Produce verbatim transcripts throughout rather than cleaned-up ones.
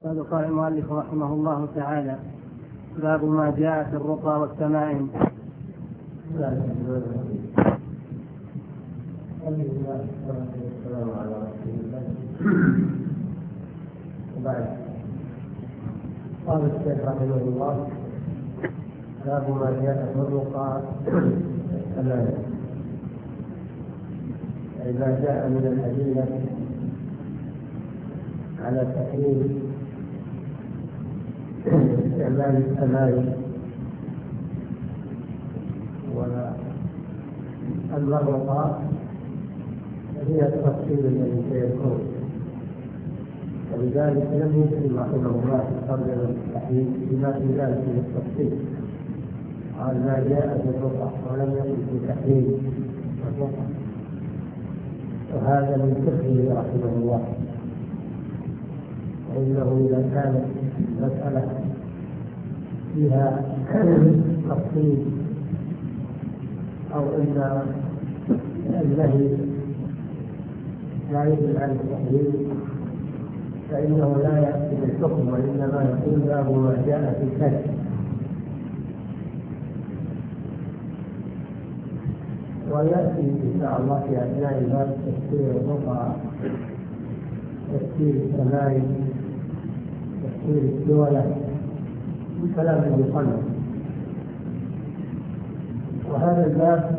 قال قال المؤلف رحمه الله تعالى: باب ما جاء في الرقى والتمائم. السلام على رسول الله. وبعد، قال الشيخ رحمه الله: باب ما جاء في الرقى والتمائم. إذا جاء من الأدلة على تحريم استعمال التمائم والرقى، هي التفصيل الذي سيكون، ولذلك لم يسلم رحمه الله قبل التحريم بما في ذلك من التفصيل. قال ما جاء في الرقى ولم يكن في تحريم الرقى، وهذا من فقهه رحمه الله. وإنه إذا كانت مسألة فيها تفصيل أو أن النهي لا يدل على التحريم فإنه لا يأتي بالحكم، وإنما يقول باب ما جاء في كذا. ويأتي إن شاء الله في أثناء الباب تفسير الرقى، تفسير التمائم، تفسير الدولة، بكلام المصنف. وهذا الباب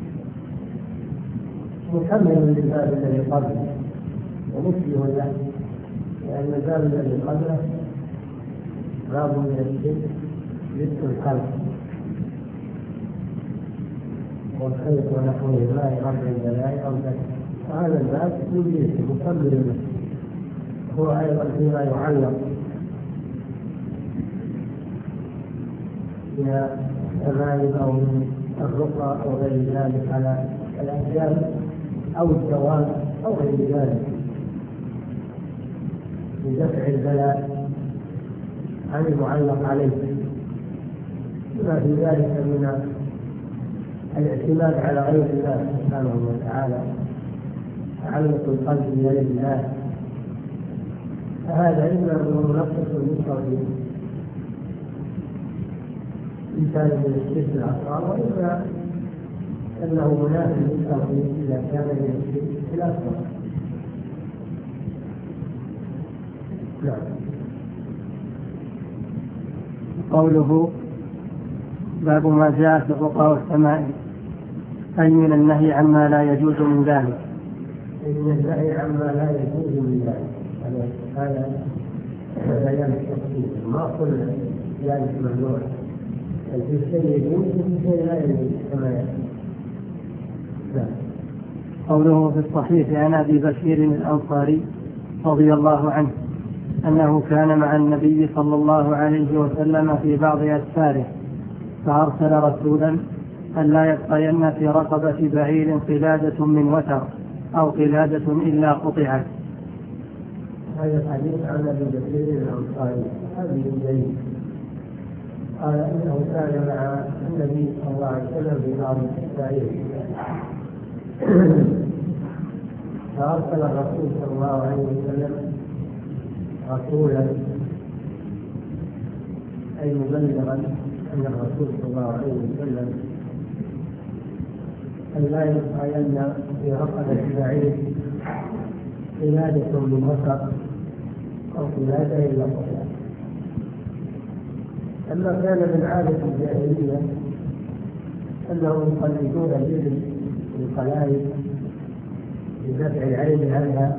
مكمل للباب الذي قبله ومشبه له، لأن الباب الذي قبله باب من الشرك ذكر الخلق والخيط ونحوه لا يرفع البلاء أو ذلك. وهذا الباب يجلس مكمل له، هو أيضا فيما يعلق من التمائم أو من الرقى أو غير ذلك على الأجيال أو الزواج أو غير ذلك لدفع البلاء عن المعلق عليه، بما في ذلك من الاعتماد على غير الله سبحانه وتعالى، تعلق القلب بغير الله. فهذا إما هو منقص للتوحيد إنسان من الشرك الأصغر، وإما أنه منافي للتوحيد إذا كان من الشرك الأكبر. نعم. قوله باب ما جاء في الرقى والتمائم، أي من النهي عما لا يجوز من ذلك. من النهي عما لا يجوز من ذلك، هذا بيان التفصيل. ما قلنا ذلك ممنوع، في شيء يجوز وفي شيء لا يجوز كما يأتي. قوله في الصحيح عن أبي بشير الأنصاري رضي الله عنه أنه كان مع النبي صلى الله عليه وسلم في بعض أسفاره، فأرسل رسولا أن لا يبقين في رقبة بعير قلادة من وتر أو قلادة إلا قطعت. هذا الحديث عن أبي بشير الأنصاري هذه الجيد. قال إنه كان مع النبي صلى الله عليه وسلم في بعض السفائر، فأرسل الرسول صلى الله عليه وسلم رسولا أي مبلغا أن الرسول صلى الله عليه وسلم أن لا يبقين في رقبة بعير قلادة من وتر أو قلادة إلا قطعت. أما كان من عادة الجاهلية أنهم يقلدون الإبل بالقلائد لدفع العين عنها،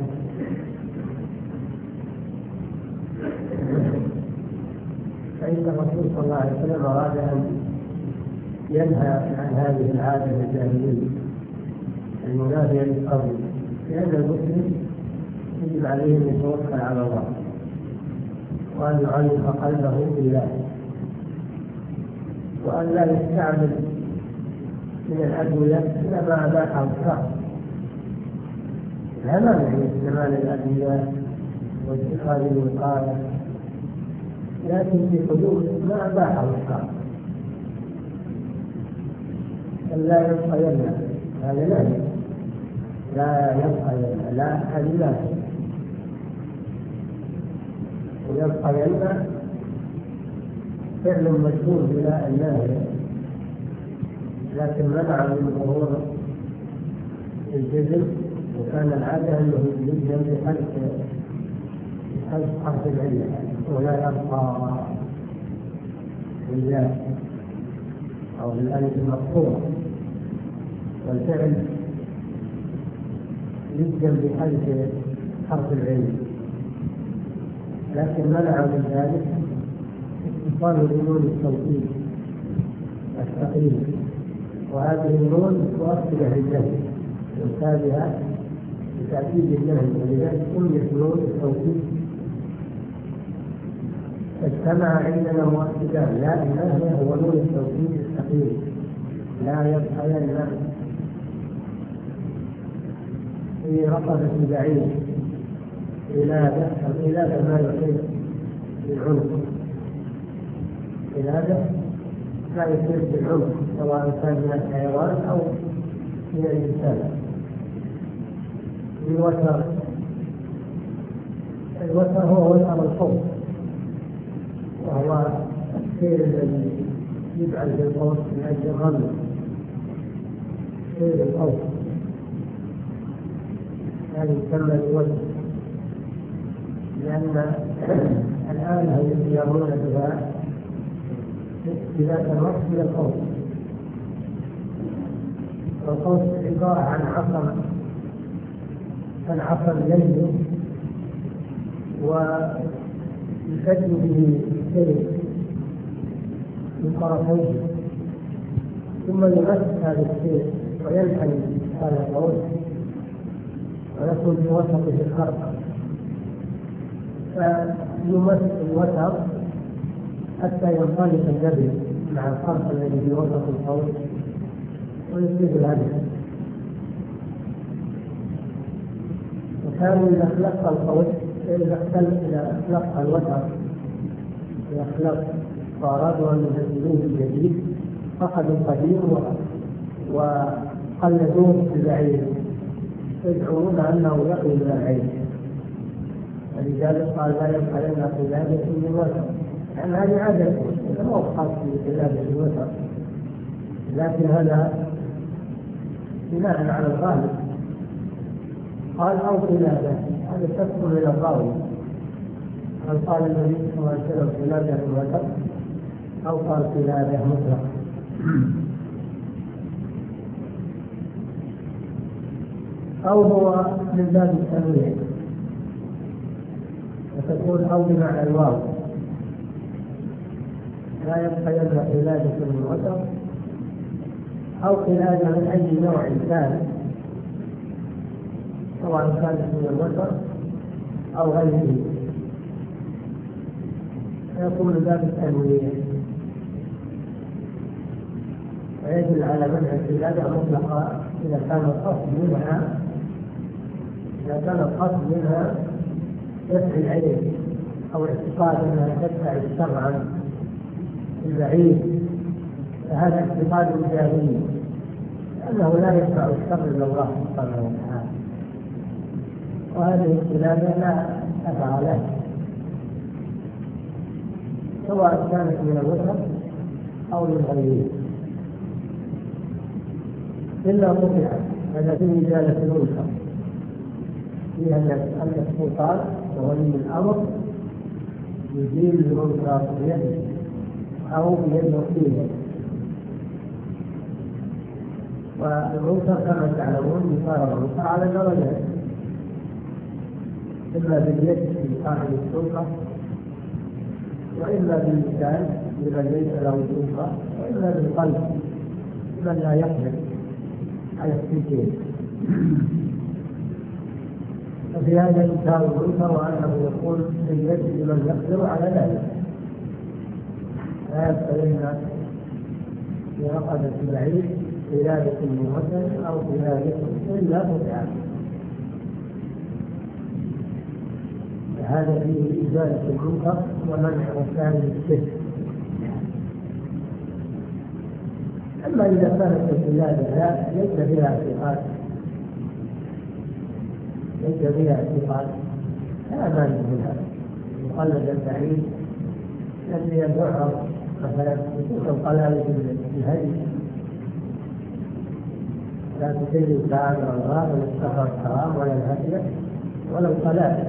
فإن الرسول صلى الله عليه وسلم أراد أن ينهى عن هذه العادة الجاهلية المنافية للقول، لأن المسلم يجب عليه أن يتوكل على الله وأن يعلق قلبه بالله، وأن لا يستعمل من الأدوية إلا ما أباحه الشرع. لا مانع من استعمال الأدوية واتخاذ الوقاية، لكن في حدود ما أباحه الشرع. لا يبقى يمنع، هذا لا لا يبقى يمنع، لا أحد لا ليبقين فعل مشهور بلا الناهية، لكن منع من ظهور الجزم، وكان العادة أنه يجزم بحذف بحذف حرف العلة ولا يبقى بالياء أو بالألف المقصورة، والفعل يجزم بحذف حرف العلة، لكن منع من ذلك اتصال بنون التوكيد الثقيل، وهذه النون مؤكدة للجهل يرتابها بتأكيد الجهل، ولذلك سميت نون التوكيد. اجتمع عندنا مؤكدان، لا الناهية هو نون التوكيد الثقيل، لا يبقين في رقبة بعيد قلادة، القلادة ما يحيط بالعنق، قلادة ما يحيط بالعنق سواء كان من الحيوان أو من الإنسان. الوتر، الوتر هو وتر الحوض، وهو السير الذي يجعل في القوس من أجل الغنم، سير القوس هذه تسمى الوتر، لأن الآلة التي يرمون بها بذات الوقت من القوس، والقوس عبارة عن عصا، عن عصا ينزل ويشد به السيف من طرفيه، ثم يمس هذا السيف وينحني هذا القوس ويكون في وسطه الخرق، فيمس الوتر حتى ينطلق النبي مع الخرق الذي في وسط القوس ويصيب الهدف. وكانوا إذا خلق القوس، إذا اختلف إلى خلق الوتر، إذا خلق فأرادوا أن ينزلوه الجديد فقدوا القديم وقلدوه بالبعير، يدعون أنه يقي من العين، ولذلك قال لا يبقى لنا قلادة من الوتر، لأن هذه عادة ما هو خاص بقلادة الوتر، لكن هذا بناء على الغالب. قال أو قلادة، هذا تدخل إلى الراوي، هل قال النبي صلى الله عليه وسلم قلادة الوتر أو قال قلادة مطلق. أو هو من باب التنويع، وتكون أو بمعنى الواو، لا يبقى يبقى قلادة من الوتر أو قلادة من أي نوع كان، سواء كانت من الوتر أو غيره، فيكون باب التنويع ويدل على منع القلادة مطلقة إذا كان القصد منها إذا كان القصد منها دفع العين أو اعتقاد أنها تدفع الشر عن البعيد، فهذا اعتقاد جاهلي، لأنه لا يدفع الشر إلا الله سبحانه وتعالى، وهذه القلادة لا أثر لها سواء كانت من الوتر أو من غيره، إلا قطعت. هذا فيه إزالة المنكر، فيه أن السلطان وولي الأمر يزيل المنكر بيده أو بيد وكيله، والمنكر كما تعلمون يصار المنكر على درجات، إما باليد في صاحب السلطة، وإما باللسان لمن ليس له سلطة، وإما بالقلب لمن لا يقدر على التنكيل. وفي هذا إنكار المنكر، وأنه يكون باليد لمن يقدر على ذلك، لا يبقين في رقبة بعيد قلادة من وتر أو قلادة إلا قطعت. هذا فيه إزالة المنكر ومنع وسائل الشرك. أما إذا كانت القلادة لا ليس فيها اعتقاد ليس فيها اعتقاد لا مانع منها، مقلد البعيد الذي يدعو مثلا يكون القلائد الهدي لا تسير الكعب ولا الغار ولا السفر الحرام ولا الهدي ولا القلائد.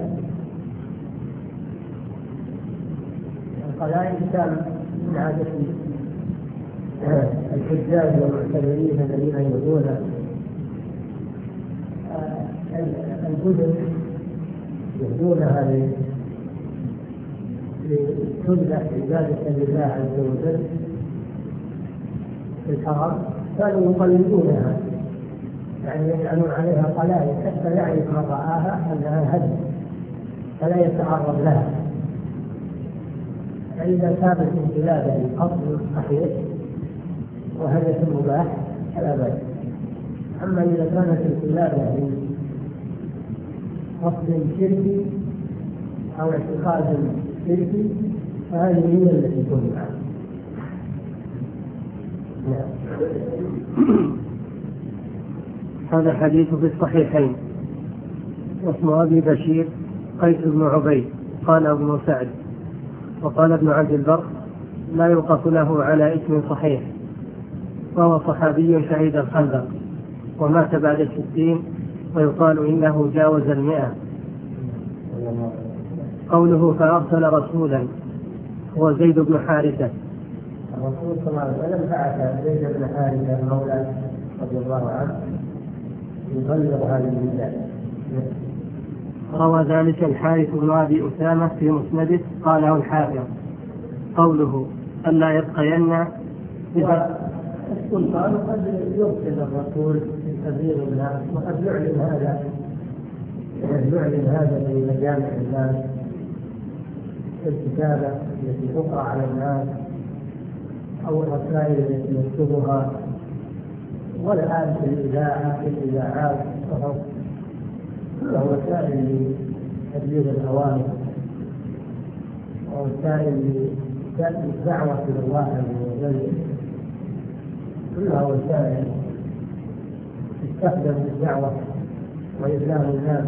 القلائد كان من عادة الحجاج والمعتمرين الذين يريدون الجدد يهدونها لتبدأ عبادة لله عز وجل في الحرم، كانوا يقلدونها، يعني يجعلون عليها قلائد حتى يعرف من رآها أنها هدي فلا يتعرض لها. فإذا كانت انقلابا لقصد صحيح وهدف مباح فلا بأس. أما إذا كانت انقلابا لقصد شركي أو اعتقاد شركي فهذه هي التي تمنع. هذا حديث في الصحيحين. واسم أبي بشير قيس بن عبيد قال ابن سعد. وقال ابن عبد البر لا يوقف له على اسم صحيح، وهو صحابي شهيد الخندق ومات بعد الستين، ويقال إنه جاوز المئة. قوله فأرسل رسولا هو زيد بن حارثة. الرسول صلى الله عليه وسلم بعث زيد بن حارثة المولى رضي الله عنه يبلغ هذه البلاد. روى ذلك الحارث بن أبي أسامة في مسنده قاله الحافظ. قوله ألا يبقين السلطان قد يرسل الرسول لتبليغ الناس، وقد يعلن هذا يعلن هذا في مجامع الناس في الكتابة التي تقرأ على الناس أو الرسائل التي يكتبها، والآن في الإذاعة في الإذاعات الصحف كلها وسائل لتبليغ الأوامر ووسائل للدعوة إلى الله عز وجل، كلها وسائل تستخدم للدعوة وإبلاغ الناس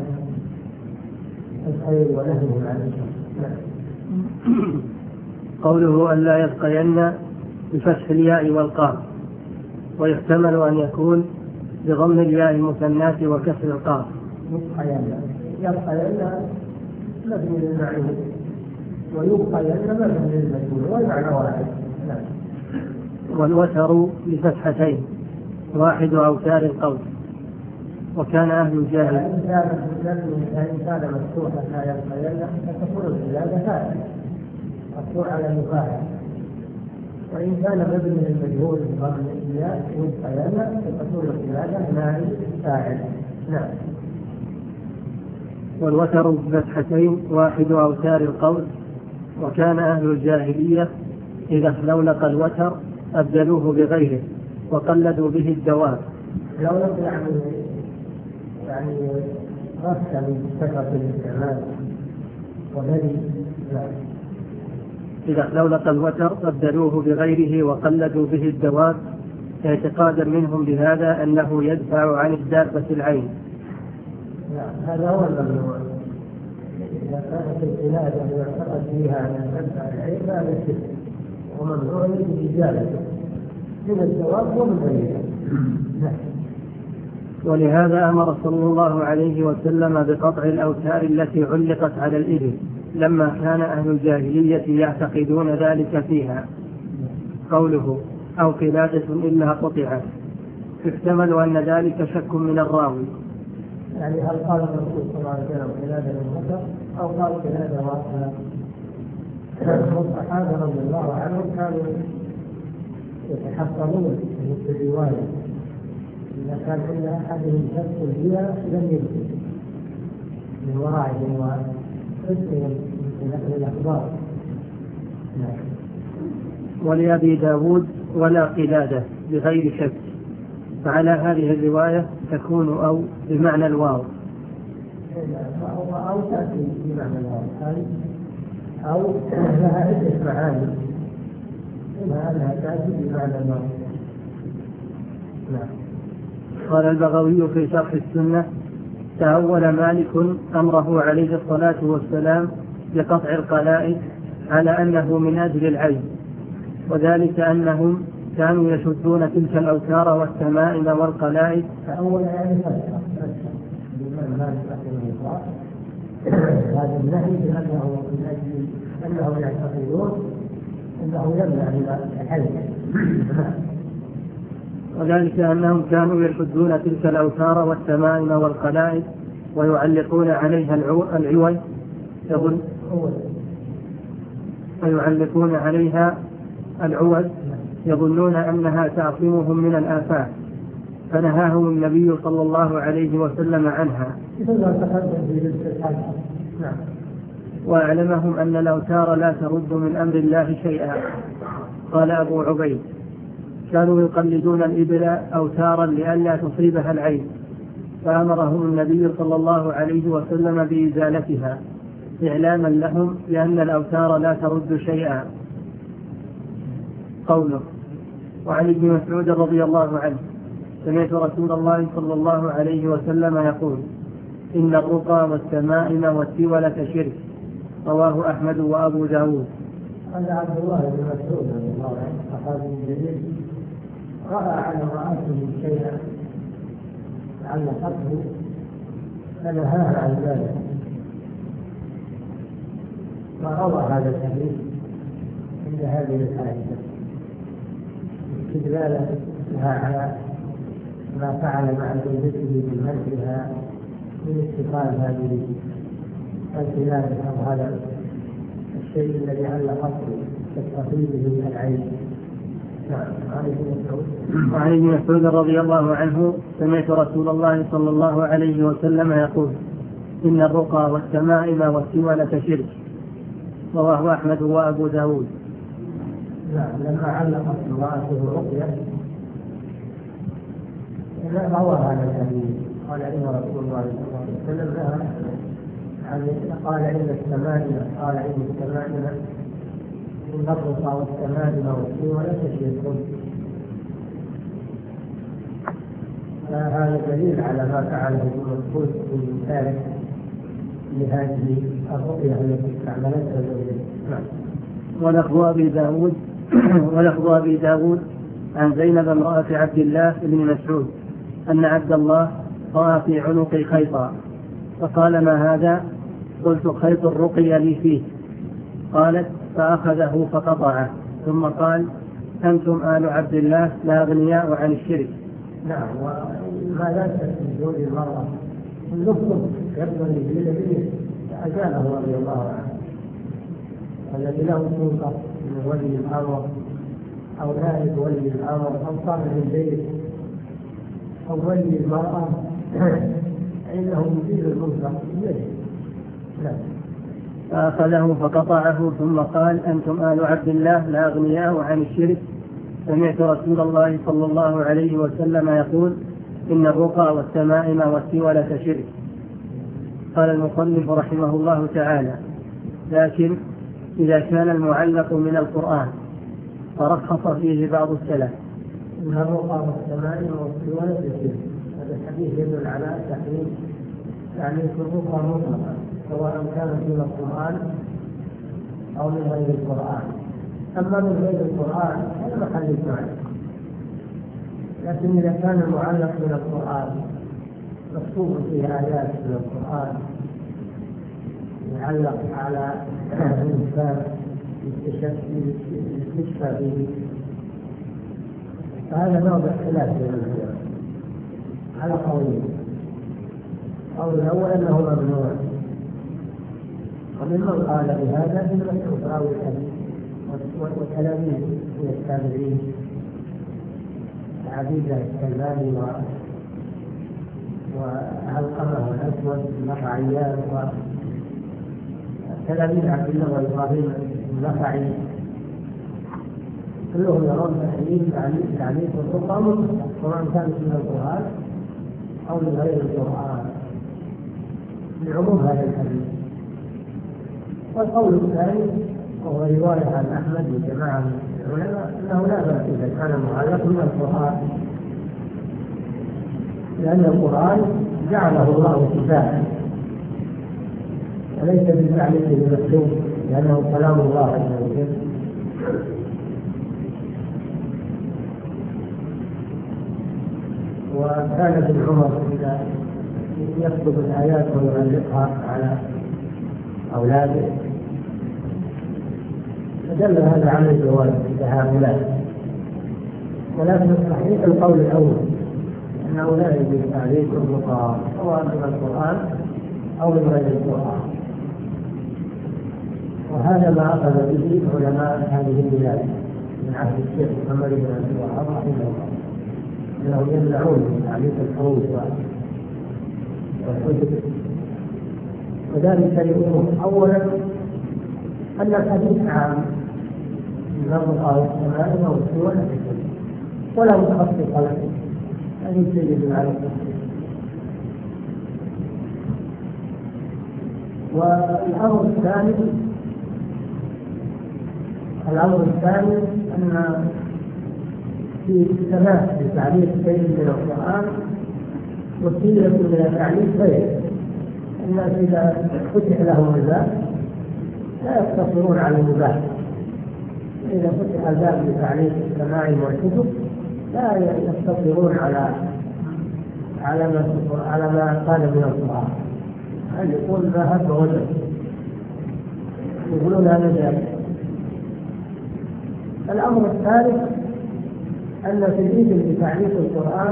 الخير ونهيهم عن الشر. قوله ألا يبقين بفتح الياء والقاف، ويحتمل أن يكون بضم الياء المثناة وكسر القاف. يبقين مبني للمعلوم ويبقين مبني للمجهول والمعنى واحد. والوتر بفتحتين واحد أوتار القول. وكان أهل الجاهل إن كان مفتوحا لا يبقين فتكون العبادة فاعل مفتوح على المفاعل، وإن كان مبني للمجهول بضم الياء يبقين فتكون العبادة نائب فاعل. نعم. والوتر بفتحتين واحد أوتار القول. وكان أهل الجاهلية إذا لولق الوتر أبدلوه بغيره وقلدوا به الدواب. لولق يعني يعني غسل من كثرة الاستعمال والذي إذا لولق الوتر أبدلوه بغيره وقلدوا به الدواب، اعتقادا منهم بهذا أنه يدفع عن الدابة العين. هذا هو الممنوع. إذا كانت القلادة يعتقد فيها أن تدفع العين فهذا الشرك، وممنوع الإجابة من الجواب ومن غيره. ولهذا أمر صلى الله عليه وسلم بقطع الأوتار التي علقت على الإبل لما كان أهل الجاهلية يعتقدون ذلك فيها. قوله أو قلادة إلا قطعت، يحتمل أن ذلك شك من الراوي، يعني هل قال الرسول صلى الله عليه وسلم قلادة المطر أو قال قلادة واحدة؟ الصحابة رضي الله عنهم كانوا يتحفظون في الرواية، إذا كان عند أحدهم شك فيها لم يكن من ورائهم وحسنهم في نقل الأخبار. ولأبي داود ولا قلادة بغير شك، فعلى هذه الرواية تكون أو بمعنى الواو أو تأتي بمعنى الواو أو لها عدة معاني، إما أنها تأتي بمعنى الواو. نعم. قال البغوي في شرح السنة: تأول مالك أمره عليه الصلاة والسلام بقطع القلائد على أنه من أجل العين، وذلك أنهم كانوا يشدون تلك الأوتار والتمائم والقلائد. فأولا يعني فتح الإمام مالك رحمه الله هذا النهي بأنه من أجل أنهم يعتقدون أنه يمنع من الحج، وذلك أنهم كانوا يشدون تلك الأوتار والتمائم والقلائد ويعلقون عليها العوج يظن ويعلقون عليها العوج يظنون أنها تعصمهم من الآفات، فنهاهم النبي صلى الله عليه وسلم عنها، وأعلمهم أن الأوتار لا ترد من أمر الله شيئا. قال أبو عبيد: كانوا يقلدون الإبل أوتارا لئلا تصيبها العين، فأمرهم النبي صلى الله عليه وسلم بإزالتها إعلاما لهم بأن الأوتار لا ترد شيئا. قوله: وعن ابن مسعود رضي الله عنه: سمعت رسول الله صلى الله عليه وسلم يقول: إن الرقى والتمائم والتولة شرك. رواه أحمد وأبو داود. هذا عبد الله بن مسعود رضي الله عنه صحابي جليل رأى على امرأته شيئا علقته فنهاها عن ذلك، فروى هذا الحديث عند هذه الحادثة استدلالا لها على ما فعل مع زوجته بمنعها من اتخاذ هذه الخلاف أو هذا الشيء الذي علقته تستفيده العين. وعن ابن مسعود رضي الله عنه: سمعت رسول الله صلى الله عليه وسلم يقول: إن الرقى والتمائم والتولة شرك. رواه أحمد وأبو داود. نعم، لما علقت امرأته رقية روى هذا الحديث قال إن رسول الله صلى الله عليه وسلم لها قال إن التمائم قال إن التمائم إن الرقى والتمائم والتولة شرك. فهذا دليل على ما فعله ابن مسعود من ذلك لهذه الرقية التي استعملتها زوجته. ولفظ أبي داود ولفظ أبي داود عن زينب امرأة عبد الله بن مسعود أن عبد الله رأى في عنقي خيطا فقال: ما هذا؟ قلت: خيط الرقية لي فيه. قالت: فأخذه فقطعه ثم قال: أنتم آل عبد الله لا أغنياء عن الشرك. نعم، وما لا تزوج المرأة اللفظ يبني به أجاله رضي الله عنه الذي له سلطة من ولي الأمر أو نائب ولي الأمر أو صاحب البيت أو ولي المرأة إنه يزيل المنكر بيده. فأخذه فقطعه ثم قال: أنتم آل عبد الله لا أغنياء عن الشرك. سمعت رسول الله صلى الله عليه وسلم يقول: إن الرقى والتمائم والتولة شرك. قال المصنف رحمه الله تعالى: لكن إذا كان المعلق من القرآن فرخص فيه بعض السلف. إن الرقى والتمائم والتولة شرك، هذا الحديث يدل على تحريم يعني الرقى مطلقا سواء كانت من القرآن أو من غير القرآن. أما من غير القرآن هذا محل إجماع، لكن إذا كان المعلق من القرآن مكتوب فيه آيات من القرآن يعلق على الإنسان يستشفى به، فهذا نوع اختلاف بين العلماء على قولين. القول الأول أنه ممنوع، وممن قال بهذا ابن مسعود راوي الحديث وتلاميذ من التابعين عبيدة السلماني وعلقمة والأسود النخعيان وتلاميذ عبد الله وإبراهيم النخعي كلهم يرون تحريم تعليق الرقى مطلقا سواء كانت من القرآن أو من غير القرآن لعموم هذا الحديث. والقول الثاني وهو رواية عن أحمد وجماعة من العلماء أنه لا بأس إذا كان معلق من القرآن، لأن القرآن جعله الله شفاء وليس بالتعليق بمكتوب لأنه كلام الله عز وجل. وكان ابن عمر إذا يكتب الآيات ويعلقها على أولاده فدل هذا على الجواز عند هؤلاء، ولكن صحيح القول الأول أنه لا يجوز تعليق المقام سواء من القرآن أو من غير القرآن، وهذا ما أخذ به علماء هذه البلاد من عهد الشيخ محمد بن عبد الوهاب رحمه الله، أنهم يمنعون من تعليق الحروف والحجب. وذلك لأمور: أولا أن الحديث عام من الله السماء والسوى ولا متخصص له، هذه سيد على التخصيص. والأمر الثاني الأمر الثاني أن في السماء لتعليق شيء من القرآن وسيلة من التعليق غير الناس إذا فتح لهم الباب لا يقتصرون على المباح. إذا فتح الباب لتعليق السماع والكتب لا يقتصرون على على ما على ما قال من القرآن، هل يقول ذهب ووجد، يقولون هذا جائز. الأمر الثالث أن تجريد لتعليق القرآن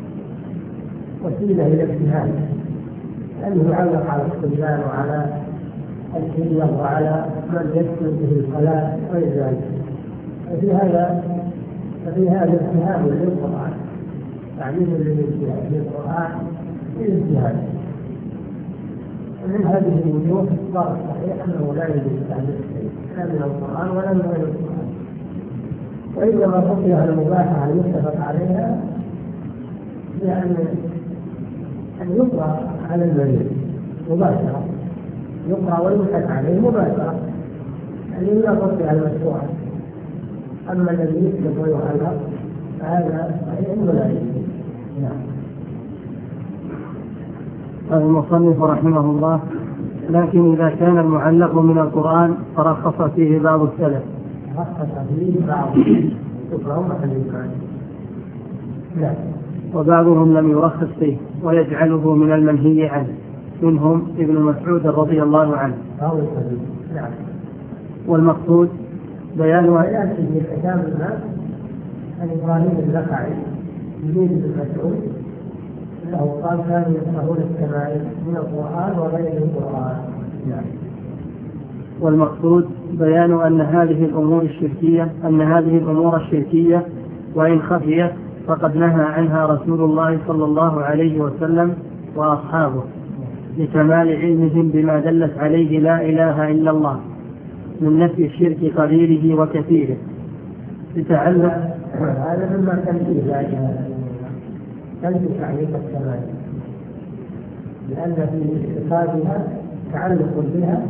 وسيلة إلى الاجتهاد، لأنه يعلق على الصبيان وعلى الكبير وعلى من يكتب به الصلاة وغير ذلك. ففي هذا ففي هذا اجتهاد للقرآن، تعليم للقرآن بالاجتهاد. ومن هذه الوجوه صار الصحيح أنه لا يجوز تعليق شيء لا من القرآن ولا من غير القرآن، وإنما فقه المباحة المتفق عليها لأن أن يقرأ على المريض مباشرة، يقرأ ويمسك عليه مباشرة، يعني لا فقه المشروع. أما الذي يكتب ويعلق فهذا صحيح ولا يجوز. نعم. قال المصنف رحمه الله: لكن إذا كان المعلق من القرآن فرخص فيه بعض السلف. رخص فيه بعض لا. وبعضهم لم يرخص فيه ويجعله من المنهي عنه، منهم ابن مسعود رضي الله عنه. نعم. والمقصود بيان ويأتي في كتاب الناس عن إبراهيم النخعي يزيد بن مسعود أنه قال كانوا يقرؤون السماع من القرآن وغير القرآن. نعم. والمقصود بيان أن هذه الأمور الشركية أن هذه الأمور الشركية وإن خفيت فقد نهى عنها رسول الله صلى الله عليه وسلم وأصحابه لكمال علمهم بما دلت عليه لا إله إلا الله من نفي الشرك قليله وكثيره. لتعلق هذا مما تنفيه لا إله إلا الله، تنفي تعليق السماع، لأن في اعتقادها تعلق بها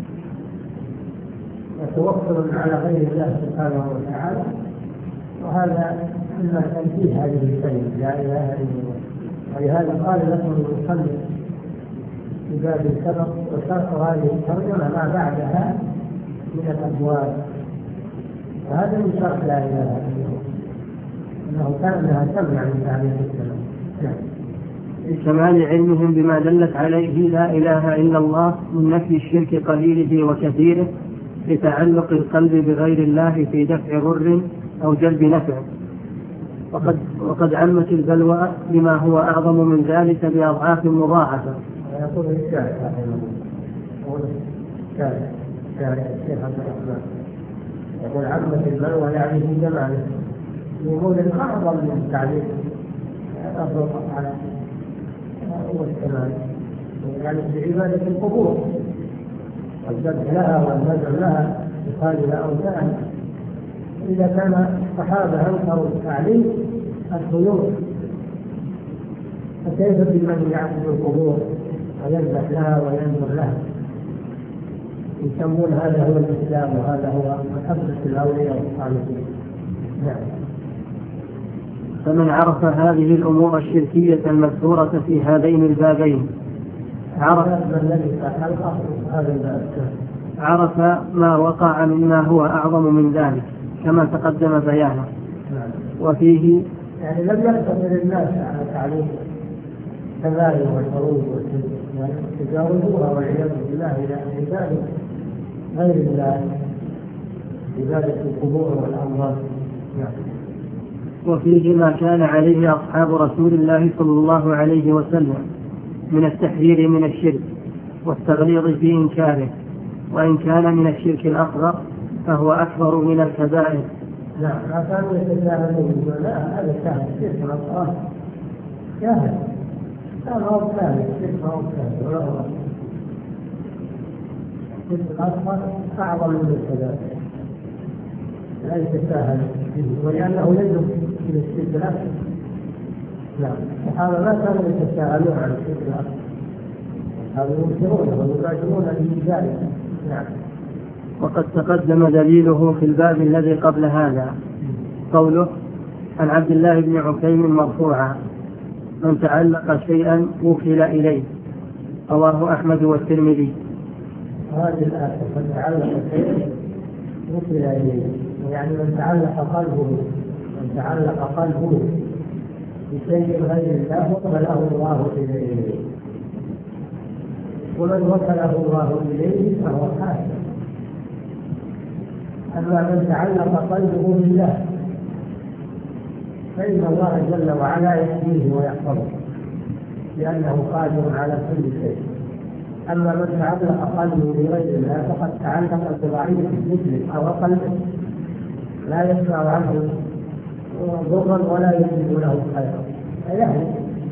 وتوكل على غير الله سبحانه وتعالى، وهذا مما تنفيه هذه الكلمة لا إله إلا الله. ولهذا قال لكم المصنف في باب السبق وشرط هذه الترجمة ما بعدها من الأبواب، وهذا من شرط لا إله إلا الله أنه كان لها تمنع من تعليق السلام. لكمال علمهم بما دلت عليه لا إله إلا الله من نفي الشرك قليله وكثيره لتعلق القلب بغير الله في دفع ضر أو جلب نفع. وقد, وقد عمت البلوى بما هو أعظم من ذلك بأضعاف مضاعفة. يقول الشاعر يقول الشاعر الشيخ عبد الرحمن يقول عمت البلوى يعني في جماله، يقول الأعظم من تعليق أفضل على هو الكمال، يعني في عبادة القبور والذبح لها والنذر لها يقال لها أوثان. إذا كان الصحابة أنكروا التعليم الطيور فكيف بمن يعبد القبور ويذبح لها وينذر لها؟ يسمون هذا هو الإسلام وهذا هو محبة الأولياء والصالحين. نعم. فمن عرف هذه الأمور الشركية المذكورة في هذين البابين عرف عرف ما وقع مما هو أعظم من ذلك كما تقدم بيانه. وفيه يعني لم يقتصر الناس على تعليم الكبائر والحروب وتجاوزوها والعياذ بالله إلى عبادة غير الله، عبادة القبور والأموات. وفيه ما كان عليه أصحاب رسول الله صلى الله عليه وسلم من التحذير من الشرك والتغليظ في إنكاره، وإن كان من الشرك الأصغر فهو أكبر من الكبائر. لا ما كانوا يتجاهلون، لا هذا كان الشرك الأصغر جاهل، كان هو كان الشرك هو كان ولا هو الشرك الأصغر أعظم من الكبائر لا يتساهل به، ولأنه يجب إلى الشرك الأكبر. لا الصحابة ما كانوا يتساهلون عن الشرك الأكبر، هذا ينكرونه ويباشرون به ذلك. نعم. وقد تقدم دليله في الباب الذي قبل هذا قوله عن عبد الله بن عكيم مرفوعا: من تعلق شيئا وكل إليه، رواه أحمد والترمذي. هذه الآية من تعلق شيئا وكل إليه، يعني من تعلق قلبه من تعلق قلبه بشيء غير الله وكله الله إليه، ومن وكله الله إليه فهو حاسب. أما من تعلق قلبه بالله فإن الله جل وعلا يحميه ويحفظه لأنه قادر على كل شيء. أما من تعلق قلبه بغير الله فقد تعلق بضعيف مثله أو أقل، لا يسمع عنه ضرا ولا يجد له خيرا فيهلك.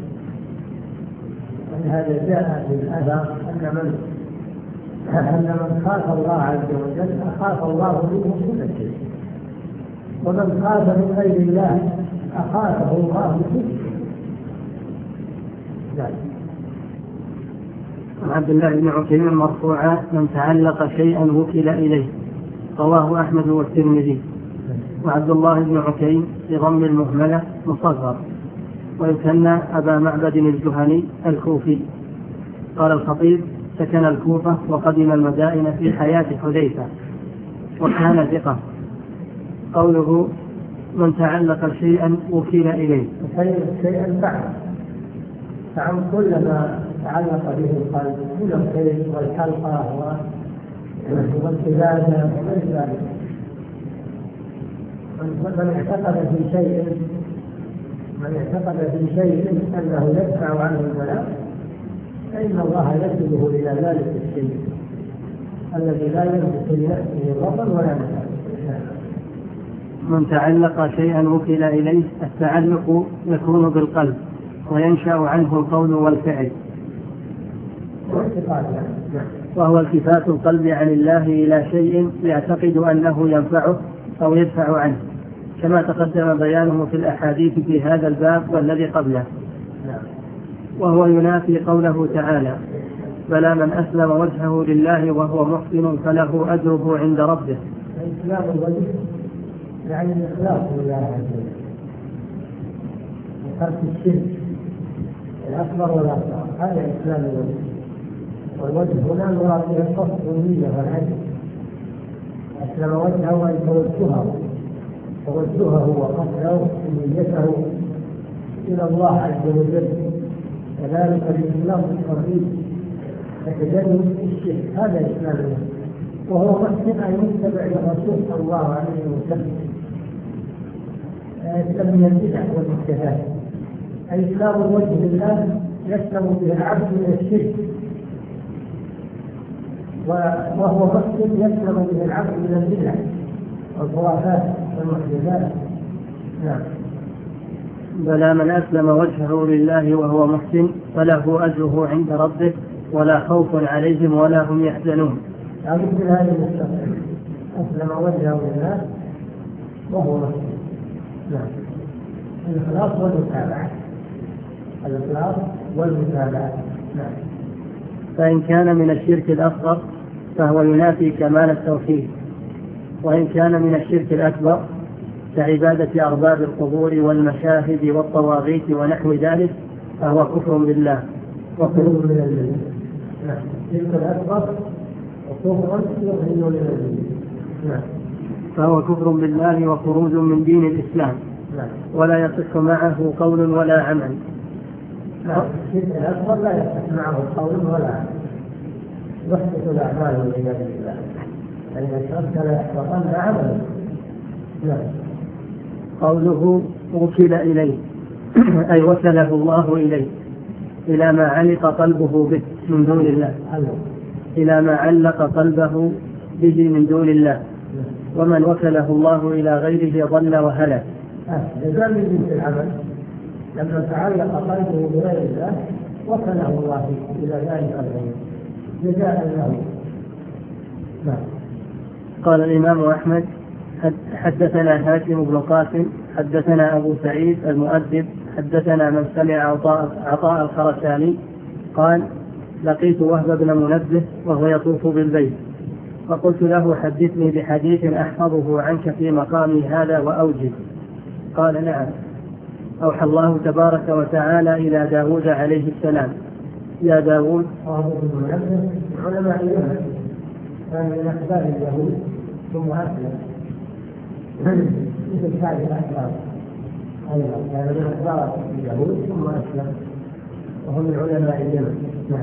ولهذا جاء في الأثر أن من أن من خاف الله عز وجل أخاف الله منه كل شيء، ومن خاف من غير الله أخافه الله كل شيء. عن عبد الله بن عكيم مرفوعا: من تعلق شيئا وكل إليه، رواه أحمد والترمذي. وعبد الله بن عكيم بضم المهملة مصغر، ويكنى أبا معبد الجهني الكوفي. قال الخطيب: سكن الكوفة وقدم المدائن في حياة حذيفة وكان ثقة. قوله من تعلق شيئا وكل إليه، شيئا فعل فعل كل ما تعلق به القلب من الخير والحلقة والعبادة وغير ذلك. من اعتقد في شيء من اعتقد في شيء أنه يدفع عنه البلاء فإن الله يرشده إلى ذلك الشيء الذي لا يملك لنفسه ضرا ولا نفعا. من تعلق شيئا وكل إليه، التعلق يكون بالقلب وينشأ عنه القول والفعل، وهو التفات القلب عن الله إلى شيء يعتقد أنه ينفعه أو يدفع عنه، كما تقدم بيانه في الأحاديث في هذا الباب والذي قبله. وهو ينافي قوله تعالى: بلى من أسلم وجهه لله وهو محسن فله أجره عند ربه. إسلام الوجه يعني الإخلاص لله عز وجل وترك الشرك الأكبر والأصغر، هذا إسلام الوجه. والوجه هنا المراد به القصد والنية والعزم. أسلم وجهه أي توجهه توجهه وقصده نيته إلى الله عز وجل، كذلك الإسلام التوحيد وتجنب الشرك، هذا إسلام الوجه. وهو محسن أن يتبع الرسول صلى الله عليه وسلم يسلم من البدع والمحدثات. أي إسلام الوجه لله يسلم به العبد من الشرك، وهو محسن يسلم به العبد من البدع والخرافات والمحدثات. نعم. بلى من أسلم وجهه لله وهو محسن فله أجره عند ربه ولا خوف عليهم ولا هم يحزنون. يعني مثل هذه المستقبل أسلم وجهه لله وهو محسن. نعم. الإخلاص والمتابعة، الإخلاص والمتابعة. نعم. فإن كان من الشرك الأصغر فهو ينافي كمال التوحيد، وإن كان من الشرك الأكبر كعبادة أرباب القبور والمشاهد والطواغيت ونحو ذلك فهو كفر بالله وخروج من الملة. نعم. شرك أكبر وكفر يخرج من الدين. نعم. فهو كفر بالله وخروج من دين الإسلام. نعم. ولا يصح معه قول ولا عمل. نعم. الشرك الأكبر لا يصح معه قول ولا عمل، يحدث الأعمال والعياذ بالله، فإذا شرك لا يحبطن عمله. نعم. قوله وكل إليه أي وكله الله إليه، إلى ما علق قلبه به من دون الله، إلى ما علق قلبه به من دون الله. ومن وكله الله إلى غيره ضل وهلك. جزاء من جنس العمل، لما تعلق قلبه بغير الله وكله الله إلى ذلك الغير جزاء له. نعم. قال الإمام أحمد حدثنا هاشم بن قاسم حدثنا أبو سعيد المؤدب حدثنا من سمع عطاء, عطاء الخرساني قال لقيت وهب بن منبه وهو يطوف بالبيت فقلت له حدثني بحديث أحفظه عنك في مقامي هذا وأوجب. قال نعم. أوحى الله تبارك وتعالى إلى داود عليه السلام يا داود. وهب بن منبه علماء اليمن كان من أحباب اليهود ثم أسلم مثل سعد الأحباب أيضا كان من أحباب اليهود ثم أسلم وهم من علماء اليمن.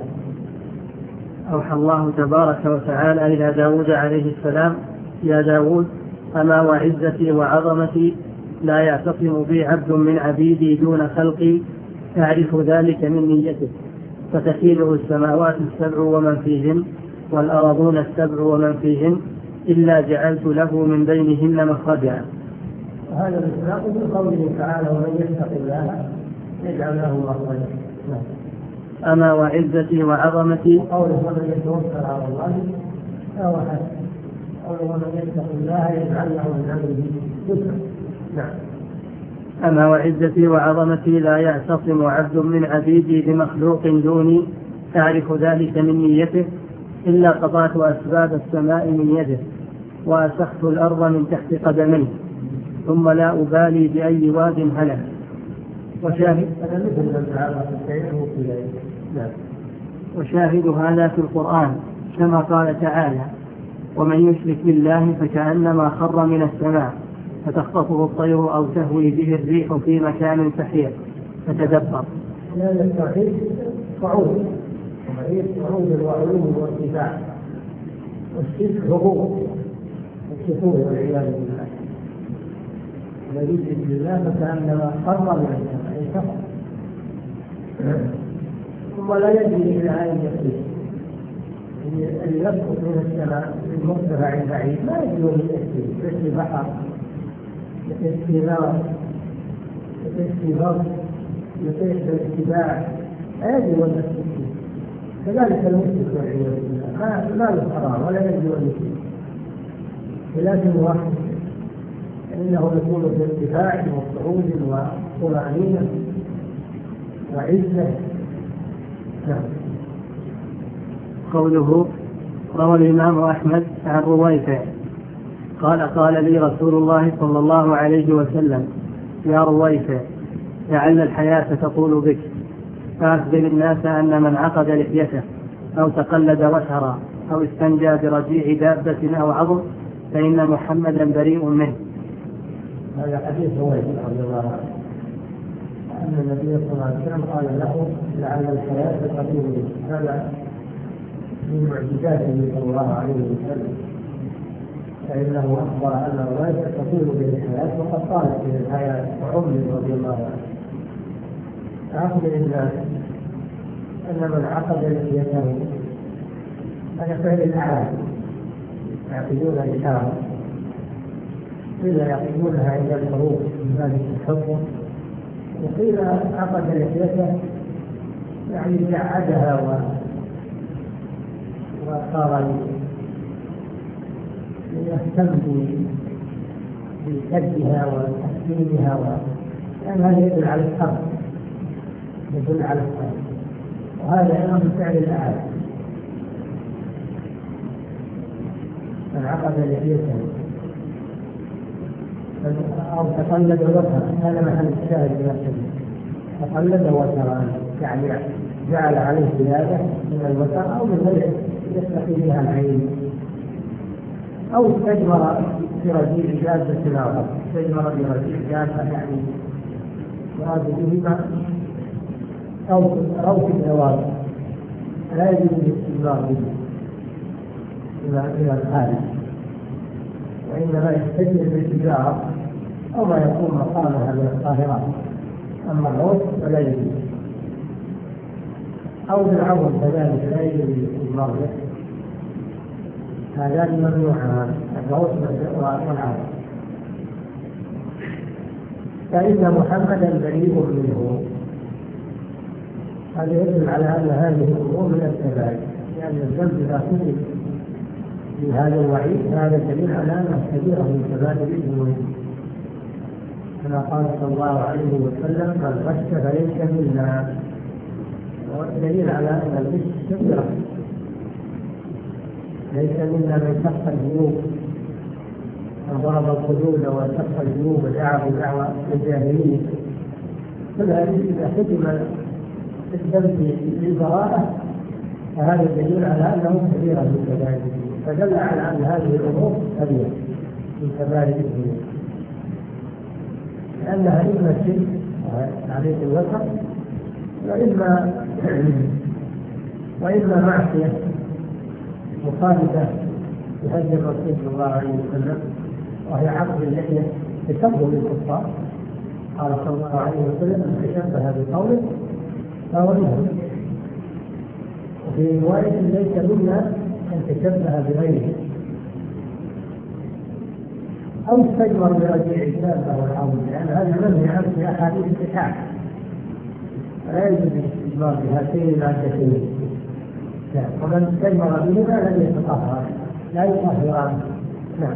أوحى الله تبارك وتعالى إلى داود عليه السلام يا داود أما وعزتي وعظمتي لا يعتصم بي عبد من عبيدي دون خلقي تعرف ذلك من نيته فتكيله السماوات السبع ومن فيهن والأرضون السبع ومن فيهن إلا جعلت له من بينهن مخرجا. وهذا المصداق من قوله تعالى ومن يتق الله يجعل له مخرجا. أما وعزتي وعظمتي قوله ومن يتوكل على الله فهو حسن. قوله ومن يتق الله يجعل له من امره يسرا. نعم. أما وعزتي وعظمتي لا يعتصم عبد من عبيدي بمخلوق دوني تعرف ذلك من نيته إلا قطعت أسباب السماء من يده وأسخت الأرض من تحت قدميه ثم لا أبالي بأي واد هلك. وشاهد وشاهد هذا في القرآن كما قال تعالى ومن يشرك بالله فكأنما خر من السماء فتخطفه الطير أو تهوي به الريح في مكان سحيق فتدبر. هذا التوحيد صعود ومعيد صعود وعلوم وارتفاع والشرك هبوط والسفور والعياذ بالله. ومن يشرك بالله فكأنما خر من السماء أي سقط ثم لا يدري إلى أين يصير. اللي يسقط من السماء من مرتفع بعيد ما يدري وين يصير، يصير بحر يصير نار يصير برد يصير اتباع هذه ولا التفكير. كذلك المشرك والعياذ بالله ما ما له قرار ولا يدري وين يصير، ولكن واحد انه يكون في ارتفاع وصعود وطمأنينة وعزة. نعم. قوله روى الإمام أحمد عن رويفع قال قال لي رسول الله صلى الله عليه وسلم يا رويفع لعل الحياة تطول بك فأخبر الناس أن من عقد لحيته أو تقلد وشرا أو استنجى برجيع دابة أو عظم فإن محمدا بريء منه. هذا حديث رويفع رضي الله عنه أن النبي صلى الله عليه وسلم قال له لعل الحياة تطول بك. هذا من معجزات النبي صلى الله عليه وسلم، فإنه أخبر أن الرواية تطول به الحياة وقد طالت به الحياة وعمر رضي الله عنه. أخبر الناس أن من عقد لحيته هذا فعل الأعلى يعقدون الإشارة إلا يعقدونها عند الحروف من ذلك الحكم، وقيل عقد لحيته يعني جعدها وصار يهتم بشدها وتحسينها لأن هذا يدل على الحرب يدل على الحرب وهذا أيضا من فعل الأعلى. من عقد لحيته أو تقلد وترا هذا محل الشاهد بنفسه تقلد وترا يعني جعل عليه زيادة من البصر أو من غير يستقي بها العين، أو استجمر برجيع جادة الأرض، استجمر برجيع جادة يعني مراد بهما أو أو في الزواج لا يجوز الاستجمار به إلى الخارج، وإنما يستجمر بالتجارة أو ما يكون مقامها من الطاهرات، أما الغوث فلا يجوز، أو بالعون كذلك لا يجوز الاستجمار به، هذان ممنوعان الغوث والعون. فإن محمدا بريء منه، هذا يدل على أن هذه الأمور من الكبائر، لأن الذنب إذا كتب بهذا الوعيد هذا دليل على أنه كبيرة من كبائر الذنوب، كما قال صلى الله عليه وسلم من غش فليس منا، دليل على أن الغش كبيرة، ليس منا من شق الذنوب، من ضرب الحدود وشق الذنوب ودعا بدعوى الجاهلية، كل هذه إذا ختم الذنب بالبراءة فهذا دليل على أنه كبيرة من كبائر الذنوب، فدل على أن هذه الأمور كبيرة من كبائر الذنوب، لأنها إما شرك عليه الوسط وإما وإما معصية مخالفة لهدي الرسول صلى الله عليه وسلم، وهي عقد اللحية تشبه بالكفار، قال صلى الله عليه وسلم من تشبه بقوله فهو منهم، وفي رواية ليس منا من تشبه بغيره، أو استجمر برجيع الدابة والعظم، لأن هذا منهي عنه في أحاديث الكتاب، فلا يجوز الاستجمار بهاتين المادتين، ومن استجمر بهما لم يتطهر لا يطهران. نعم.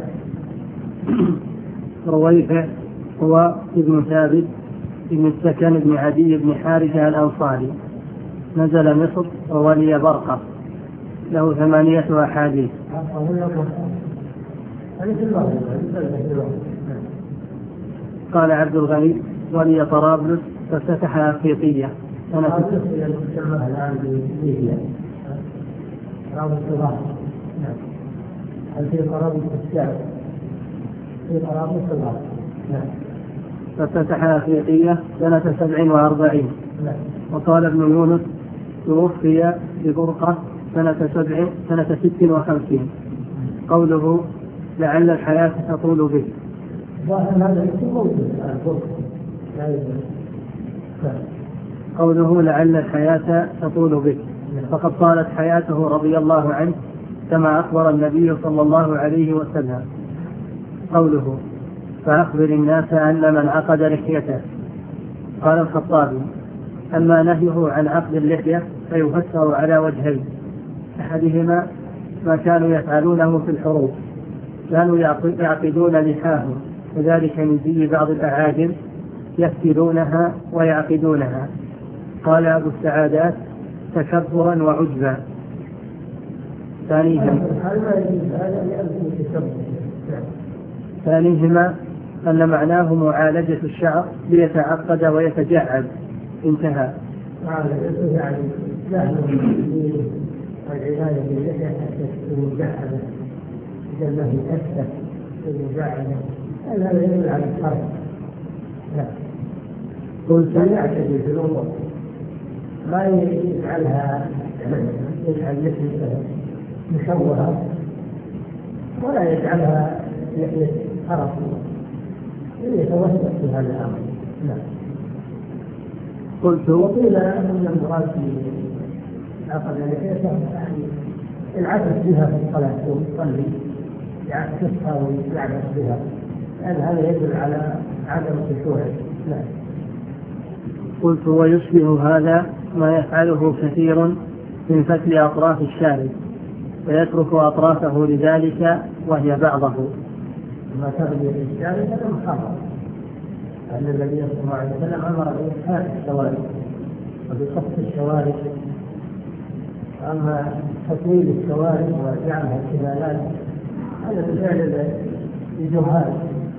رويفع هو ابن ثابت ابن السكن بن عدي بن حارثة الأنصاري، نزل مصر وولي برقة، له ثمانية أحاديث. قال عبد الغني ولي طرابلس ففتح أفريقية سنة في طرابلس الشعب في طرابلس الغرب. ففتح أفريقية سنة سبع وأربعين. وقال ابن يونس توفي ببرقة سنة سبع سنة ست وخمسين. قوله لعل الحياة تطول به. قوله لعل الحياة تطول به فقد طالت حياته رضي الله عنه كما أخبر النبي صلى الله عليه وسلم. قوله فأخبر الناس أن من عقد لحيته. قال الخطابي أما نهيه عن عقد اللحية فيفسر على وجهين، أحدهما ما كانوا يفعلونه في الحروب، كانوا يعقدون لحاهم، وذلك من زي بعض الأعاجم يفتلونها ويعقدونها. قال أبو السعادات تكبرا وعجبا. ثانيهما أن معناه معالجة الشعر ليتعقد ويتجعد. انتهى. يعني والعناية باللحية حتى تكون مجعدة، إذا ما هي أكثر المجعدة هذا يدل على الحرب. لا قلت يعتدي في الأمور، ما يجعلها يجعل لحية مشوهة ولا يجعلها لحية حرب، يتوسط في هذا الأمر. لا قلت وقيل أن المراد أخذ لحيته يعني العبث بها في الصلاة ويصلي يعكسها ويعبث بها، لأن هذا يدل على عدم خشوعه. لا قلت ويشبه هذا ما يفعله كثير من فتل أطراف الشارب ويترك أطرافه لذلك وهي بعضه. ما تغني الشارب هذا محرم، أن النبي صلى الله عليه وسلم أمر بإسحاق الشوارب وبقص الشوارب. أما تطويل الشوارب وجعلها كمالات هذا من فعل الجهال،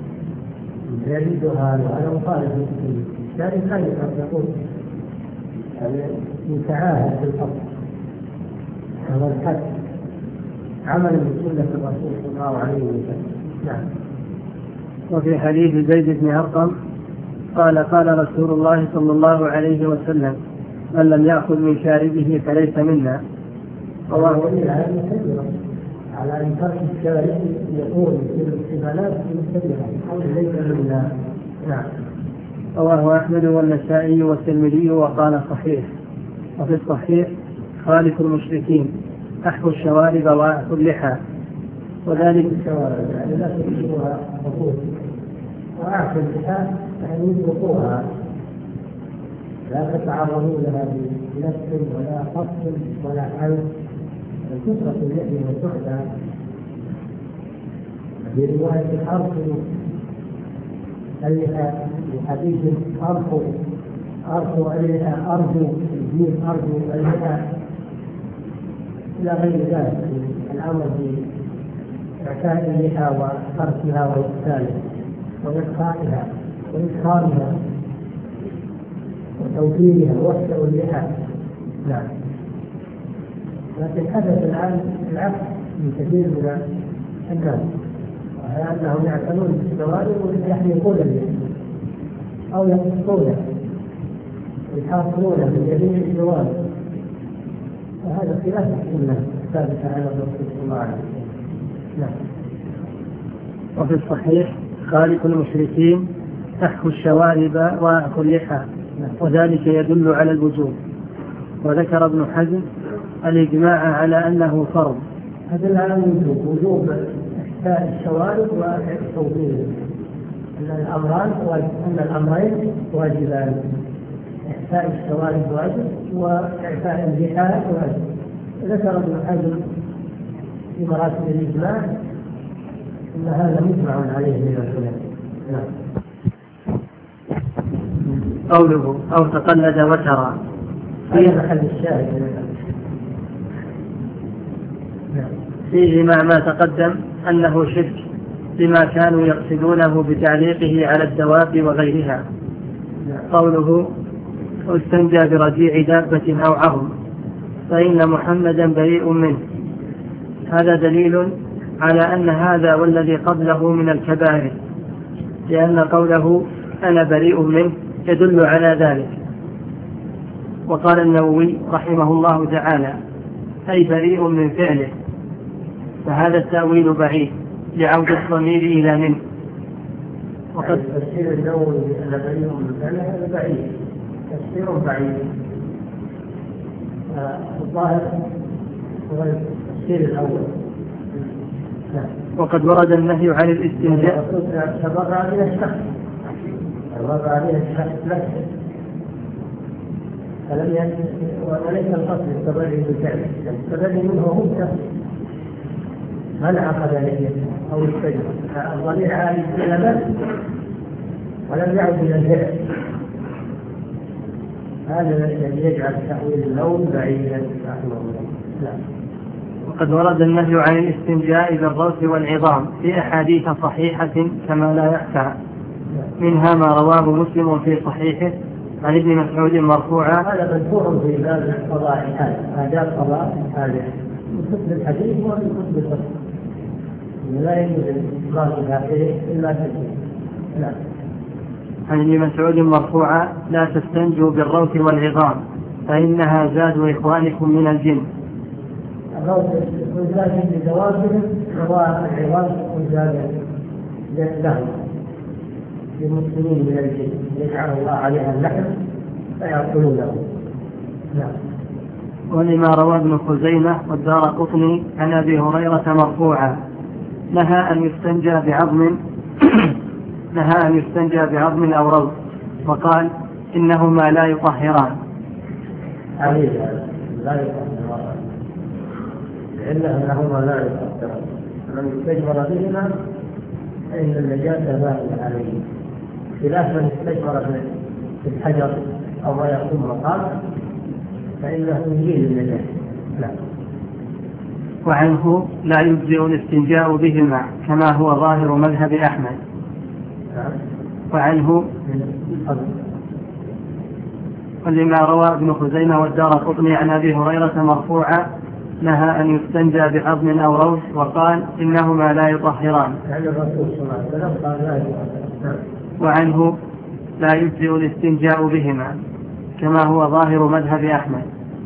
من فعل الجهال، وهذا مخالف للشارب لا يطول يعني يتعاهد بالفضل هذا الحد عملا بسنة الرسول صلى الله عليه وسلم. نعم. وفي حديث زيد بن أرقم قال قال رسول الله صلى الله عليه وسلم من لم يأخذ من شاربه فليس منا. رواه على أن ترك الشارب يكون في الاحتمالات مستدرة ليس منا. نعم. رواه أحمد والنسائي والترمذي وقال صحيح. وفي الصحيح خالف المشركين أحفوا الشوارب وأحفوا اللحى وذلك الشوارب يعني لا تشبهها خطوط وأحفوا اللحى يعني يطلقوها لا تتعرضوا لها بنفس ولا فصل ولا حلق الكسرة اللحية والسحدة في رواية أرفوا اللحى بحديث أرفوا أرفوا اللحى أرجو الدين أرجو اللحى إلى غير ذلك الأمر بإعفاء اللحى وتركها وإغسالها وإبقائها وإدخالها وتوفيرها وحده اللحى. نعم. لكن حدث الآن العكس من كثير من الناس وهي أنهم يعتنون بالشوارب ويحرقون اللحى أو يقصونها ويحاصرونها من جميع الشوارب وهذا خلاف السنة الثابتة على الرسول صلى الله عليه وسلم. نعم. وفي الصحيح خالف المشركين أحفوا الشوارب وأحفوا اللحى وذلك يدل على الوجوب. وذكر ابن حزم الإجماع على أنه فرض. هذا على الوجوب وجوب إحفاء الشوارب وتوفيرها أن الأمران أن الأمرين واجبان إحفاء الشوارب واجب وإعفاء اللحى واجب. ذكر ابن حزم في مراتب الإجماع أن هذا مجمع عليه من العلماء. نعم. قوله أو تقلد وترى في محل الشاهد فيه مع ما تقدم أنه شرك بما كانوا يقصدونه بتعليقه على الدواب وغيرها. قوله استنجى برجيع دابة أو عظم فإن محمدا بريء منه هذا دليل على أن هذا والذي قبله من الكبائر لأن قوله أنا بريء منه يدل على ذلك. وقال النووي رحمه الله تعالى أي بريء من فعله فهذا التأويل بعيد لعود الضمير إلى منه. وقد تفسير النووي أن بريء من فعله هذا بعيد تفسير بعيد. الظاهر هو التفسير الأول. وقد ورد النهي عن الاستنجاء تبرع عليه الشخص تبرع عليه الشخص نفسه فلم وليس القصد التبرع بالفعل التبرع منه هو شخص من عقد لحيته أو الشجر الضمير عائد إلى بس ولم يعد إلى الفعل هذا الذي يجعل تأويل اللون بعيدا رحمه الله. لا. وقد ورد النهي عن الاستنجاء بالروث والعظام في أحاديث صحيحة كما لا يخفى منها ما رواه مسلم في صحيحه عن ابن مسعود مرفوعا هذا مذكور في باب القضاء هذا آداب قضاء هذا من كتب الحديث ومن كتب الفقه لا يجوز الإطلاق الآخر إلا تسليم. لا. عن ابن مسعود مرفوعا لا تستنجوا بالروث والعظام فإنها زاد إخوانكم من الجن. الروث والزاد لزواجهم والعظام والزاد لهم للمسلمين من الجن يجعل الله عليها اللحم فيأكلونه. نعم. ولما روى ابن خزيمة والدارقطني عن أبي هريرة مرفوعا نهى أن يستنجى بعظم نهى أن يستنجى بعظم أو روث وقال إنهما لا يطهران. عليه لا يطهران لأنهما لا يطهران من استجمر بهما فإن النجاسة باقية عليه خلاف من استجمر في الحجر أو ما يقوم مقامه فإنه يزيل النجاسة. لا. وعنه لا يجزئ الاستنجاء بهما كما هو ظاهر مذهب أحمد. ولما روى ابن خزيمة والدارقطني عن أبي هريرة مرفوعا نهى أن يستنجى بعظم أو روث وقال إنهما لا يطهران. يعني الرسول صلى الله عليه وسلم قال لا يطهران. وعنه لا يجزئ الاستنجاء بهما كما هو ظاهر مذهب أحمد.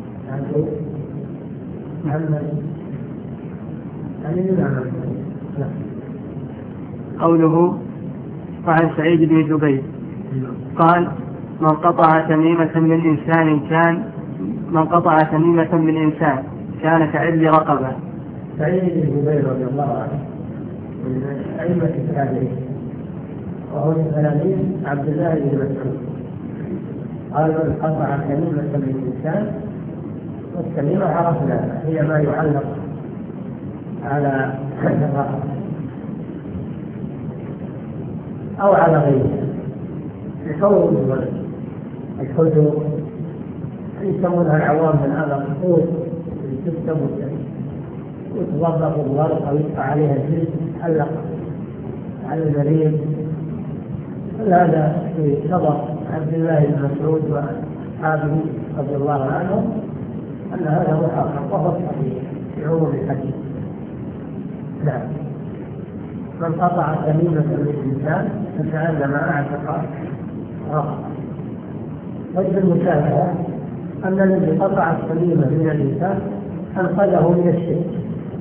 قوله وعن سعيد بن جبير قال من قطع تميمة من إنسان كان من قطع تميمة من إنسان كان كعدل رقبة. سعيد بن جبير رضي الله عنه من أئمة التابعين وهو من تلاميذ عبد الله بن مسعود قال من قطع تميمة من إنسان، والتميمة عرفنا هي ما يعلق على الرقبة أو على غيرها الحوض الحجر يسمونها العوام من هذا الخطوط اللي تكتب وتوظف الورق أو يدفع عليها الجلد تحلق على المريض. هذا في صدر عبد الله بن مسعود وأصحابه رضي الله عنهم أن هذا محرم وهو صحيح في عموم الحديث. نعم. من قطع تميمة الإنسان فكأنما أعتق رقبة. وجه المشاهدة أن الذي قطع التميمة من الإنسان أنقذه من الشرك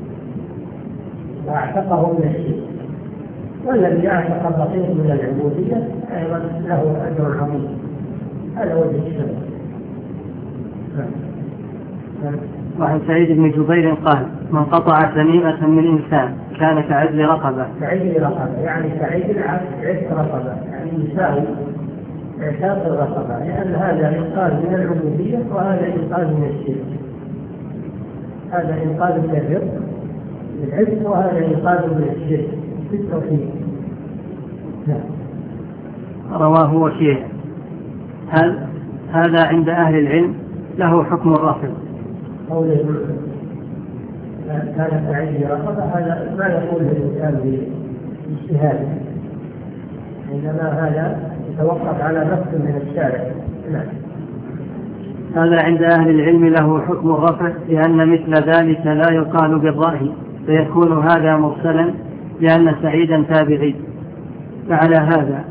وأعتقه من الشرك، والذي أعتق البقية من العبودية أيضا له أجر عظيم. هذا وجه الشرك. وعن سعيد بن جبير قال من قطع تميمة من إنسان كان كعدل رقبة. كعدل رقبة يعني كعدل عدل رقبة يعني يساوي اعتاق الرقبة، لأن هذا إنقاذ من العبودية وهذا إنقاذ من الشرك. هذا إنقاذ من الرق بالعدل وهذا إنقاذ من الشرك في التوحيد. رواه وكيع. هل هذا عند أهل العلم له حكم الرفع؟ قوله كان تعيد رقبة هذا ما يقول الإنسان باجتهاده، إنما هذا يتوقف على نص من الشارع. نعم. هذا عند أهل العلم له حكم الرفع لأن مثل ذلك لا يقال بالرأي فيكون هذا مرسلا لأن سعيدا تابعي. فعلى هذا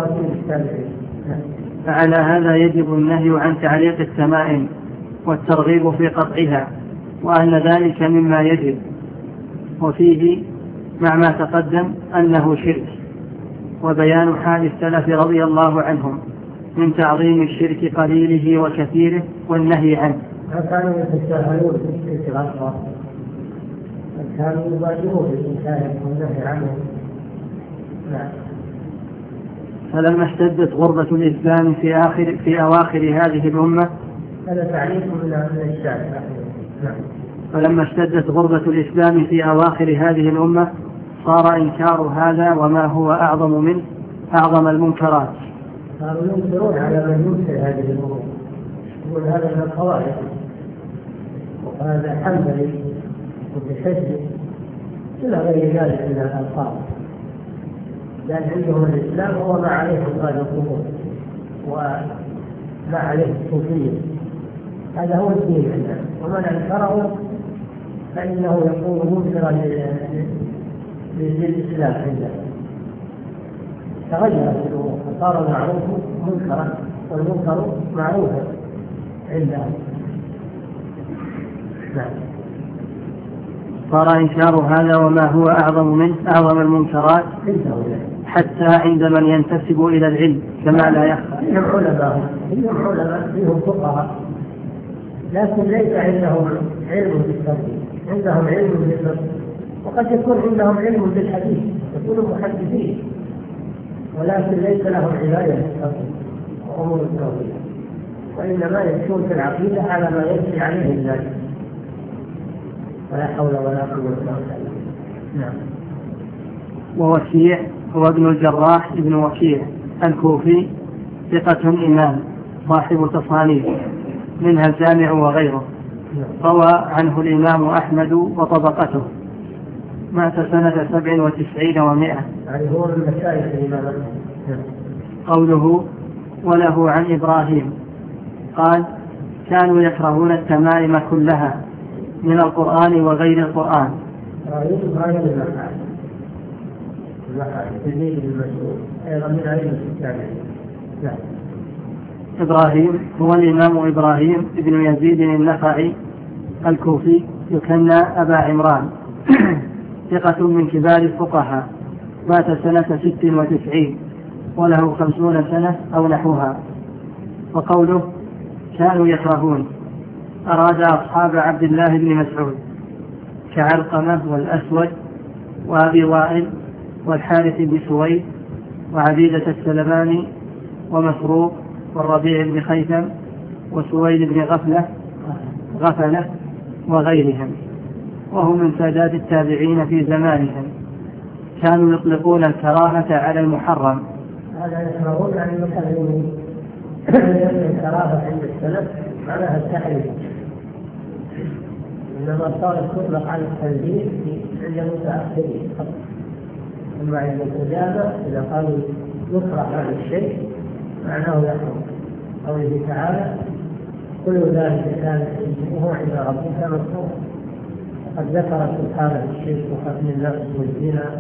فعلى هذا يجب النهي عن تعليق التمائم والترغيب في قطعها، وأن ذلك مما يجب، وفيه مع ما تقدم أنه شرك، وبيان حال السلف رضي الله عنهم من تعظيم الشرك قليله وكثيره والنهي عنه. كانوا يتساهلون في الشرك، كانوا يبادرون بالإنكار والنهي عنه. نعم. فلما اشتدت غربة الإسلام في آخر في أواخر هذه الأمة هذا تعليق من الشارع. نعم. فلما اشتدت غربة الإسلام في أواخر هذه الأمة صار إنكار هذا وما هو أعظم منه أعظم المنكرات. صاروا ينكرون على من ينكر هذه الأمور، يقول هذا من الخوارج وهذا حنبلي متشدد إلى غير ذلك من الألقاب، لأن عندهم الإسلام هو ما عليه إنقاذ القبور وما عليه الصوفية. هذا هو الدين عندنا، ومن أنكره فإنه يكون منكرا للإسلام عندنا. تغيرت الأمور فصار المعروف منكرا والمنكر معروفا عندهم. نعم. صار إنكار هذا وما هو أعظم منه أعظم المنكرات حتى عند من ينتسب إلى العلم كما لا يخفى. فيهم علماء فيهم علماء فيهم فقهاء، لكن ليس عندهم علم بالتوحيد، عندهم علم بالفقه، وقد يكون عندهم علم بالحديث، يكونوا محدثين، ولكن ليس لهم عناية بالتوحيد وأمور التوحيد، وإنما يمشون في العقيدة على ما يمشي عليه الناس. ولا حول ولا قوة إلا بالله. نعم. ووكيع هو ابن الجراح ابن وكيع الكوفي ثقة إمام صاحب تصانيف منها الجامع وغيره. روى عنه الإمام أحمد وطبقته. مات سنة سبع وتسعين ومائة. يعني هو من مشايخ الإمام. قوله وله عن إبراهيم قال: كانوا يكرهون التمائم كلها من القرآن وغير القرآن. إبراهيم هو الإمام إبراهيم ابن يزيد النخعي الكوفي يكنى أبا عمران، ثقة من كبار الفقهاء، مات سنة ست وتسعين وله خمسون سنة أو نحوها. وقوله كانوا يكرهون أراد أصحاب عبد الله بن مسعود كعلقمة والأسود وأبي وائل والحارث بن سويد وعبيدة السلماني ومسروق والربيع بن خيثم وسويد بن غفلة غفلة وغيرهم، وهم من سادات التابعين في زمانهم. كانوا يطلقون الكراهة على المحرم. هذا يكرهون يعني يحرمون، لأن الكراهة عند السلف معناها التحريم، إنما صارت تطلق على التنزيل عند المتأخرين. أما عند الإجابة إذا قالوا يكره هذا الشيء معناه يحرم. قوله تعالى: كل ذلك كان حكمه عند ربك مكروها. قد ذكر سبحانه الشرك وقتل النفس والزنا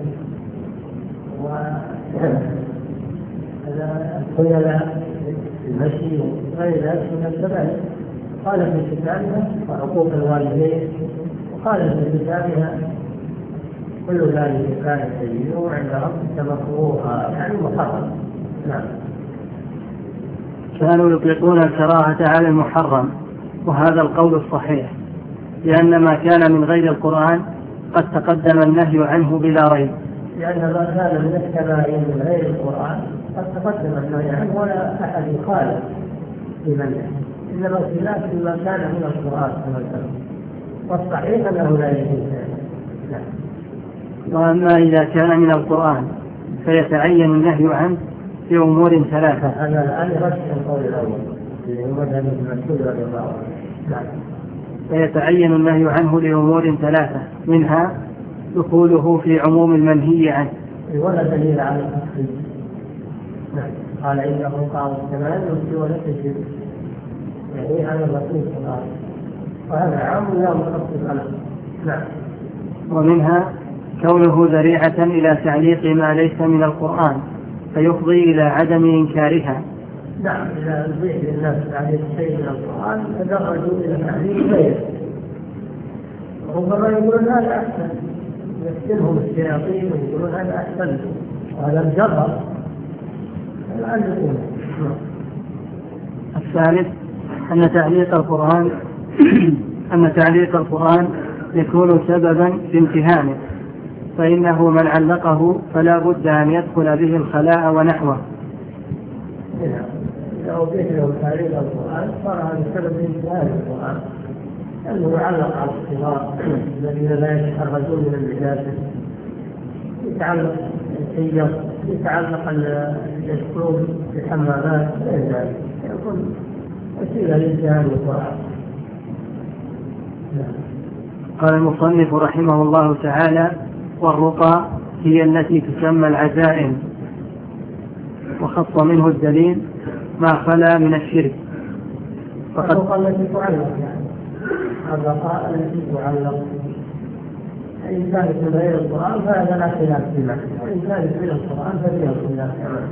والخيلاء المشي وغير ذلك من الكبائر. قال في كتابها وعقوق الوالدين، وقال في كتابها كل ذلك كان سيئه عند ربك مكروها، يعني محرم. نعم. كانوا يطلقون الكراهة على المحرم، وهذا القول الصحيح، لأن ما كان من غير القرآن قد تقدم النهي عنه بلا ريب. لأن ما كان من الكبائر من غير القرآن قد تقدم النهي عنه ولا أحد يخالف بمنعه، إنما الخلاف ما كان من القرآن كما ذكر، والصحيح أنه لا يجوز. وأما إذا كان من القرآن فيتعين النهي عنه في أمور ثلاثة. هذا الآن رشح القول الأول في مذهب ابن مسعود رضي الله عنه. فيتعين النهي عنه لأمور ثلاثة، منها دخوله في عموم المنهي عنه. ولا دليل على التخصيص. نعم. قال إنه قال السماء يمشي ولا تجد، يعني هذا الرسول صلى الله عليه وسلم، وهذا عام لا مخصص له. نعم. ومنها كونه ذريعة إلى تعليق ما ليس من القرآن فيفضي إلى عدم إنكارها. نعم. إذا أضيع للناس تعليق شيء من القرآن تدرجوا إلى تعليق غيره، ربما يقولون هذا أحسن، يفتنهم الشياطين ويقولون هذا أحسن، وهذا الجرب الآن يقول. الثالث أن تعليق القرآن أن تعليق القرآن يكون سببا في امتهانه، فإنه من علقه فلا بد أن يدخل به الخلاء ونحوه. إذا أوجد له تعليق القرآن صار هذا سبب امتهان القرآن، لأنه يعلق على الصغار الذين لا يتحرزون من النجاسة، يتعلق الحجر، يتعلق الأسلوب بالحمامات، غير ذلك يكون وسيلة لامتهان القرآن. قال المصنف رحمه الله تعالى: والرقى هي التي تسمى العزائم، وخص منه الدليل ما خلا من الشرك. الرقى التي تعلق، يعني الرقاء التي تعلق، إن كانت من غير القرآن فهذا لا خلاف فيها، وإن كانت من القرآن ففيها خلاف.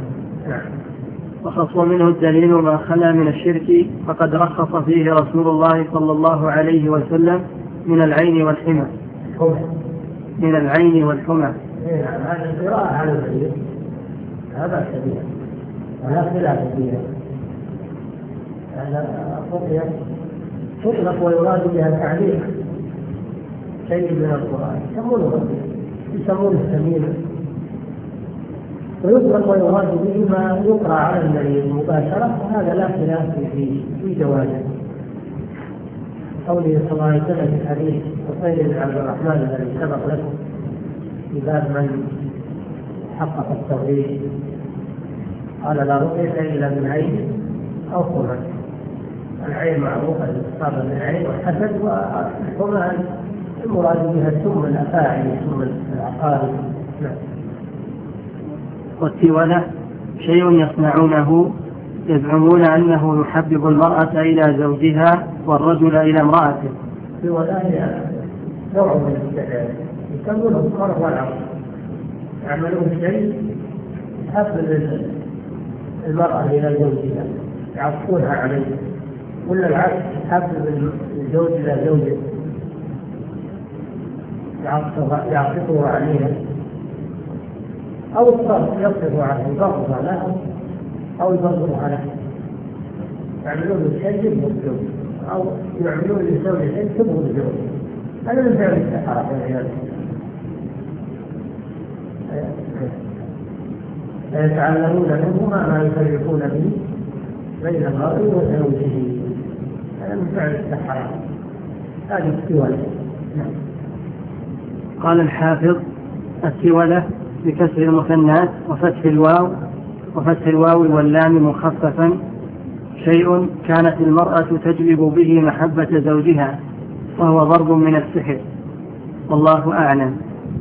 وخص منه الدليل ما خلا من الشرك، فقد رخص فيه رسول الله صلى الله عليه وسلم من العين والحمى. من العين والحمى. هذا القراءة على العين هذا كبير ولا خلاف فيها. هذا الرقية تطلق ويراد بها تعليق شيء من القرآن، يسمونه يسمونه التميم، ويطلق ويراد به ما يقرأ على المريض مباشرة، وهذا لا خلاف فيه في جوازه. قوله صلى الله عليه وسلم في الحديث وصيد بن عبد الرحمن الذي سبق لكم في باب من حقق التوحيد، قال لا رقية إلا من عين أو حمى. العين معروفة الإصابة بالعين والحسد، والحمى المراد بها سم الأفاعي سم العقارب. والتولة شيء يصنعونه يزعمون أنه يحبب المرأة إلى زوجها والرجل إلى امرأته. في ولاية نوع من السحر يسمونه الصرف والعرض، يعملون شيء يحبب المرأة إلى زوجها يعطونها عليه، ولا العكس يحبب الزوج إلى زوجه يعطفه عليها، أو الصرف يصرف عنه يضغط لها أو يضغط عليها، يعملون شيء يبغض أو يعملون للزوج شيء تبغض الزوج. هذا من فعل السحرة والعياذ بالله. يتعلمون منهما ما يفرقون به بين المرء وزوجه، هذا من فعل السحرة. هذه السولة. قال الحافظ: السولة بكسر المثنات وفتح الواو وفتح الواو واللام مخففا شيء كانت المرأة تجلب به محبة زوجها، وهو ضرب من السحر، والله أعلم.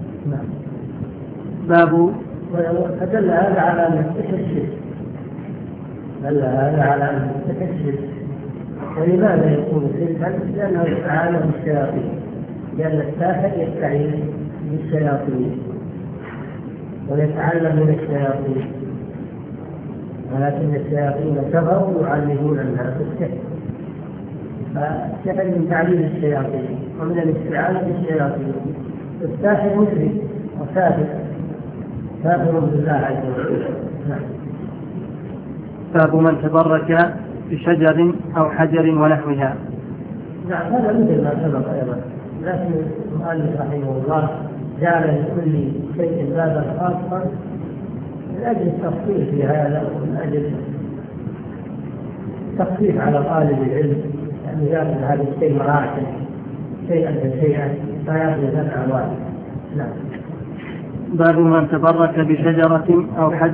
باب. فدل هذا على أن السحر شرك، دل هذا على أن السحر شرك. ولماذا يكون شركا؟ لأنه يتعالم الشياطين، لأن الساحر يستعين بالشياطين ويتعلم من الشياطين، ولكن الشياطين كفروا يعلمون الناس السحر. فالسحر من تعليم الشياطين ومن الاستعانة بالشياطين. الساحر مشرك وكافر كافر بالله عز وجل. باب من تبرك بشجر أو حجر ونحوها. نعم، هذا مثل ما سبق أيضا، لكن المؤلف رحمه الله جعل لكل شيء بابا خاصا من أجل التخفيف في هذا، ومن أجل تخفيف على طالب العلم أن يأخذ هذا الشيء مراحل شيئا فشيئا فيأخذ نفعا واحدا. نعم. باب من تبرك بشجرة أو حجر.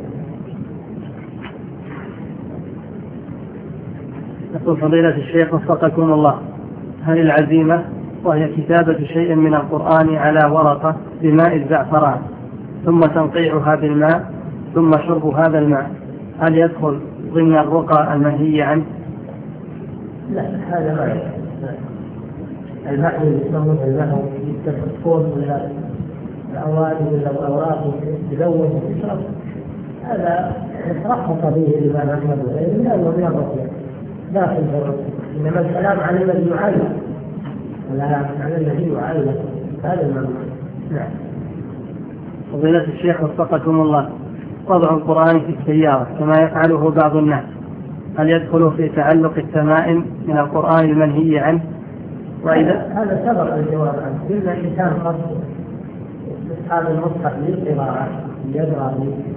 يقول فضيلة الشيخ وفقكم الله: هل العزيمة وهي كتابة شيء من القرآن على ورقة بماء الزعفران ثم تنقيعها بالماء ثم شرب هذا الماء، هل يدخل ضمن الرقى المنهي عنه؟ لا، هذا ما يدخل. الماء يسمونه الماء يتفقون ولا الأواني ولا الأوراق يلون ويشرب، هذا رخص به الإمام أحمد وغيره لأنه رياضة داخل الرقى، إنما الكلام عن الذي يعلم ولا عن الذي يعلم، هذا المعنى. نعم. فضيلة الشيخ وفقكم الله: وضع القرآن في السيارة كما يفعله بعض الناس، هل يدخل في تعلق التمائم من القرآن المنهي عنه؟ وإذا هذا سبق الجواب عنه. إلا الإنسان قصد أصحاب المصحف للقراءة يقرأ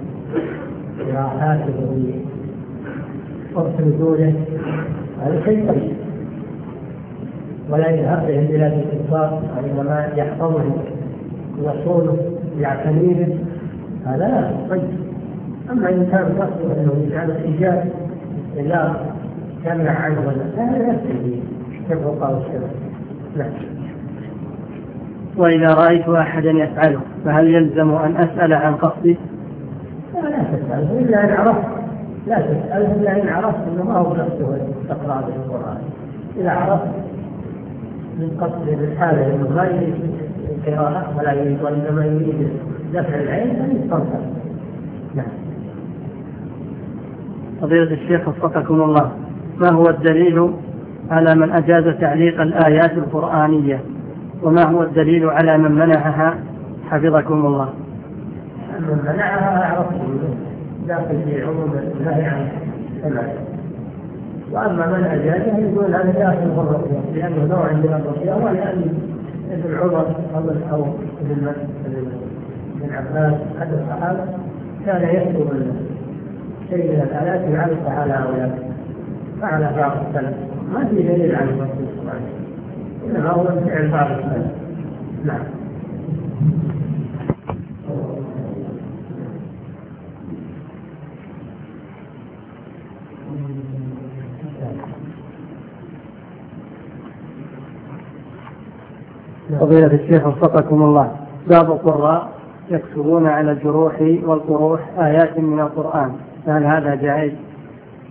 قراءاته وقت نزوله، هذا شيء طيب، ولا يذهب بهم إلى الاستغفار، وإنما يحفظه ويصونه يعتني به، هذا لا طيب. أما إن كان قصده أنه يجعل الإيجاب لا يمنع عنه ولا هذا يكفي كالرقى والشرك. نعم. وإذا رأيت أحدا يفعله فهل يلزم أن أسأل عن قصده؟ لا, لا تسأله إلا إن عرفت، لا تسأله إلا إن عرفت أنه ما هو قصده تقرأ بالقرآن. إذا عرفت من قصده بالحالة أنه لا يريد القراءة ولا يريد وإنما يريد دفع العين فليستنصر. نعم. فضيلة الشيخ وفقكم الله: ما هو الدليل على من أجاز تعليق الآيات القرآنية، وما هو الدليل على من منعها حفظكم الله؟ من منعها أعرفه داخل في عموم النهي عن السمع، وأما من أجازها يقول هذا داخل في الرقية لأنه نوع من الرقية، ولأن ابن عمر أو ابن عباس أحد الصحابة كان يكتب شيء من الآيات يعرف على هؤلاء فعلى بعض السلف، ما في دليل على الرسول صلى الله عليه وسلم، إنما هو من فعل بعض السلف. نعم. فضيلة الشيخ وفقكم الله: بعض القراء يكتبون على الجروح والقروح آيات من القرآن، فهل هذا جائز؟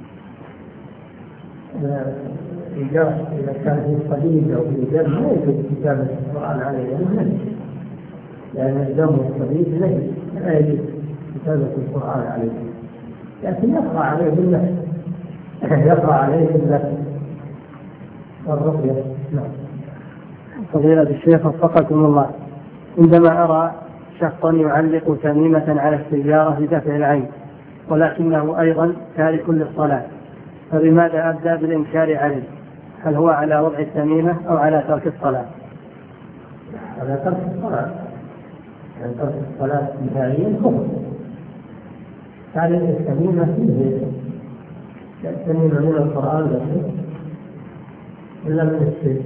إذا كان في صليب أو في دم لا يجوز كتابة القرآن عليه، لأن الدم والصليب لا يجوز كتابة القرآن عليه، لكن يقرأ عليه بالله يقرأ عليه بالله والرقية. نعم. فضيلة الشيخ وفقكم الله، عندما أرى شخصا يعلق تميمة على السيارة لدفع العين ولكنه أيضا تارك للصلاة، فبماذا أبدأ بالإنكار عليه؟ هل هو على وضع التميمة أو على ترك الصلاة؟ على ترك الصلاة، يعني ترك الصلاة نهائيا كفر. تعليق التميمة فيه التميمة من القرآن بس إلا من الشرك.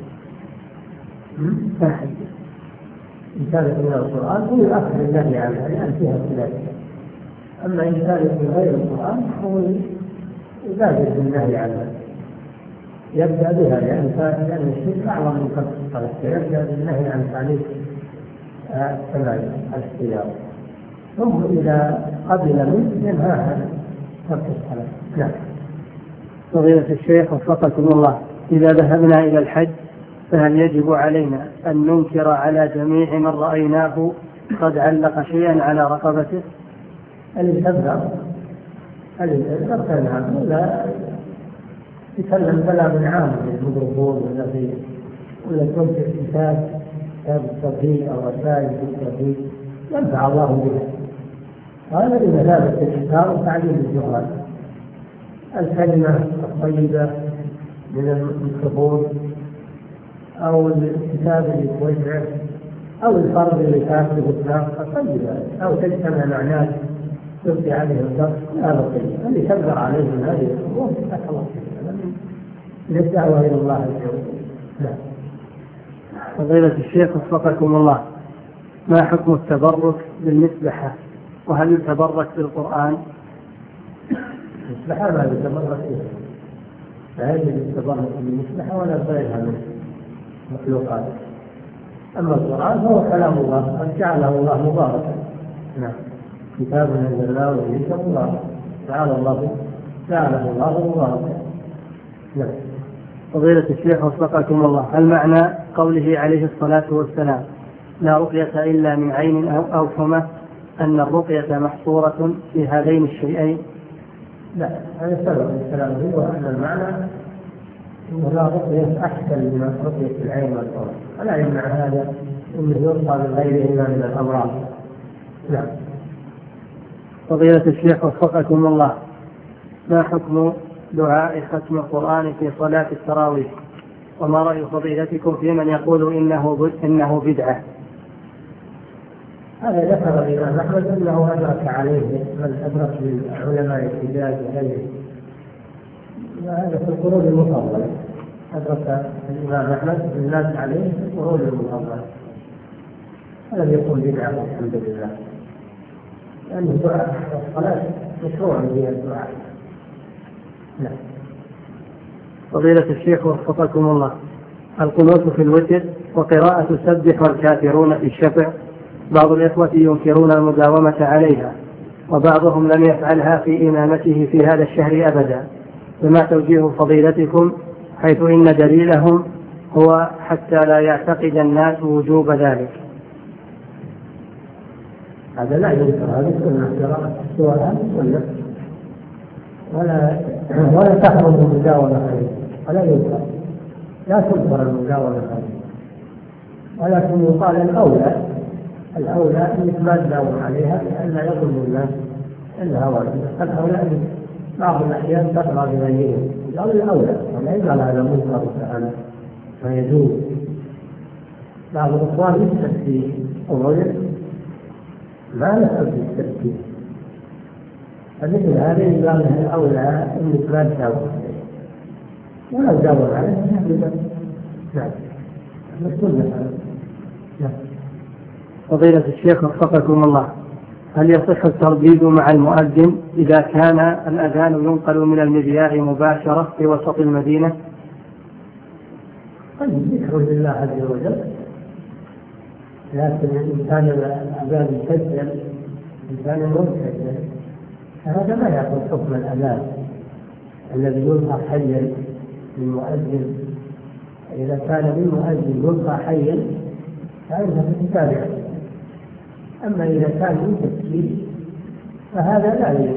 إن كانت من القرآن هو أخذ الله عنها لأن فيها خلاف، أما إن كانت من غير القرآن هو يبادر بالنهي عنها، يبدأ بها لأن الشرك أعظم من ترك الصلاة، فيبدأ بالنهي عن تعليق التمائم على السيارة، ثم إذا قبل منه ينهى عن ترك الصلاة. نعم. فضيلة الشيخ وفقكم الله، إذا ذهبنا إلى الحج فهل يجب علينا أن ننكر على جميع من رأيناه قد علق شيئا على رقبته؟ الكذاب الكذاب لا يتكلم كلام عام الميكروفون ولا في ولا تنكر كتاب كتاب التوحيد أو رسائل التوحيد ينفع الله بها، هذا بمثابة الإنكار وتعليم الجهال. الكلمة الطيبة من الميكروفون أو الكتاب اللي توزعه أو الفرد اللي كاتب إطلاق طيبة أو تجتمع مع ناس تلقي عليه الدرس، هذا طيب. اللي تقدر عليه من هذه الأمور تتخلص من الدعوة إلى الله عز وجل. نعم. فضيلة الشيخ وفقكم الله، ما حكم التبرك بالمسبحة؟ وهل يتبرك بالقرآن؟ المسبحة ما يتبرك فيها، لا يجب التبرك بالمسبحة ولا غيرها من مخلوقات. أما القرآن فهو كلام الله قد جعله الله مباركا. نعم. كتاب أنزلناه إليك مبارك جعله الله جعله الله مباركا. نعم. فضيلة الشيخ وفقكم الله، هل معنى قوله عليه الصلاة والسلام لا رقية إلا من عين أو أوكمة أن الرقية محصورة في هذين الشيئين؟ لا، هذا سبب الكلام هو أن المعنى إنه لا رقية أحسن من رقية العين والأذن، ولا يمنع هذا إنه يرقى من غيرهما من الأمراض. نعم. فضيلة الشيخ وفقكم الله، ما حكم دعاء ختم القرآن في صلاة التراويح؟ وما رأي فضيلتكم في من يقول إنه إنه بدعة؟ هذا ذكر الإمام أحمد أنه أدرك عليه من أدرك من علماء الحجاز وغيره، وهذا في القرون المفضلة أدرك الإمام أحمد الناس عليه في القرون المفضلة، ولم يكن بدعة الحمد لله، لأن دعاء الصلاة مشروع به الدعاء. نعم. فضيلة الشيخ وفقكم الله، القنوت في الوتر وقراءة سبح والكافرون في الشفع، بعض الإخوة ينكرون المداومة عليها، وبعضهم لم يفعلها في إمامته في هذا الشهر أبدا، فما توجيه فضيلتكم حيث إن دليلهم هو حتى لا يعتقد الناس وجوب ذلك؟ هذا لا ينكر، هذه سنة قراءة السورة ولا ولا ولا تحرم المداومة عليه، ولا ينكر، لا تنكر المداومة عليه، ولكن يقال الأولى الأولى أنك ما تداوم عليها لأن لا يظن الناس أنها واجبة، الأولى أن بعض الأحيان تقرأ بغيرهم، قال الأولى ولا يجعل هذا منكر تعالى فيجوز. بعض الإخوان يستفتي الرجل ما نسأل في التفكير، فمثل هذا يقال له الأولى أنك لا تداوم عليه، ولا تداوم عليه يحدث. نعم. السنة. نعم. فضيلة الشيخ وفقكم الله، هل يصح الترديد مع المؤذن إذا كان الأذان ينقل من المذياع مباشرة في وسط المدينة؟ قد ذكر لله عز وجل، لكن إن كان الأذان يسجل إن كان مسجل هذا ما يأخذ حكم الأذان الذي يلقى حيا للمؤذن. إذا كان للمؤذن يلقى حيا فإنها تتابع. أما إذا كان من تسجيل فهذا لا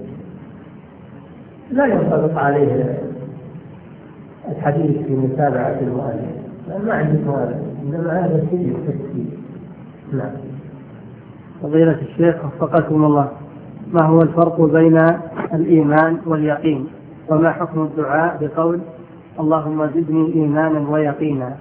لا ينطبق عليه الحديث في متابعة المؤلف، ما عندي مؤلف، إنما هذا شيء تسجيل. نعم. فضيلة الشيخ وفقكم الله، ما هو الفرق بين الإيمان واليقين؟ وما حكم الدعاء بقول اللهم زدني إيمانا ويقينا؟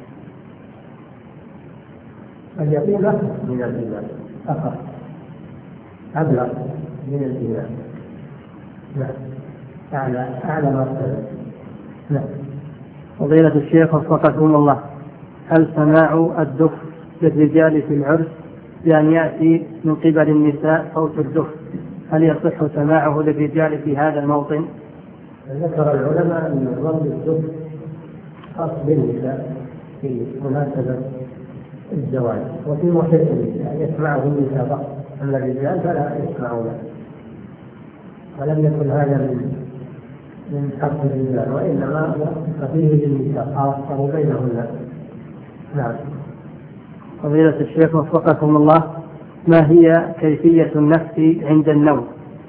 اليقين أخف من الإيمان، أخف أبلغ من الإيمان. نعم. أعلى أعلى مرتبة. نعم. فضيلة الشيخ وفقكم الله، هل سماع الدف للرجال في العرس بأن يأتي من قبل النساء صوت الدف هل يصح سماعه للرجال في هذا الموطن؟ ذكر العلماء أن ضرب الدف خاص بالنساء في مناسبة الزواج وفي محيط النساء يسمعه النساء فقط، أما الرجال فلا يسمعونه، ولم يكن هذا من من حق الرجال وإنما فيه للنساء خاصة وبينهن. نعم. فضيلة الشيخ وفقكم الله، ما هي كيفية النفس عند النوم؟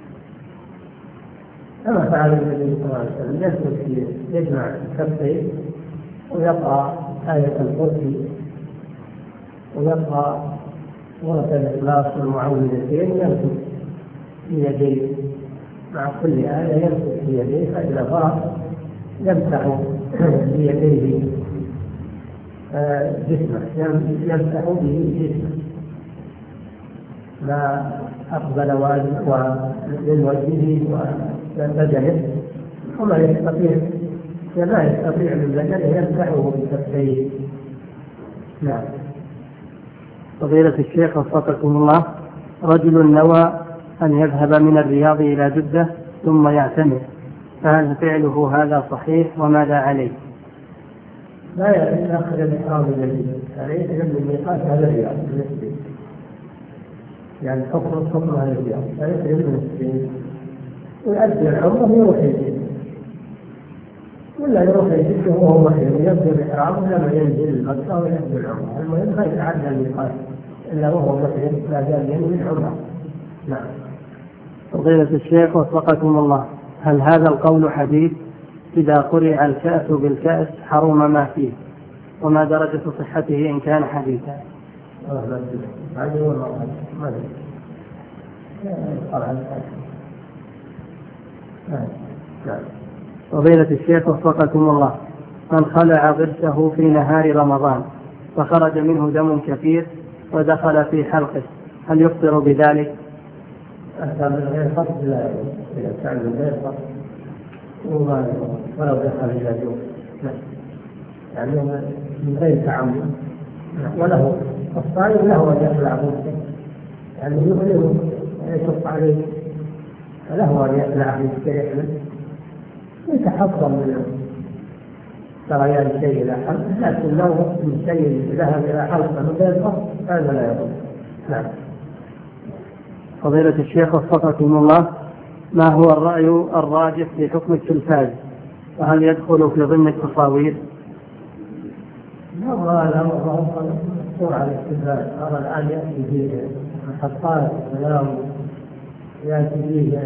كما فعل النبي صلى الله عليه وسلم، يجلس يجمع كفيه ويقرأ آية الكرسي ويقرأ سورة الإخلاص والمعوذتين يمسك في يديه، مع كل آية يمسك في يديه، فإذا فرغ يمسح بيديه جسمه، يمسح به جسمه ما أقبل من وجهه وبدنه، وما يستطيع وما يستطيع من بدنه يمسحه بكفيه. نعم. فضيلة الشيخ وفقكم الله، رجل نوى أن يذهب من الرياض إلى جدة ثم يعتمر، فهل فعله هذا صحيح وماذا عليه؟ لا يأخذ الإحرام من جدة، عليه من الميقات هذا الرياض بالنسبة يعني حكم حكم هذا الرياض، لا يخرج من السبيل ويؤدي العمرة ويروح يجد، ولا يروح يجد وهو محرم يبدأ الإحرام لما ينزل مكة ويبدأ العمرة. المهم ما يتعدى الميقات إلا وهو محرم لا زال ينوي العمرة. نعم. فضيلة الشيخ وفقكم الله، هل هذا القول حديث إذا قرئ الكأس بالكأس حرم ما فيه؟ وما درجة صحته إن كان حديثا؟ هذه هو المرحلة ما نعم. فضيلة الشيخ وفقكم الله، من خلع ضرسه في نهار رمضان فخرج منه دم كثير ودخل في حلقه هل يفطر بذلك؟ أهدى من غير قصد لا يجوز، إذا كان من غير قصد ولو دخل إلى جوف يعني من غير تعمد، وله الصائم له أن يخلع ضرسه يعني يؤلمه ويشق عليه، فله أن يخلع يستريح منه يتحفظ من سريان شيء إلى حلقه، لكن لو من شيء ذهب إلى حلقه من غير قصد هذا لا يضر. نعم. فضيلة الشيخ وفقكم الله، ما هو الرأي الراجح في حكم التلفاز وهل يدخل في ضمن التصاوير؟ والله الأمر مشهور على التلفاز، أرى الآن يأتي فيه محطات كلام، يأتي فيه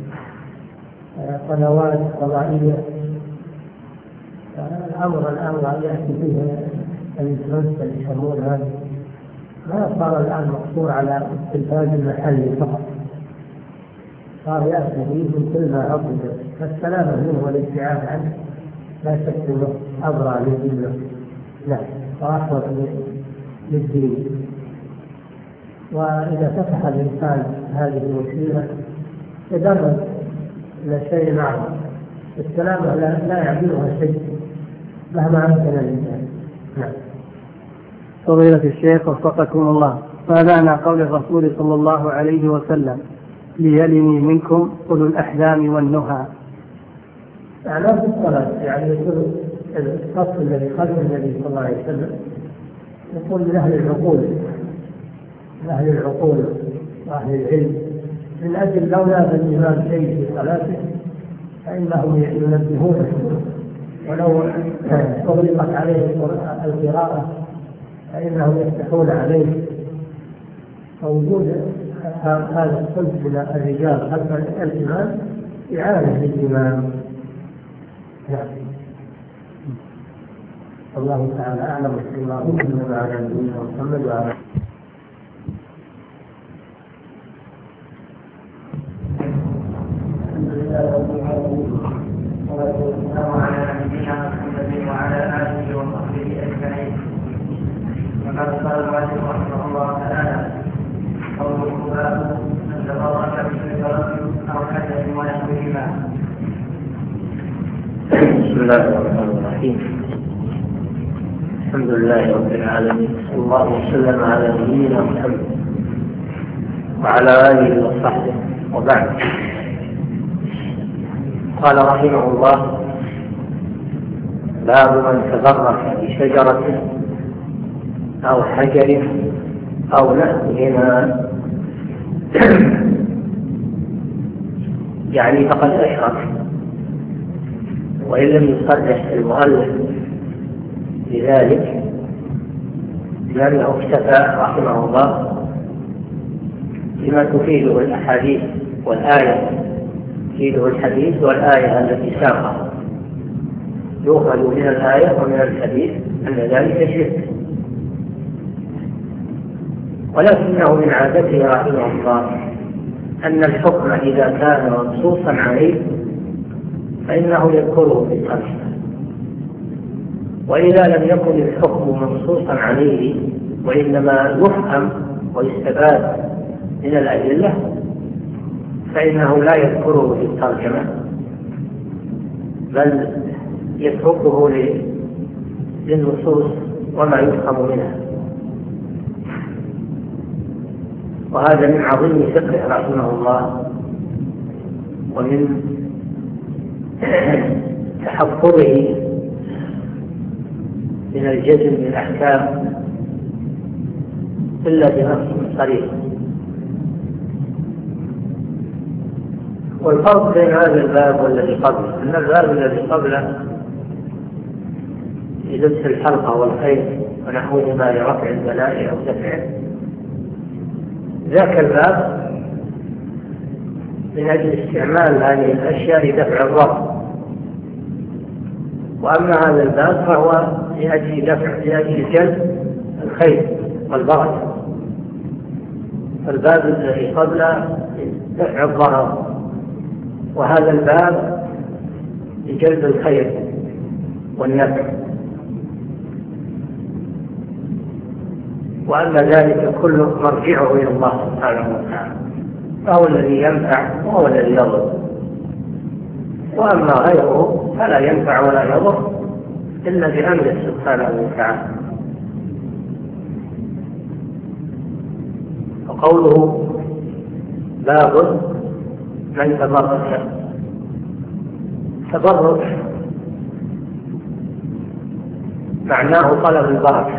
قنوات فضائية، الأمر الآن يأتي فيه الإنفلونزا اللي يسمون هذا، ما صار الآن مقصور على التلفاز المحلي فقط، صار يأتي فيه من كل ما عقد، فالسلامة منه والابتعاد عنه لا شك أنه أبرى للدين لا وأحوط للدين. وإذا فتح الإنسان هذه الوسيلة تدرج إلى شيء أعظم، السلامة لا يعدلها شيء مهما أمكن الإنسان. نعم. فضيلة الشيخ وفقكم الله، فمعنى قول الرسول صلى الله عليه وسلم ليلني منكم أولو الأحلام والنهى؟ يعني في الصلاة يعني يقول الصف الذي خلف النبي صلى الله عليه وسلم يقول من أهل العقول من أهل العقول وأهل العلم، من أجل لو نادى الإمام شيء في صلاته فإنهم ينبهونه ولو أغلقت عليه القراءة فإنهم يفتحون عليه. فوجود هذا الصنف من الرجال خلف الإمام إعانة للإمام. الله تعالى أعلم. صلى الله على نبينا محمد وعلى الحمد لله رب العالمين والصلاة والسلام على نبينا محمد وعلى آله وصحبه أجمعين. وقد قال المؤلف رحمه الله تعالى: قوله باب من تبرك بشجرة أو حجر ونحوهما. بسم الله الرحمن الرحيم. الحمد لله رب العالمين، صلى الله وسلم على نبينا محمد وعلى آله وصحبه، وبعد. قال رحمه الله: باب من تبرك بشجرة أو حجر أو نحوهما، يعني فقد أشرك، وإن لم يصرح المؤلف بذلك لأنه اكتفى رحمه الله بما تفيده الأحاديث والآية تفيده الحديث والآية التي ساقها، يؤخذ من الآية ومن الحديث أن ذلك شرك. ولكنه من عادته رحمه الله أن الحكم إذا كان منصوصا عليه فإنه يذكره في الترجمة، وإذا لم يكن الحكم منصوصا عليه وإنما يفهم ويستفاد من الأدلة فإنه لا يذكره في الترجمة، بل يتركه للنصوص وما يفهم منها. وهذا من عظيم فقهه رحمه الله ومن تحفظه من الجزم بالأحكام إلا بنص صريح. والفرق بين هذا الباب والذي قبله أن الباب الذي قبله في لبس الحلقة والخيط ونحوهما لرفع البلاء أو دفعه، ذاك الباب من أجل استعمال هذه الأشياء لدفع الضر، وأما هذا الباب فهو لأجل دفع لأجل جلب الخير والبركة. فالباب الذي قبله دفع الضرر، وهذا الباب لجلب الخير والنفع. وأما ذلك كله مرجعه إلى الله سبحانه وتعالى، فهو الذي ينفع وهو الذي يضر، وأما غيره فلا ينفع ولا يضر إلا بأمره سبحانه وتعالى. وقوله باب من تبرك، تبرك معناه طلب البركة،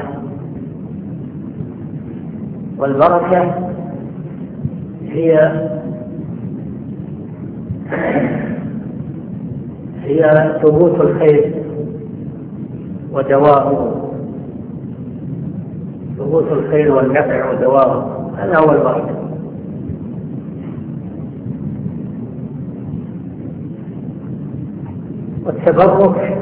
والبركة هي هي ثبوت الخير ودوامه، ثبوت الخير والنفع ودوامه، هذا هو البركة. والتبرك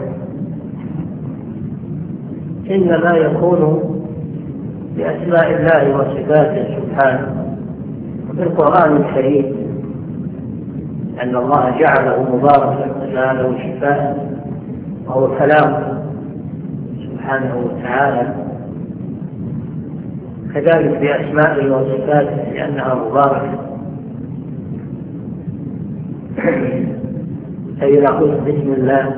إنما يكون بأسماء الله وصفاته سبحانه. وفي القرآن الكريم أن الله جعله مباركا وجعله شفاء وهو كلامه سبحانه وتعالى، كذلك بأسمائه وصفاته لأنها مباركة. فإذا قلت بسم الله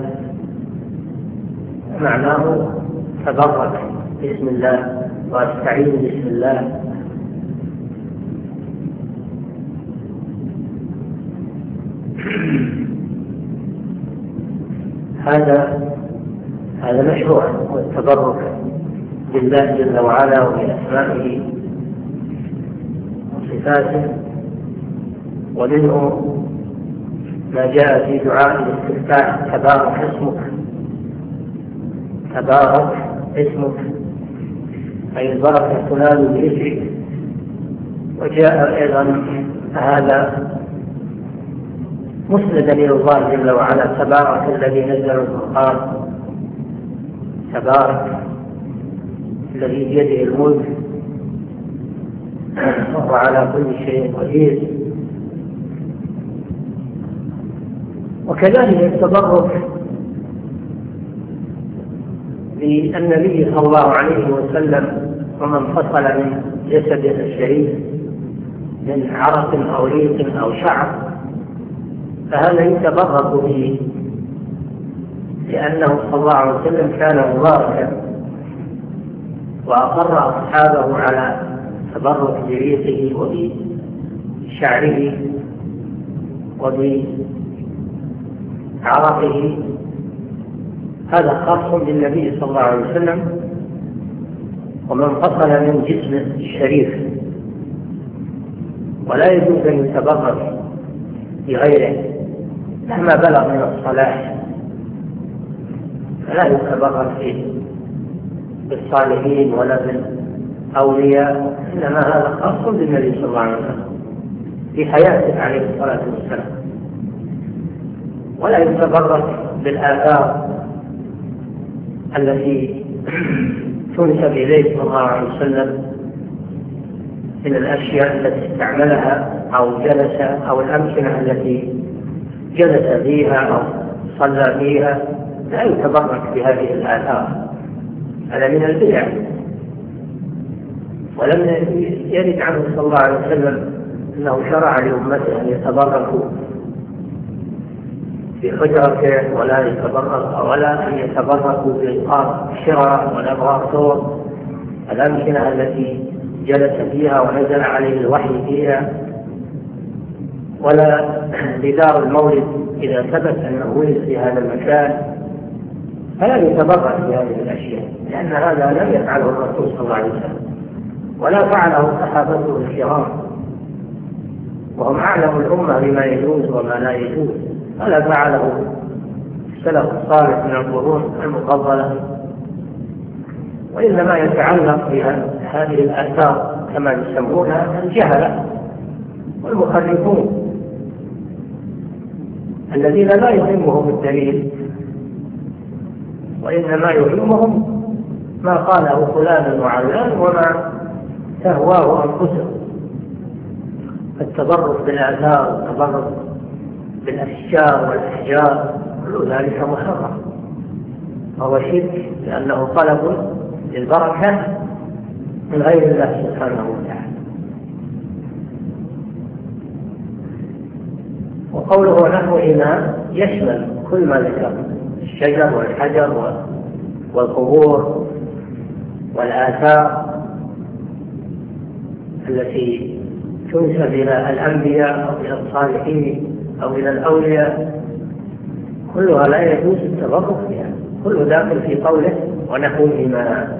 معناه تبرك بسم الله واستعين بسم الله. هذا هذا مشروع، والتبرك بالله جل وعلا وبأسمائه وصفاته. ومنه ما جاء في دعاء الاستفتاح: تبارك اسمك تبارك اسمك أي البركة تنال باسمك. وجاء أيضا هذا مسندا إلى الله جل وعلا: تبارك الذي نزل الفرقان، تبارك الذي بيده الملك وهو على كل شيء قدير. وكذلك التبرك بالنبي صلى الله عليه وسلم ومن فصل من جسده الشريف من عرق أو ريق أو شعر، فهذا يتبرك به، لأنه صلى الله عليه وسلم كان مباركا وأقر أصحابه على تبرك بريقه وبشعره وبعرقه. هذا خاص بالنبي صلى الله عليه وسلم ومن فصل من جسمه الشريف، ولا يجوز أن يتبرك بغيره مهما بلغ من الصلاح، فلا يتبرك فيه بالصالحين ولا بالأولياء، إنما هذا خاص بالنبي صلى الله عليه وسلم في حياته عليه الصلاة والسلام. ولا يتبرك بالآثار التي تنسب إليه صلى الله عليه وسلم من الأشياء التي استعملها أو جلس أو الأمكنة التي جلس فيها أو صلى فيها، لا يتبرك بهذه الآثار، هذا من البدع. ولم يرد عنه صلى الله عليه وسلم أنه شرع لأمته أن يتبركوا بحجرته، ولا يتبرك ولا أن يتبركوا بإلقاء الشرع ولا بغاء الأمكنة التي جلس فيها ونزل عليه الوحي فيها، ولا بدار المولد إذا ثبت أنه ولد في هذا المكان، فلا يتبرك بهذه الأشياء، لأن هذا لم يفعله الرسول صلى الله عليه وسلم ولا فعله صحابته الكرام، وهم أعلم الأمة بما يجوز وما لا يجوز، ولا فعله السلف الصالح من القرون المفضلة. وإنما يتعلق بهذه الآثار كما يسمونها الجهلة والمخرفون الذين لا يهمهم الدليل، وإنما يهمهم ما قاله فلان وعلان وما تهواه أنفسهم. التبرك بالآثار والتبرك بالأشجار والأحجار كل ذلك محرم، وهو شرك، لأنه طلب للبركة من غير الله سبحانه وتعالى. وقوله نحوهما يشمل كل ما ذكر: الشجر والحجر والقبور والآثار التي تنسب إلى الأنبياء أو إلى الصالحين أو إلى الأولياء، كلها لا يجوز التبرك بها، كله داخل في قوله ونحوهما.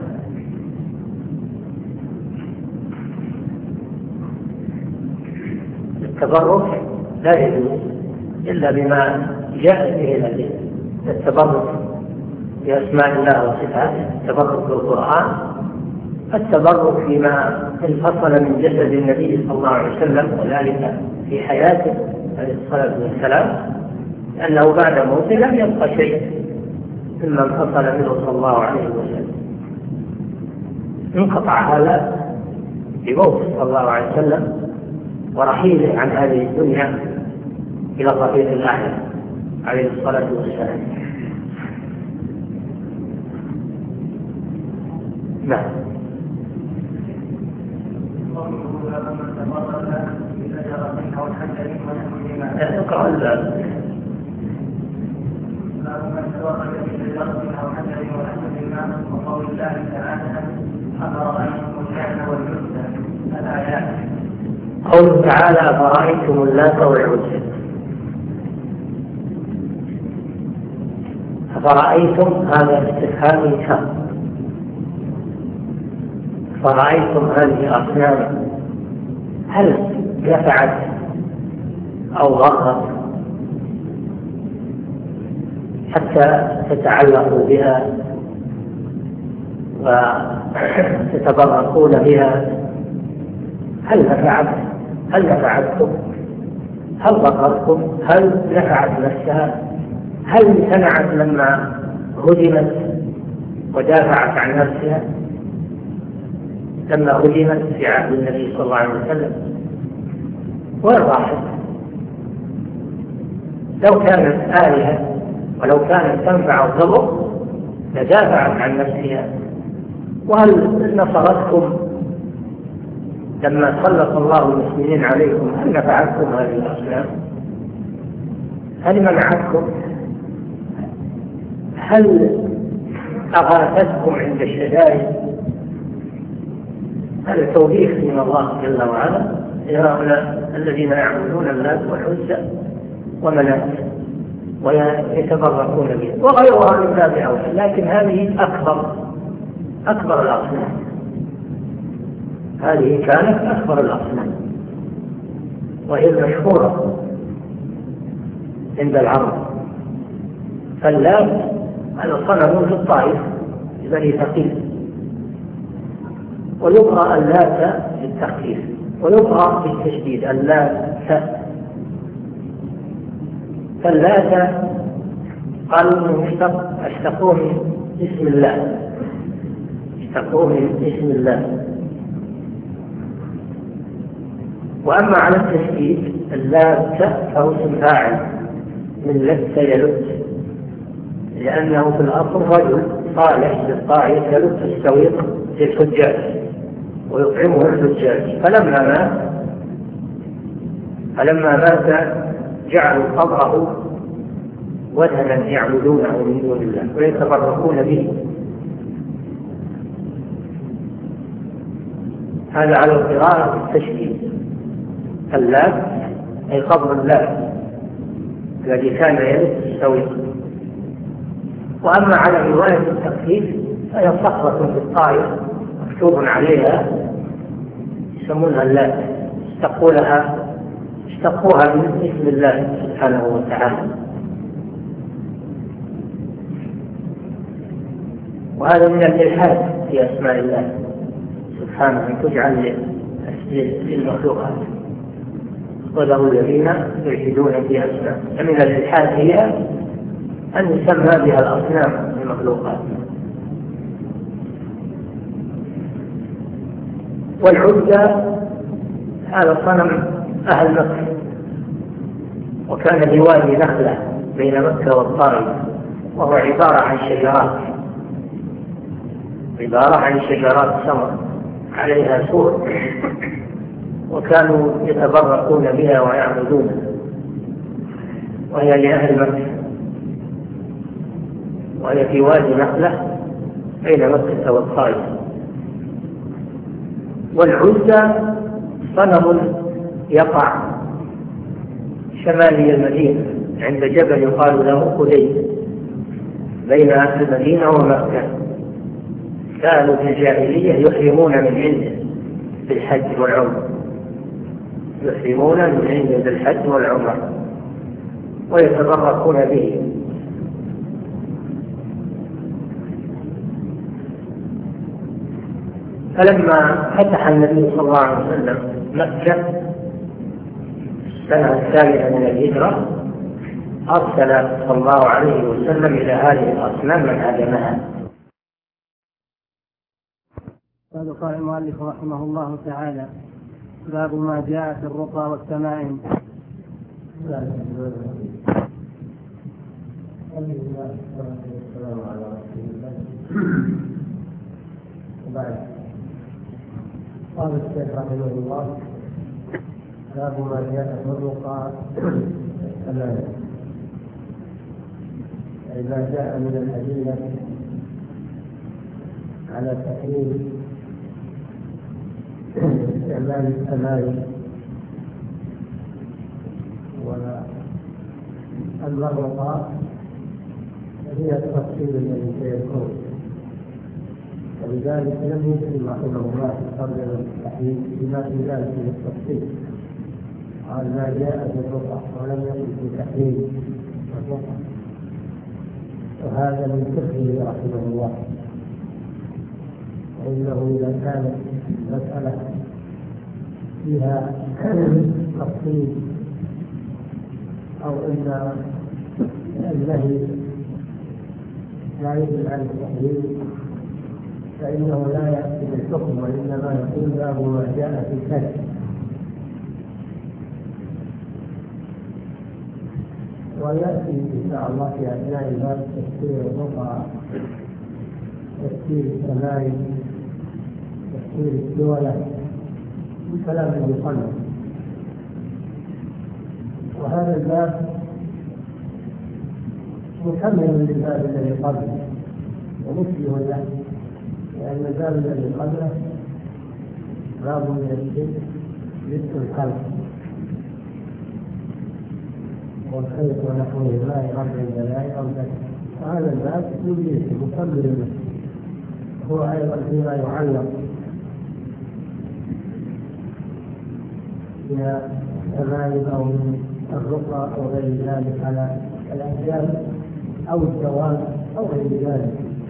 التبرك لا يجوز إلا بما جاء به الأدلة: التبرك بأسماء الله وصفاته، التبرك بالقرآن، التبرك فيما انفصل من جسد النبي صلى الله عليه وسلم وذلك في حياته عليه الصلاة والسلام، لأنه بعد موته لم يبقى شيء مما انفصل منه صلى الله عليه وسلم، انقطع هذا بموته صلى الله عليه وسلم ورحيله عن هذه الدنيا إلى الرفيق الأعلى عليه الصلاة والسلام. نعم. اقرأ الباب. وقول الله تعالى أفرأيتم اللات والعزى الآيات. قوله تعالى أفرأيتم اللات والعزى، أفرأيتم هذا استفهام تام، فرأيتم هذه الأصنام هل نفعت أو ضرت حتى تتعلقوا بها فتتبركون بها. هل نفعت؟ هل نفعتكم؟ هل ضرتكم؟ هل نفعت نفسها؟ هل امتنعت لما هدمت ودافعت عن نفسها لما هدمت في عهد النبي صلى الله عليه وسلم؟ وين راحت؟ لو كانت آلهة ولو كانت تنفع وتضر لدافعت عن نفسها. وهل نصرتكم لما سلط الله المسلمين عليكم؟ هل نفعتكم هذه الأصنام؟ هل منعتكم؟ هل أغاثتكم عند الشدائد؟ هذا توبيخ من الله جل وعلا لهؤلاء الذين يعبدون اللات والعزى ومناة ويتبركون به وغيرها من باب أولى. لكن هذه أكبر أكبر الأصنام، هذه كانت أكبر الأصنام وهي المشهورة عند العرب. فاللات هذا صنم في الطائف بني ثقيف، ويقرأ اللات بالتخفيف ويقرأ بالتشديد اللات. فاللات قالوا انه اشتق اشتقوه من اسم الله، اشتقوه من اسم الله. واما على التشديد اللات فهو اسم فاعل من لت يلت، لانه في الاصل رجل صالح للطائف يلت السويق للحجاج ويطعمه الحجاج. فلما مات فلما مات جعلوا قبره وثنا يعبدونه من دون الله ويتبركون به. هذا على القراءة التشديد. اللات أي قبر اللات الذي كان يرث السويق. وأما على رواية التخفيف فهي صخرة في الطائف مكتوب عليها يسمونها اللات، اشتقوا لها اشتقوها من اسم الله سبحانه وتعالى. وهذا من الإلحاد في أسماء الله سبحانه، أن تجعل للمخلوقات وله الذين يلحدون في أسماء. من الإلحاد هي أن يسمى بها الأصنام المخلوقات. والعزى هذا صنم أهل مكة، وكان بوادي نخلة بين مكة والطائف، وهو عبارة عن شجرات عبارة عن شجرات سمر عليها سور، وكانوا يتبركون بها ويعبدونها، وهي لأهل مكة، وهي في وادي نخلة بين مكة والطائف. والعزى صنم يقع شمالي المدينة عند جبل يقال له قديد بين المدينة ومكة. كانوا في الجاهلية يحرمون من عنده بالحج والعمرة، يحرمون من عنده بالحج والعمرة ويتبركون به. فلما فتح النبي صلى الله عليه وسلم مكة السنة الثالثة من الهجرة أرسل صلى الله عليه وسلم إلى هذه الأصنام من هدمها. قال قال المؤلف رحمه الله تعالى: باب ما جاء في الرقى والتمائم. قال الشيخ رحمه الله: باب ما جاء في الرقى والتمائم، أي ما جاء من الأدلة على تحريم استعمال التمائم. وأما الرقى فهي التفصيل الذي سيكون، ولذلك لم يكن رحمه الله يقرر التحريم بما في ذلك من التفصيل. قال ما جاء في الرقى ولم يكن في تحريم الرقى، وهذا من فقهه رحمه الله. فإنه إذا كانت مسألة فيها تفصيل أو أن النهي لا يدل على التحريم فإنه لا يأتي بالحكم، وإنما يقول باب ما جاء في كذا. ويأتي إن شاء الله في أثناء الباب تفسير الرقعة، تفسير السماء، تفسير الدولة، كلام المصنف. وهذا الباب مكمل للباب الذي قبله ومشبه له، لأن الباب الذي قبله باب من الشرك ضد الخلق والخيط ونحوه ما يرفع البلاء أو ذلك. وهذا الباب يجلس مكمل له، هو أيضا فيما يعلق من التمائم أو من الرقى أو غير ذلك على الأشياء أو الدواب أو غير ذلك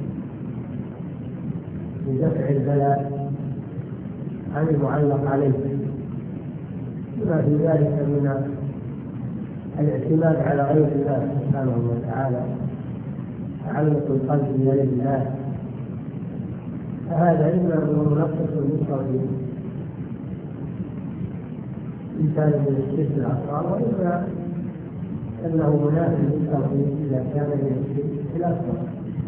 لدفع البلاء عن المعلق عليه، بما في ذلك من الاعتماد على غير الله سبحانه وتعالى، تعلق القلب بغير الله، فهذا إما هو منقص للتوحيد إن كان من الشرك الأصغر، وإما أنه منافي للتوحيد إذا كان من الشرك الأكبر.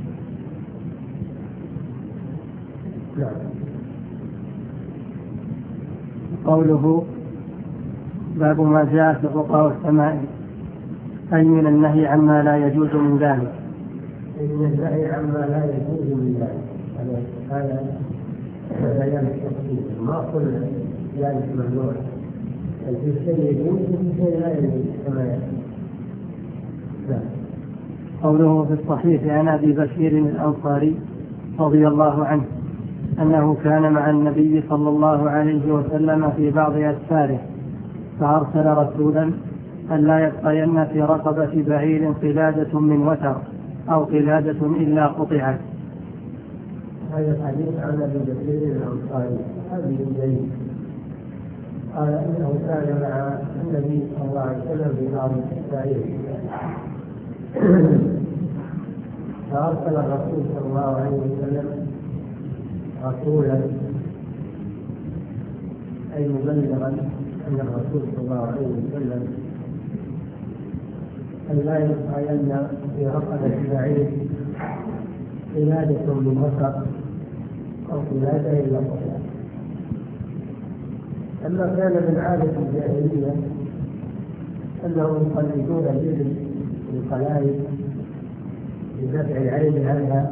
نعم. قوله باب ما جاء في الرقى والتمائم، أي من النهي عما لا يجوز من ذلك. من النهي عما لا يجوز من ذلك، هذا بيان التفصيل، ما قلنا ذلك ممنوع، في شيء يجوز وفي شيء لا يجوز كما يأتي. قوله في الصحيح عن أبي بشير الأنصاري رضي الله عنه أنه كان مع النبي صلى الله عليه وسلم في بعض أسفاره فأرسل رسولا أن لا يبقين في رقبة بعير قلادة من وتر أو قلادة إلا قطعت. هذا الحديث عن أبي بشير الأنصاري هذه جيد، قال إنه كان مع النبي صلى الله عليه وسلم في بعض الأسفاره فأرسل الرسول صلى الله عليه وسلم رسولا أي مبلغا أن الرسول صلى الله عليه وسلم أن لا يبقين في رقبة بعير قلادة من وتر أو قلادة إلا قطعت. أما كان من عادة الجاهلية أنهم يقلدون الإبل بالقلائد لدفع العين عنها،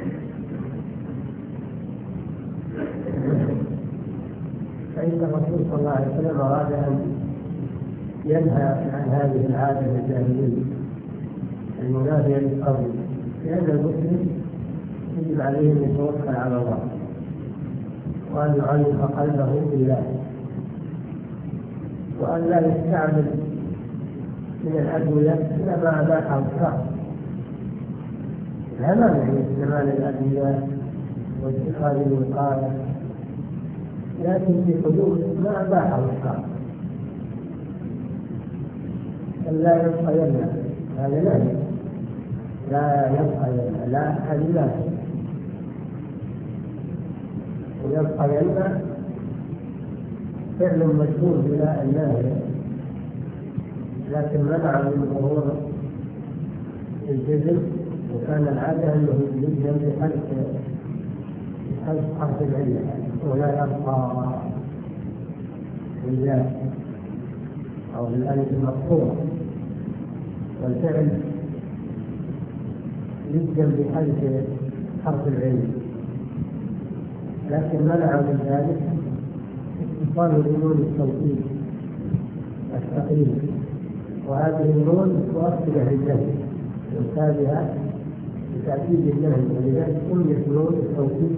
فإن الرسول صلى الله عليه وسلم أراد أن ينهى عن هذه العادة الجاهلية المنافية للقول، لأن المسلم يجب عليه أن يتوكل على الله وأن يعلق قلبه بالله، وأن لا يستعمل من الأدوية إلا ما أباحه الشرع. لا مانع من استعمال الأدوية واتخاذ الوقاية، لكن في حدود ما أباحه الشرع. لا يبقين، هذا لا لا يبقين لا أحد لا يبقين فعل مشهور بلا الناهي، لكن منع من ظهور الجزم، وكان العادة أنه يجزم بحذف بحذف حرف العلة ولا يبقى بالله أو بالألف المقصورة، والفعل يجزم بحذف حرف العلة، لكن منع من ذلك اتصال بنون التوكيد الثقيل، وهذه النون مؤكدة للنهي يرتابها بتأكيد النهي، ولذلك سميت نون التوكيد.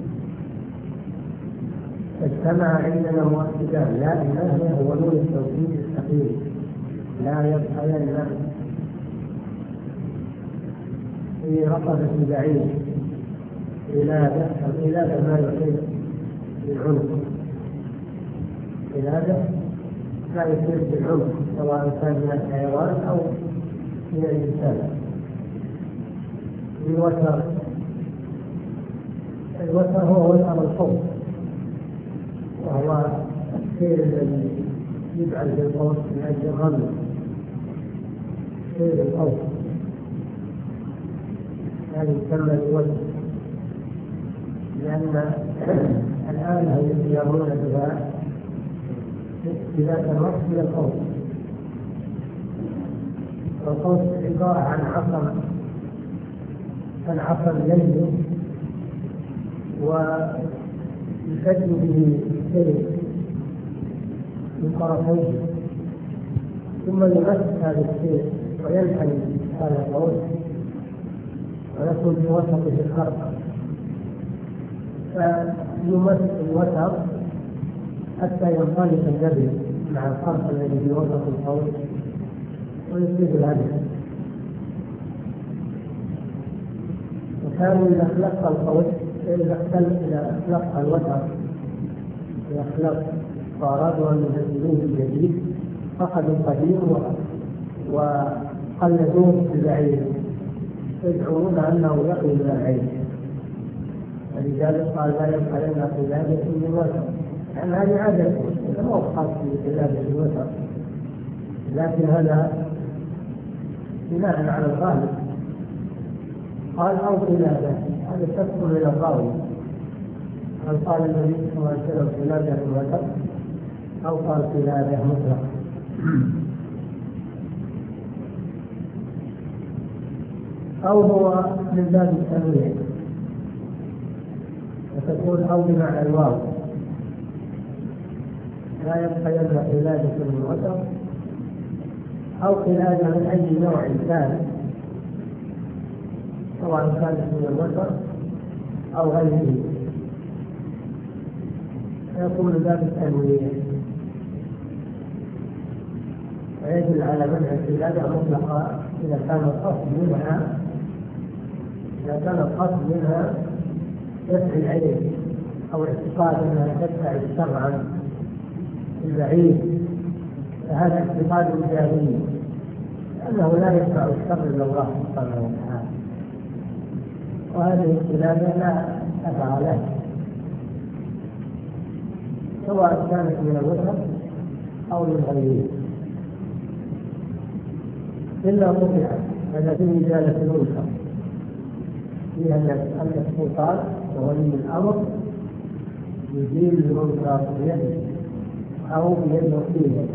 اجتمع عندنا مؤكدان، لا النهي هو نون التوكيد الثقيل، لا يبقين في رقبة بعيد قلادة. القلادة ما يصير بالعنف، قلادة ما يصير بالعنف سواء كان من الحيوان أو من الإنسان. الوتر، الوتر هو وتر الصوت، وهو السير الذي يجعل في الصوت من أجل الغم، سير الصوت هذه تسمى الوتر، لأن الآلة التي يرون بها ذات الوقت من الصوت، والصوت عبارة عن عصا، عن عصا ينزل ويشد به السير من طرفيه، ثم يمس هذا السير وينحني هذا الصوت ويكون في وسطه الخرق، فيمس الوتر حتى ينطلق النبي مع الخرق الذي في وسط الصوت ويصيب الهدف. وكانوا إذا خلق الصوت، إذا اختلف إلى خلق الوتر، إذا خلق فأرادوا أن ينزلوه الجديد فقدوا القديم وقلدوه بالبعير، يدعون أنه يقي من العين، ولذلك قال لا يبقى لنا قلادة من وتر، لأن هذه عادة مو خاص بقلادة الوتر، لكن هذا بناء على الغالب. قال أو قلادة، هذا تدخل إلى الراوي، هل قال النبي صلى الله عليه وسلم قلادة الوتر أو قال قلادة مطلقة. أو هو من باب التنويع، وتكون أو بمعنى الواو، لا يبقى يبقى قلادة من وتر أو قلادة من أي نوع كان، سواء كانت من الوتر أو غيره، فيكون من باب التنويع ويدل على منع القلادة مطلقة إذا كان القصد منها إذا كان القصد منها دفع العين أو اعتقاد أنها تدفع الشر البعيد، فهذا اعتقاد جاهلي، لأنه لا يدفع الشر إلا الله سبحانه وتعالى، وهذه القلادة لا أثر له سواء كانت من الوتر أو من غيره، إلا قطعت. هذا في إزالة المنكر، فيها أن السلطان وولي الأمر يزيل المنكر بيده أو بيد وكيله،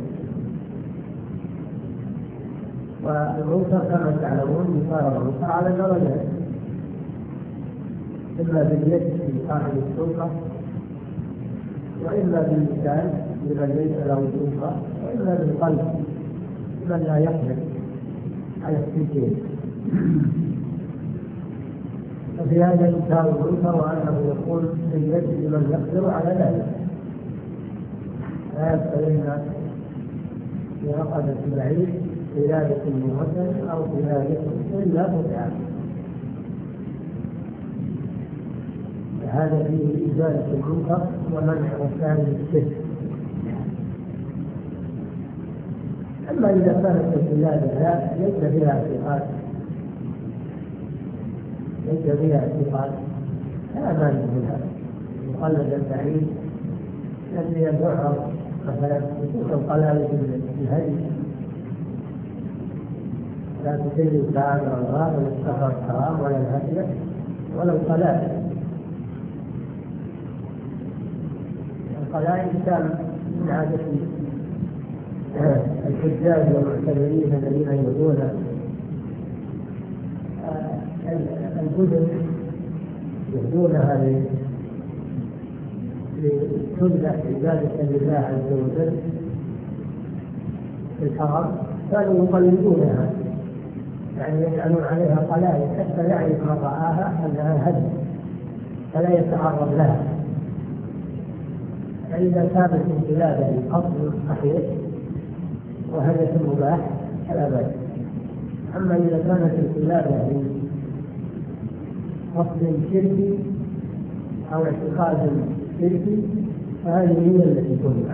والمنكر كما تعلمون يصار المنكر على درجات، إما باليد في صاحب السلطة، وإما باللسان لمن ليس له سلطة، وإما بالقلب لمن لا يقدر على السجين. ففي هذا إنكار المنكر، وأنه يقول باليد لمن يقدر على ذلك، لا يبقين في رقبة بعيد قلادة من وتر أو قلادة إلا قطعت. هذا فيه إزالة المنكر ومنع وسائل الشرك. أما إذا كانت القلادة لا ليس فيها اعتقاد ليس فيها اعتقاد لا مانع منها، يقلد البعيد الذي يدعو مثلا يكون القلادة الهدي لا تسير الكعب ولا الغار ولا السفر الحرام ولا الهدي ولا القلادة. القلائد كان من عادة الحجاج والمعتمرين الذين يؤذون الجدد يؤذونها لتمدح عبادة لله عز وجل في الحرم، كانوا يقلدونها، يعني يجعلون عليها قلائد حتى يعرف من رآها أنها هدي فلا يتعرض لها. فإذا كانت القلادة لقصد صحيح وهدف مباح فلا بأس. أما إذا كانت القلادة لقصد شركي أو اعتقاد شركي فهذه هي التي تمنع.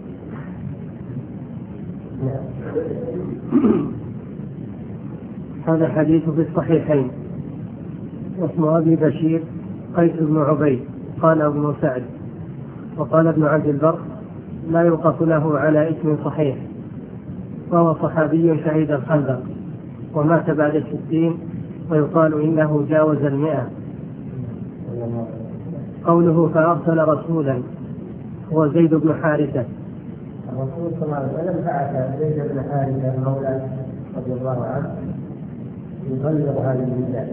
هذا حديث في الصحيحين. واسم أبي بشير قيس بن عبيد قال ابن سعد. وقال ابن عبد البر لا يوقف له على اسم صحيح، وهو صحابي شهيد الخندق ومات بعد الستين، ويقال إنه جاوز المئة. قوله فأرسل رسولا هو زيد بن حارثة. الرسول صلى الله عليه وسلم بعث زيد بن حارثة المولى رضي الله عنه يبلغ هذه البلاد.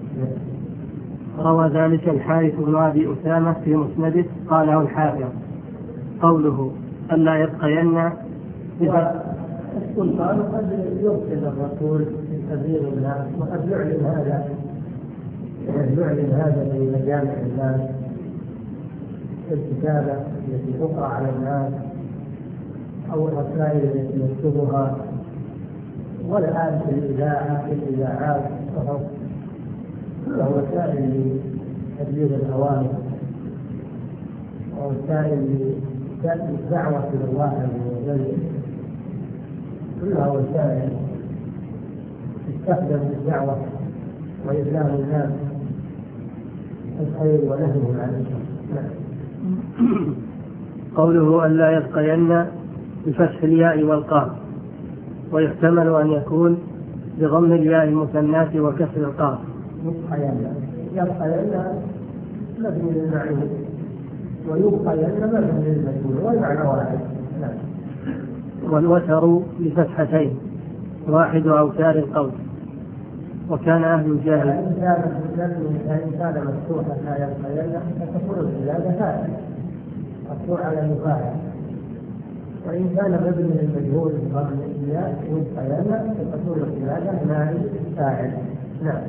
روى ذلك الحارث بن أبي أسامة في مسنده قاله الحافظ. قوله ألا يبقين السلطان قد يرسل الرسول في سبيل الناس، وقد يعلن هذا يعلن هذا في مجامع الناس في الكتابة التي تقرأ على الناس أو الرسائل التي يكتبها، والآن في الإذاعة في الإذاعات كلها وسائل لتبليغ الأوامر ووسائل للدعوة إلى الله عز وجل، كلها وسائل تستخدم للدعوة وإعلام الناس الخير ونهيهم عن الشر. قوله ألا يبقين بفتح الياء والقاف، ويحتمل أن يكون بضم الياء المثناة وكسر القاف. يبقين مبني للمعلوم ويبقين مبني للمجهول والمعنى واحد. والوتر بفتحتين واحد أوتار القول. وكان أهل الجاهل إن كان مفتوحا لا يبقين فتكون الزيادة فاعل مفتوح على المفاعل، وإن كان مبني للمجهول بضم الياء يبقين فتكون الزيادة نائب فاعل. نعم.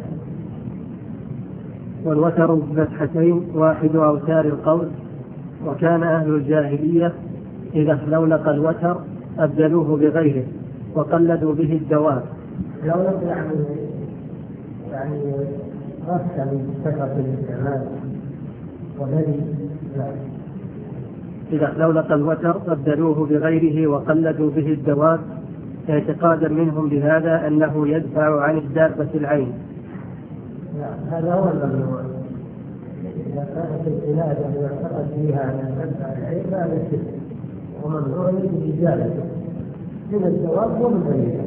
والوتر بفتحتين واحد أوتار القول. وكان أهل الجاهلية إذا لولق الوتر أبدلوه بغيره وقلدوا به الدواب. لولق يعني يعني رفع من كثرة الاستعمال والذي إذا لولق الوتر أبدلوه بغيره وقلدوا به الدواب، اعتقادا منهم بهذا أنه يدفع عن الدابة العين. هذا هو الممنوع. إذا كانت القلادة يعتقد فيها أن تدفع العين فهذا شرك، وممنوع بإجابته من الدواب ومن غيره.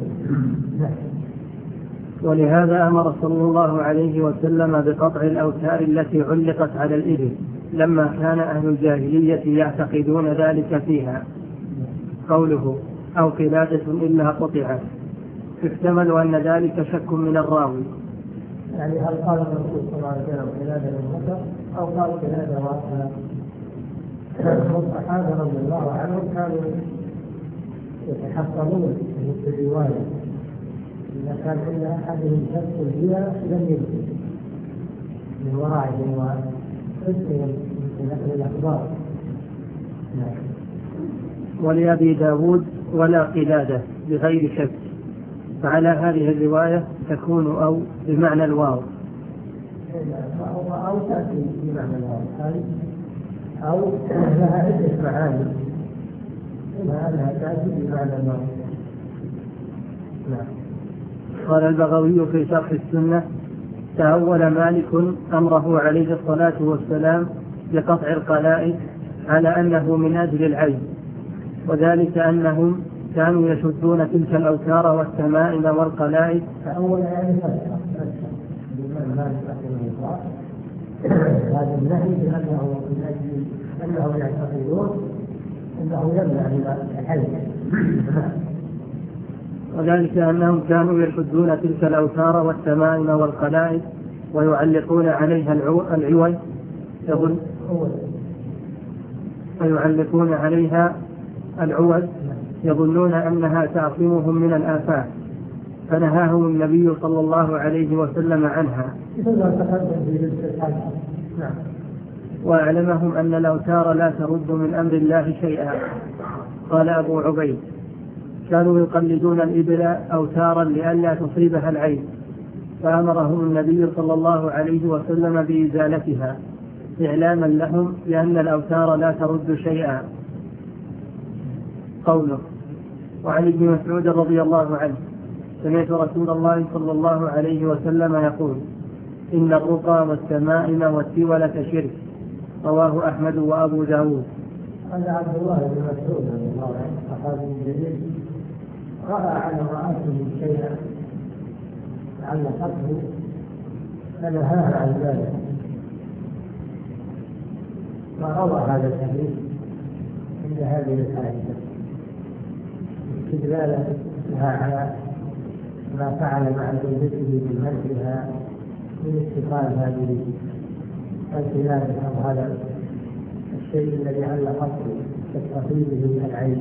ولهذا أمر صلى الله عليه وسلم بقطع الأوتار التي علقت على الإبل لما كان أهل الجاهلية يعتقدون ذلك فيها. قوله أو قلادة إلا قطعت، يحتمل أن ذلك شك من الراوي، يعني هل قال الرسول صلى الله عليه وسلم قلادة المطر أو قال قلادة واحدة؟ الصحابة رضي الله عنهم كانوا يتحفظون في الرواية، إذا كان عند أحدهم شك فيها لم يكن من ورائهم وحسنهم في نقل الأخبار. ولأبي داود ولا قلادة بغير شك، فعلى هذه الرواية تكون أو بمعنى الواو أو تأتي بمعنى الواو أو لها عدة معاني، إما أنها تأتي بمعنى الواو. نعم. قال البغوي في شرح السنة تأول مالك أمره عليه الصلاة والسلام بقطع القلائد على أنه من أجل العين، وذلك أنهم كانوا يشدون تلك الأوتار والتمائم والقلائد. فأول يعني فتحة بمعنى مالك رحمه الله هذا النهي بأنه من أجل أنه يعتقدون أنه يمنع من الحج، وذلك أنهم كانوا يشدون تلك الأوتار والتمائم والقلائد ويعلقون عليها العوج يظن ويعلقون عليها العوج يظنون أنها تعصمهم من الآفات، فنهاهم النبي صلى الله عليه وسلم عنها، وأعلمهم أن الأوتار لا ترد من أمر الله شيئا. قال أبو عبيد كانوا يقلدون الإبل أوتارا لئلا تصيبها العين، فأمرهم النبي صلى الله عليه وسلم بإزالتها، إعلاما لهم بأن الأوتار لا ترد شيئا. قوله: وعن ابن مسعود رضي الله عنه سمعت رسول الله صلى الله عليه وسلم يقول: إن الرقى والتمائم والتولة شرك. رواه أحمد وأبو داود. قال عبد الله بن مسعود رضي الله عنه صحابي جليل رأى على امرأته شيئا علقته فنهاها عن ذلك، فروى هذا الحديث عند هذه الحادثة استدلالا لها على ما فعل مع زوجته بمنعها من اتخاذ هذه الخلاف أو هذا الشيء الذي علقته تستفيده من العين.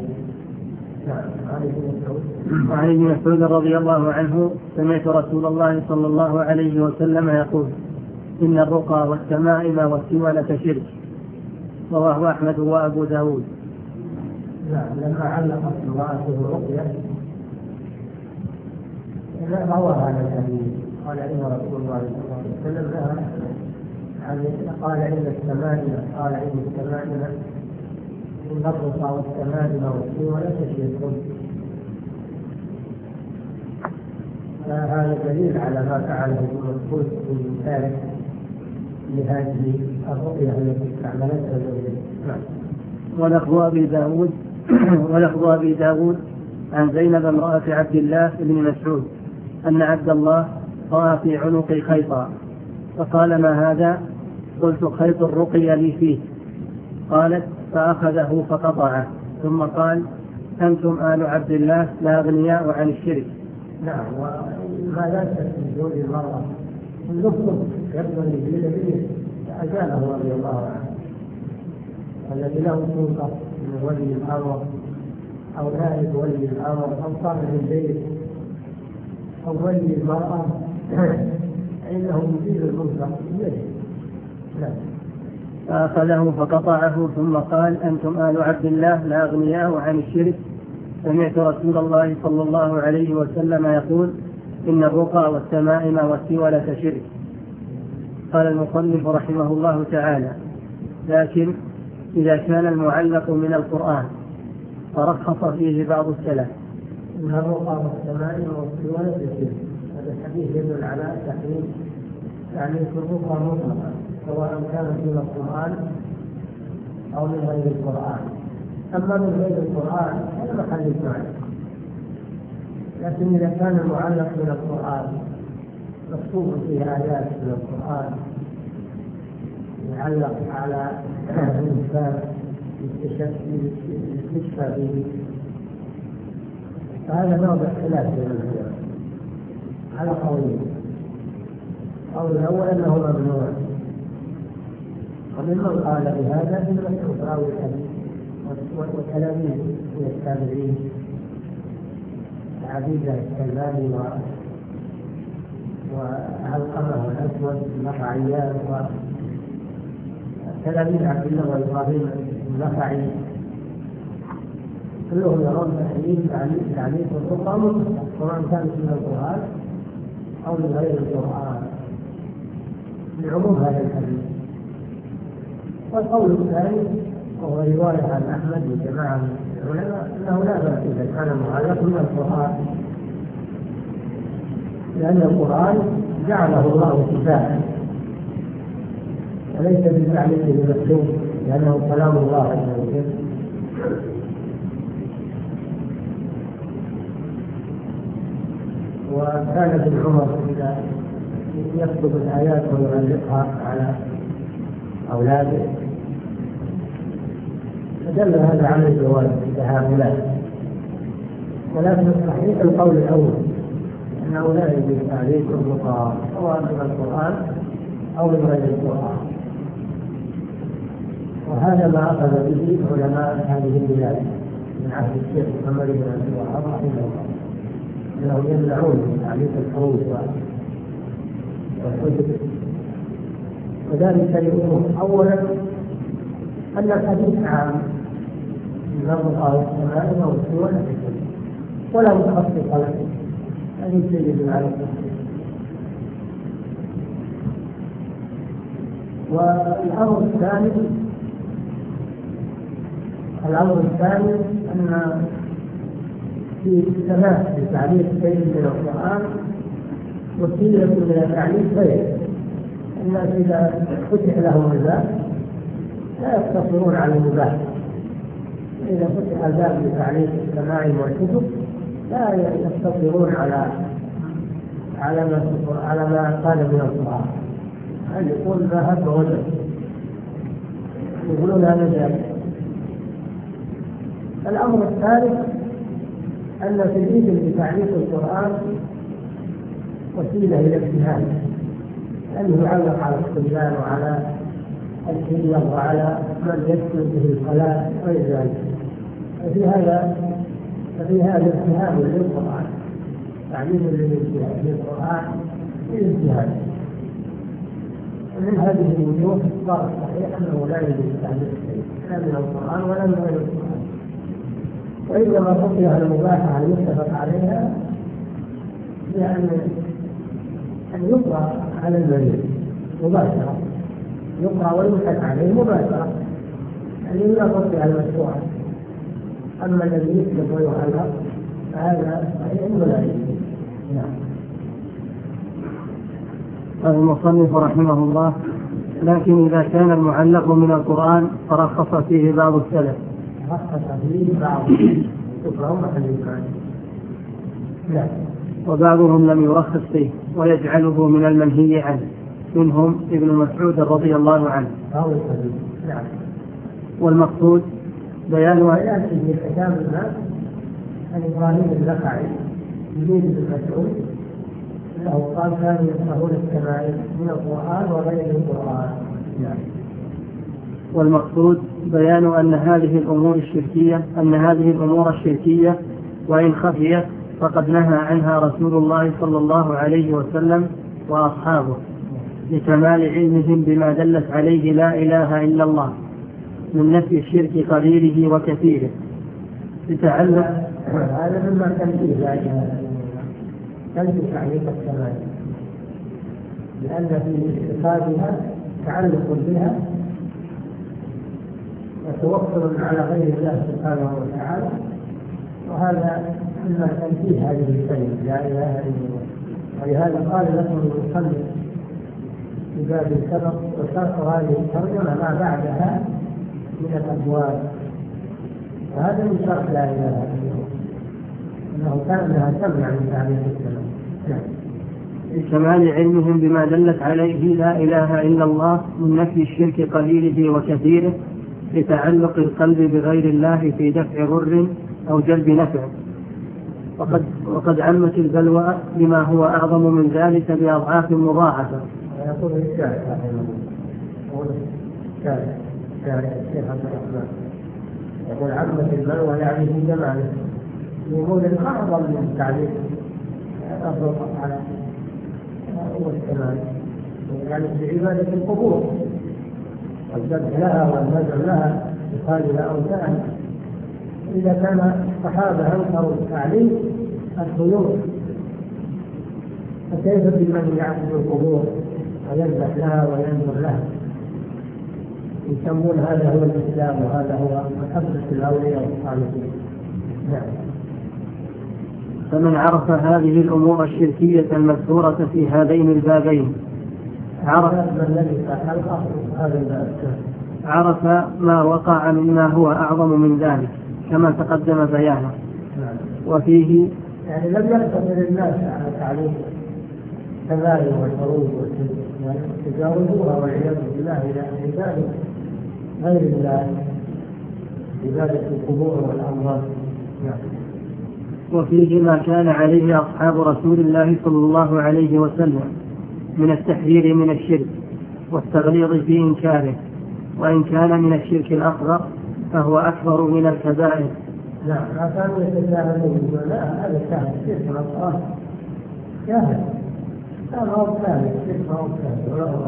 وعن ابن مسعود رضي الله عنه سمعت رسول الله صلى الله عليه وسلم يقول: إن الرقى والتمائم والتولة شرك. رواه أحمد وأبو داود. نعم، لما علقت امرأته رقية روى هذا الحديث قال إن رسول الله صلى الله عليه وسلم لها قال إن التمائم قال إن التمائم إن الرقى والتمائم والتولة شرك. فهذا دليل على ما فعله ابن مسعود من ذلك لهذه الرقية التي استعملتها زوجته. ولفظ أبي داود ولفظ أبي داود عن زينب امرأة عبد الله بن مسعود أن عبد الله رأى في عنقي خيطا فقال: ما هذا؟ قلت: خيط الرقية لي فيه. قالت: فأخذه فقطعه ثم قال: أنتم آل عبد الله لا أغنياء عن الشرك. نعم، وما لا تزوج المرأة اللفظ يبدو لجيل أجاله رضي الله عنه الذي له سلطة من ولي الأمر أو نائب ولي الأمر أو صاحب البيت أو ولي المرأة إنه يزيل المنكر بيده. فأخذه فقطعه ثم قال: أنتم آل عبد الله لا أغنياء عن الشرك. سمعت رسول الله صلى الله عليه وسلم يقول: إن الرقى والتمائم والتولة شرك. قال المصنف رحمه الله تعالى: لكن إذا كان المعلق من القرآن فرخص فيه بعض السلف. إن الرقى والتمائم والتولة شرك. هذا الحديث يدل على تحريم يعني الرقى مطلقا سواء كانت من القرآن أو من غير القرآن. أما من غير القرآن هذا محل إجماع، لكن إذا كان المعلق من القرآن مكتوب فيه آيات من القرآن يعلق على الإنسان يستشفى به، فهذا نوع اختلاف بين العلماء على قولين. القول الأول أنه ممنوع، وممن قال بهذا ابن مسعود راوي الحديث وتلاميذ من التابعين عبيدة السلماني وعلقمة والأسود النخعيان وتلاميذ عبد الله وإبراهيم النخعي كلهم يرون تحريم تعليق الرقى سواء كانت من القرآن أو من غير القرآن لعموم هذا الحديث. والقول الثاني وهو رواية عن أحمد وجماعة من العلماء أنه لا بأس إذا كان معلق من القرآن، لأن القرآن جعله الله شفاء وليس بالتعليق بمخلوق، لأنه كلام الله عز وجل. وكان ابن عمر إذا يكتب الآيات ويعلقها على أولاده فدل هذا على الجواز عند هؤلاء، ولكن الصحيح القول الأول أنه لا يجوز تعليق الرقى سواء من القرآن أو من غير القرآن، وهذا ما أخذ به علماء هذه البلاد من عهد الشيخ محمد بن عبد الوهاب رحمه الله، أنهم يمنعون من تعليق الحروف والحجب. وذلك لأمور: أولا أن الحديث عام من الرقى والتمائم والتولة ولا متخصص له، هذه سيد على التخصيص. والأمر الثاني الأمر الثاني أن في السماء لتعليم شيء من القرآن وسيلة من تعليم غيره. الناس إذا فتح لهم الباب لا يقتصرون على المباح، إذا فتح الباب لتعليم السماع والكتب لا يقتصرون على على ما على ما قال من القرآن، هل يقول ذهب ووجد، يقولون هذا جائز. الأمر الثالث أن تجريد لتعليم القرآن وسيلة إلى الاجتهاد، لأنه يعلق على الصبيان وعلى الكبير وعلى من يكتب به الصلاة وغير ذلك. ففي هذا ففي هذا اجتهاد للقرآن، تعليم للقرآن بالاجتهاد. ومن هذه الوجوه صار الصحيح أنه لا يجوز تعليم شيء لا من القرآن ولا من غير القرآن، وإنما فتح المباحة المتفق عليها بأن أن يقرأ على المريض مباشرة، يقرأ ويمسك عليه مباشرة، يعني لا فتح المشروع. أما الذي يكتب ويعلق فهذا صحيح ولا يجوز. نعم. قال المصنف رحمه الله: لكن إذا كان المعلق من القرآن فرخص فيه بعض السلف. رخص فيه بعض شكرهم محل لا وبعضهم لم يرخص فيه ويجعله من المنهي عنه، منهم ابن مسعود رضي الله عنه. نعم. والمقصود بيان ويأتي في كتاب الناس عن إبراهيم النخعي يريد ابن مسعود أنه قال كانوا يقرؤون السماء من القرآن وغير القرآن. نعم. والمقصود بيان أن هذه الأمور الشركية أن هذه الأمور الشركية وإن خفيت فقد نهى عنها رسول الله صلى الله عليه وسلم وأصحابه لكمال علمهم بما دلت عليه لا إله إلا الله من نفي الشرك قليله وكثيره. لتعلق هذا مما تنفيه لا إله إلا الله، تنفي تعليق السماء، لأن في اعتقادها تعلق بها وتوكل على غير الله سبحانه وتعالى، وهذا مما تنفيه هذه الكلمة لا إله إلا الله. ولهذا قال لكم المصنف في باب السبق وشرط هذه الترجمة ما بعدها من الأبواب، وهذا من شرط لا إله إلا الله، أنه كان لها تمنع من تعليم السلام. لكمال علمهم بما دلت عليه لا إله إلا الله من نفي الشرك قليله وكثيره، لتعلق القلب بغير الله في دفع ضر أو جلب نفع. وقد, وقد عمت البلوى بما هو أعظم من ذلك بأضعاف مضاعفة. يقول الشاعر رحمه الله، يقول الشاعر الشاعر الشيخ عبد الرحمن يقول عمت البلوى يعني في جماله، يقول الأعظم من التعليم أفضل على هو الكمال، يعني بعبادة القبور والذبح لها والنذر لها وقال لها أوثان. إذا كان الصحابة أنكروا التعليم الخيوط فكيف بمن يعبد القبور ويذبح لها وينذر لها؟ يسمون هذا هو الإسلام وهذا هو محبة الأولياء والصالحين. نعم. فمن عرف هذه الأمور الشركية المذكورة في هذين البابين عرف عرف ما وقع مما هو أعظم من ذلك كما تقدم بيانه. وفيه يعني لم يقتصر الناس على تعليم الكبائر والحروب وتجاوزوها والعياذ بالله إلى عبادة غير الله، عبادة القبور والأموات. وفيه ما كان عليه أصحاب رسول الله صلى الله عليه وسلم من التحذير من الشرك والتغليظ في إنكاره، وإن كان من الشرك الأصغر فهو أكبر من الكبائر. لا ما كانوا يتجاهلون، لا هذا كان الشرك الأصغر جاهل، كان هو كامل الشرك هو كامل ولا هو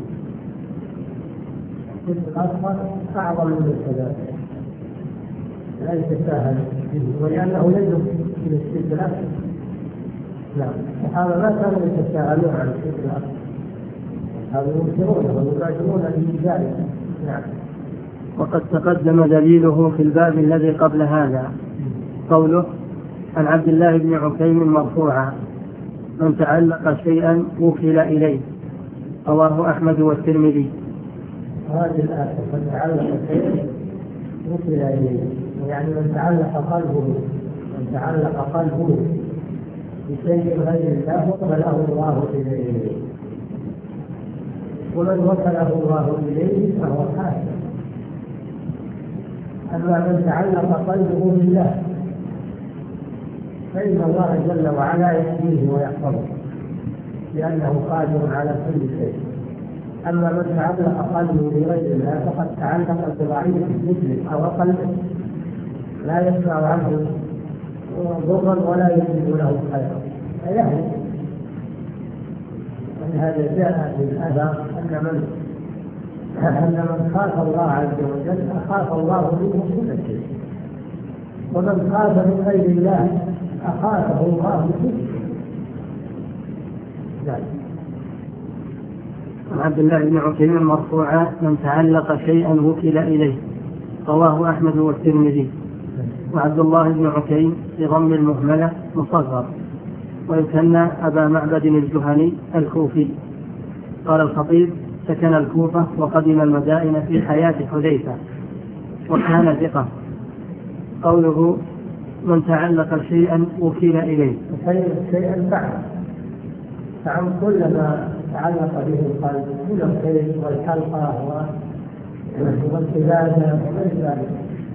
الشرك الأصغر أعظم من الكبائر لا يتساهل به، ولأنه يجب إلى الشرك الأكبر. لا الصحابة ما كانوا يتساهلون عن الشرك الأكبر، هذا ينكرونه ويباشرون به ذلك. نعم. وقد تقدم دليله في الباب الذي قبل هذا قوله عن عبد الله بن عكيم مرفوعا من تعلق شيئا وكل إليه رواه أحمد والترمذي. هذه الآية من تعلق شيئا وكل إليه يعني من تعلق قلبه من تعلق قلبه بشيء غير الله وكله الله إليه، ومن وكله الله إليه فهو كافر. أما من تعلق قلبه بالله فإن الله جل وعلا يحميه ويحفظه لأنه قادر على كل شيء. أما من تعلق قلبه بغير الله فقد تعلق بضعيف مثله أو قلبه لا يسمع عنه ضرا ولا يجد له خيرا فيهلك. ولهذا جاء في الأثر أن من أن من خاف الله عز وجل أخاف الله منه كل شيء، ومن خاف من غير الله أخافه الله من كل شيء. عن عبد الله بن عكيم مرفوعا من تعلق شيئا وكل إليه رواه أحمد والترمذي. وعبد الله بن عكيم بضم المهملة مصغر ويكنى أبا معبد الجهني الكوفي. قال الخطيب سكن الكوفة وقدم المدائن في حياة حذيفة وكان ثقة. قوله من تعلق شيئا وكل إليه شيئا بعد فعن كل ما تعلق به القلب من الخير والحلقة والقلادة وغير ذلك.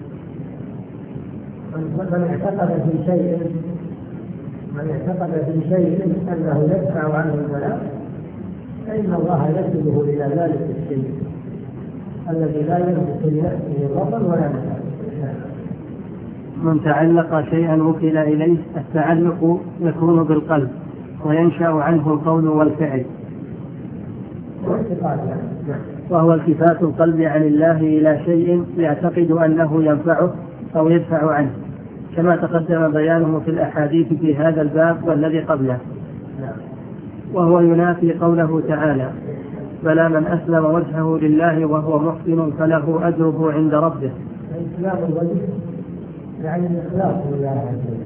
من اعتقد في شيء من اعتقد في شيء أنه يدفع عنه البلاء فإن الله يرشده إلى ذلك الشيء الذي لا يملك لنفسه ضرا ولا نفعا. من تعلق شيئا وكل إليه التعلق يكون بالقلب وينشأ عنه القول والفعل، وهو التفات القلب عن الله إلى شيء يعتقد أنه ينفعه أو يدفع عنه، كما تقدم بيانه في الأحاديث في هذا الباب والذي قبله. وهو ينافي قوله تعالى بلى من أسلم وجهه لله وهو محسن فله أجره عند ربه. إسلام الوجه يعني الإخلاص لله عز وجل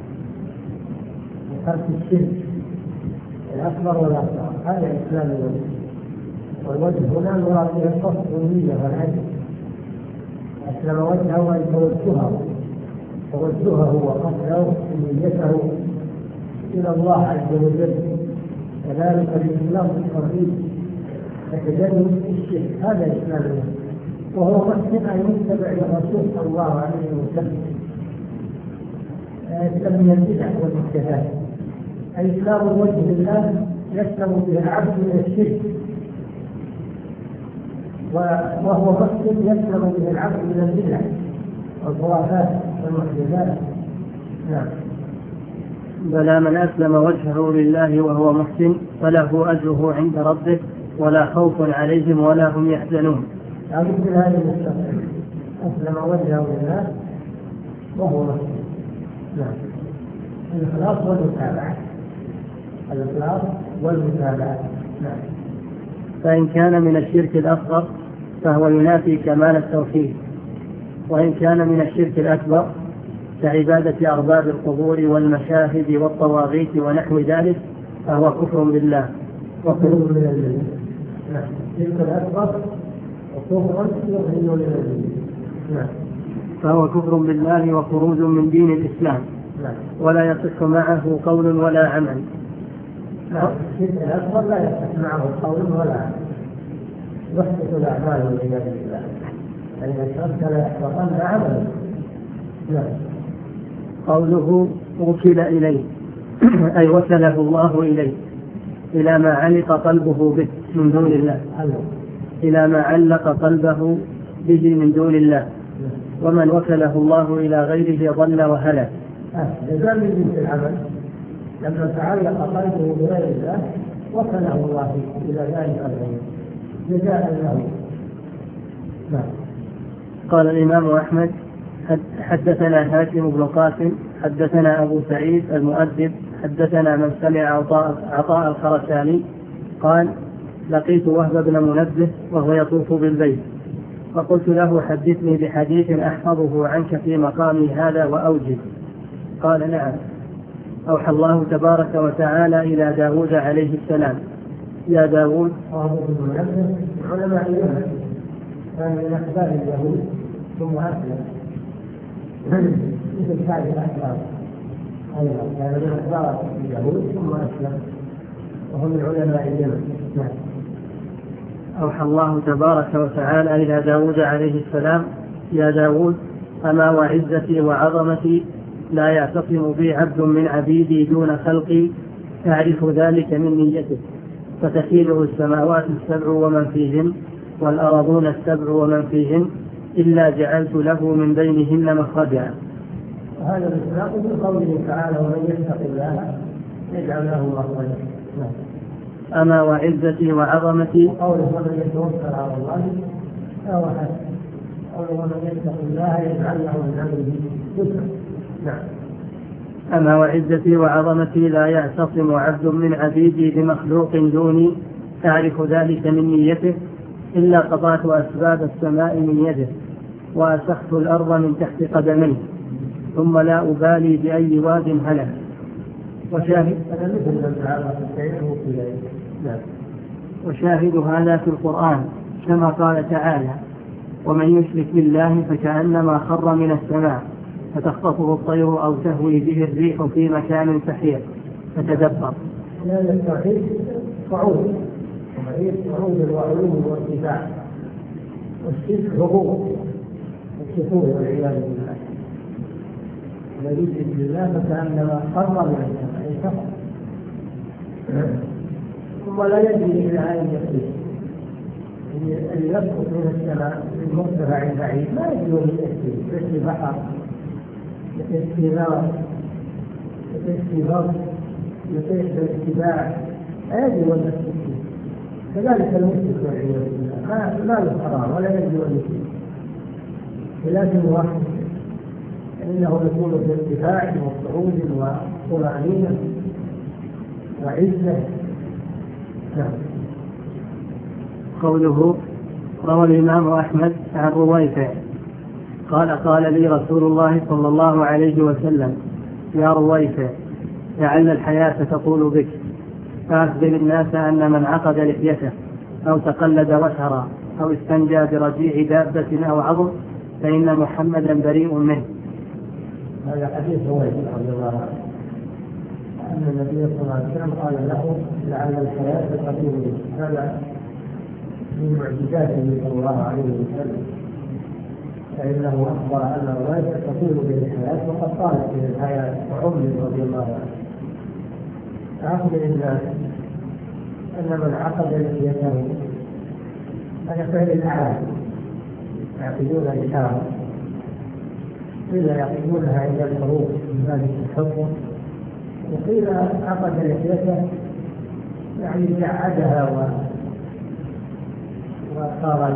وترك الشرك الأكبر والأصغر، هذا إسلام الوجه. والوجه هنا المراد به القصد والنية والعزم. أسلم وجهه أي توجهه توجهه وقصده ونيته إلى الله عز وجل، كذلك الإسلام التوحيد وتجنب الشرك، هذا إسلام الوجه. وهو محسن أن يتبع الرسول صلى الله عليه وسلم يسلم من البدع والمحدثات. إسلام الوجه لله يسلم به العبد من الشرك، وهو محسن يسلم به العبد من البدع والخرافات والمحدثات. نعم. بلى من أسلم وجهه لله وهو محسن فله أجره عند ربه ولا خوف عليهم ولا هم يحزنون. مثل هذه المستقبل أسلم وجهه لله وهو محسن. نعم. الإخلاص والمتابعة الإخلاص والمتابعة. نعم. فإن كان من الشرك الأصغر فهو ينافي كمال التوحيد، وإن كان من الشرك الأكبر كعبادة أرباب القبور والمشاهد والطواغيت ونحو ذلك فهو كفر بالله وخروج من الملة. نعم. الشرك الأكبر وكفر يخرج من الملة. نعم. فهو كفر بالله وخروج من دين الإسلام. نعم. ولا يصح معه قول ولا عمل. نعم. الشرك الأكبر لا يصح معه قول ولا عمل، يحدث الأعمال والعياذ بالله، فإن الشرك لا يحبطن عمله. نعم. قوله وكل إليه أي وكله الله إليه إلى ما علق قلبه به من دون الله، إلى ما علق قلبه به من دون الله. ومن وكله الله إلى غيره ضل وهلك. جزاء من جنس العمل، لما تعلق قلبه بغير الله وكله الله إلى ذلك الغير جزاء له. نعم. قال الإمام أحمد حدثنا هاشم بن قاسم حدثنا أبو سعيد المؤدب حدثنا من سمع عطاء, عطاء الخرساني قال لقيت وهب بن منبه وهو يطوف بالبيت، فقلت له حدثني بحديث أحفظه عنك في مقامي هذا وأوجب. قال نعم. أوحى الله تبارك وتعالى إلى داود عليه السلام: يا داود. وهب بن منبه علماء اليمن، كان من أحباب اليهود ثم أسلم، مثل سعد الأحباب أيضا كان من أحباب اليهود ثم أسلم، وهم من علماء اليمن. أوحى الله تبارك وتعالى إلى داود عليه السلام: يا داود، أما وعزتي وعظمتي لا يعتصم بي عبد من عبيدي دون خلقي، تعرف ذلك من نيته، فتخيله السماوات السبع ومن فيهن والأرضون السبع ومن فيهن إلا جعلت له من بينهن مخرجا. وهذا المصداق من قوله تعالى: ومن يتق الله يجعل له مخرجا. أما وعزتي وعظمتي، قوله ومن يتوكل على الله فهو حسن، قوله ومن يتق الله يجعل له من أمره يسرا. نعم. أما وعزتي وعظمتي لا يعتصم عبد من عبيدي بمخلوق دوني، تعرف ذلك من نيته، إلا قطعت أسباب السماء من يده وأسخت الأرض من تحت قدميه، ثم لا أبالي بأي واد هلك. وشاهد وشاهد هذا في القرآن كما قال تعالى: ومن يشرك بالله فكأنما خر من السماء فتخطفه الطير أو تهوي به الريح في مكان سحيق. فتدبر. لأن التوحيد صعود، ومعيد صعود وعلو وارتفاع، والشرك هبوط والسفور والعياذ بالله. ومن يشرك بالله فكأنما خر من السماء، أي سقط، ثم لا يدري إلى أين يصير. اللي يسقط من السماء من مرتفع بعيد ما يدري وين يصير، يصير بحر، يصير نار، يصير برد، يصير اتباع، لا يدري وين يصير. كذلك المشرك والعياذ بالله ما ما له قرار ولا يدري وين يصير، ولكن واحد إنه يكون في ارتفاع وصعود وطمأنينة وعزة. نعم. قوله: روى الإمام أحمد عن رويفع قال: قال لي رسول الله صلى الله عليه وسلم: يا رويفع، لعل الحياة تطول بك، فأخبر الناس أن من عقد لحيته أو تقلد وشرا أو استنجى برجيع دابة أو عظم فإن محمدا بريء منه. هذا حديث رويفع رضي الله عنه أن النبي صلى الله عليه وسلم قال له: لعل الحياة تطول بك. هذا من معجزاته صلى الله عليه وسلم، فإنه أخبر أن الرواية تطول به الحياة وقد طالت به الحياة وعمر رضي الله عنه. أخبر الناس أن من عقد لحيته، هذا فعل الأعراب يعقدون الإشارة، قيل يعقدونها عند الحروب من ذلك الحكم، وقيل عقد لحيته يعني جعدها و وصار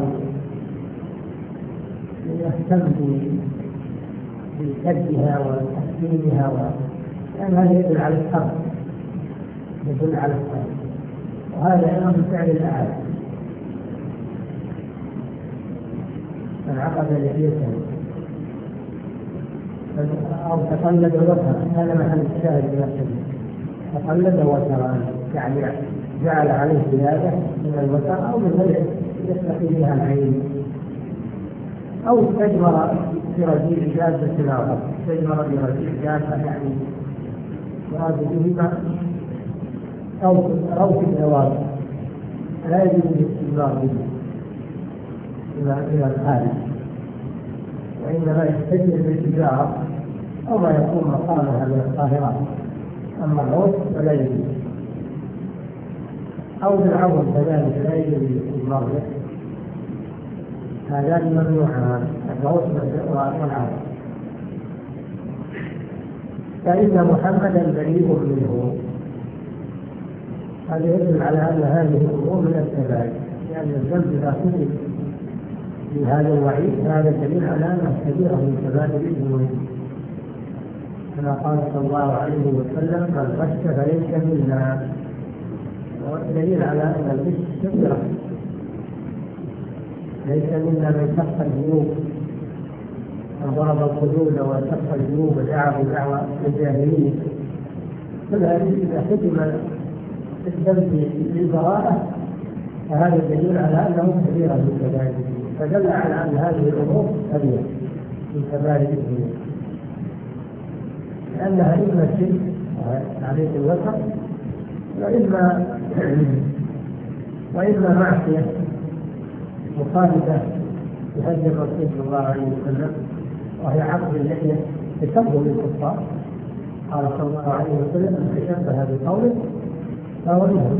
يهتم بكدها وتحسينها، لأن هذا يدل على الحرب، يدل على الحرب، وهذا أيضا من فعل الأعلى. من عقد لحيته أو تقلد وترا، هذا محل الشاهد بنفسه، تقلد وترا يعني جعل عليه زيادة من الوتر أو من غيره يستقي بها العين، أو استجمر في رجيع جادة أخرى، استجمر في رجيع جادة يعني مراد بهما أو أو في الزواج، لا يجوز الاستجمار به إلى الخارج، وإنما يستجمر بالتجارة أو ما يكون مقامها من الطاهرات، أما الروس فلا يجوز، أو بالعظم كذلك لا يجوز الاستجمار به. هذان ممنوعان، الروس والعظم. فإن محمدا بريء منه، هذا يدل على أن هذه الأمور من الكبائر، لأن الذنب إذا كتب بهذا الوعيد هذا دليل على أنه كبيرة من كبائر الذنوب، كما قال صلى الله عليه وسلم: من غش فليس منا. دليل على أن الغش كبيرة، ليس منا من شق الجنوب من ضرب الحدود وشق الجنوب ودعا بدعوى الجاهلية. كل هذه إذا ختم الذنب بالبراءة فهذا دليل على أنه كبيرة من كبائر الذنوب، فدل على أن هذه الأمور كبيرة من كبائر الذنوب، لأنها إما الشرك عليه الوسط وإما وإما معصية مخالفة لهدي الرسول صلى الله عليه وسلم، وهي عقد اللحية تشبه بالكفار. قال صلى الله عليه وسلم من تشبه بقوله فهو منهم.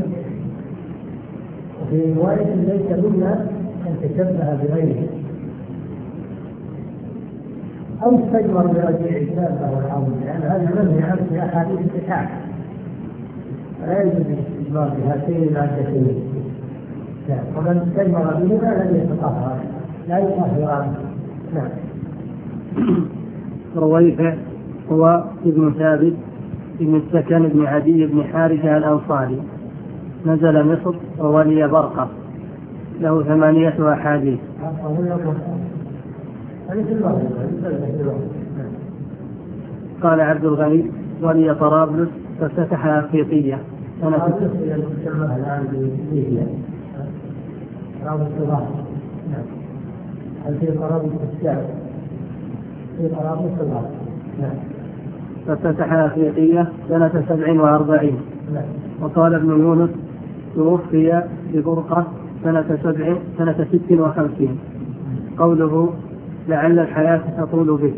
وفي رواية ليس منا أن تشبه بغيره أو استجمر برجيع الكلاب أو العظم، لأن هذا منهي عنه في أحاديث الصحاح، فلا يجوز الاستجمار بهاتين المادتين. ومن استجمر بهما لم يتطهر، لا يطهران. نعم. رويفع هو ابن ثابت ابن السكن بن عدي بن حارثة الأنصاري، نزل مصر وولي برقة، له ثمانية أحاديث. قال عبد الغني ولي طرابلس ففتح أفريقية سنة ففتح أفريقية سنة سبع وأربعين. وقال ابن يونس توفي ببرقة سنة سبع سنة ست وخمسين. قوله لعل الحياة تطول به،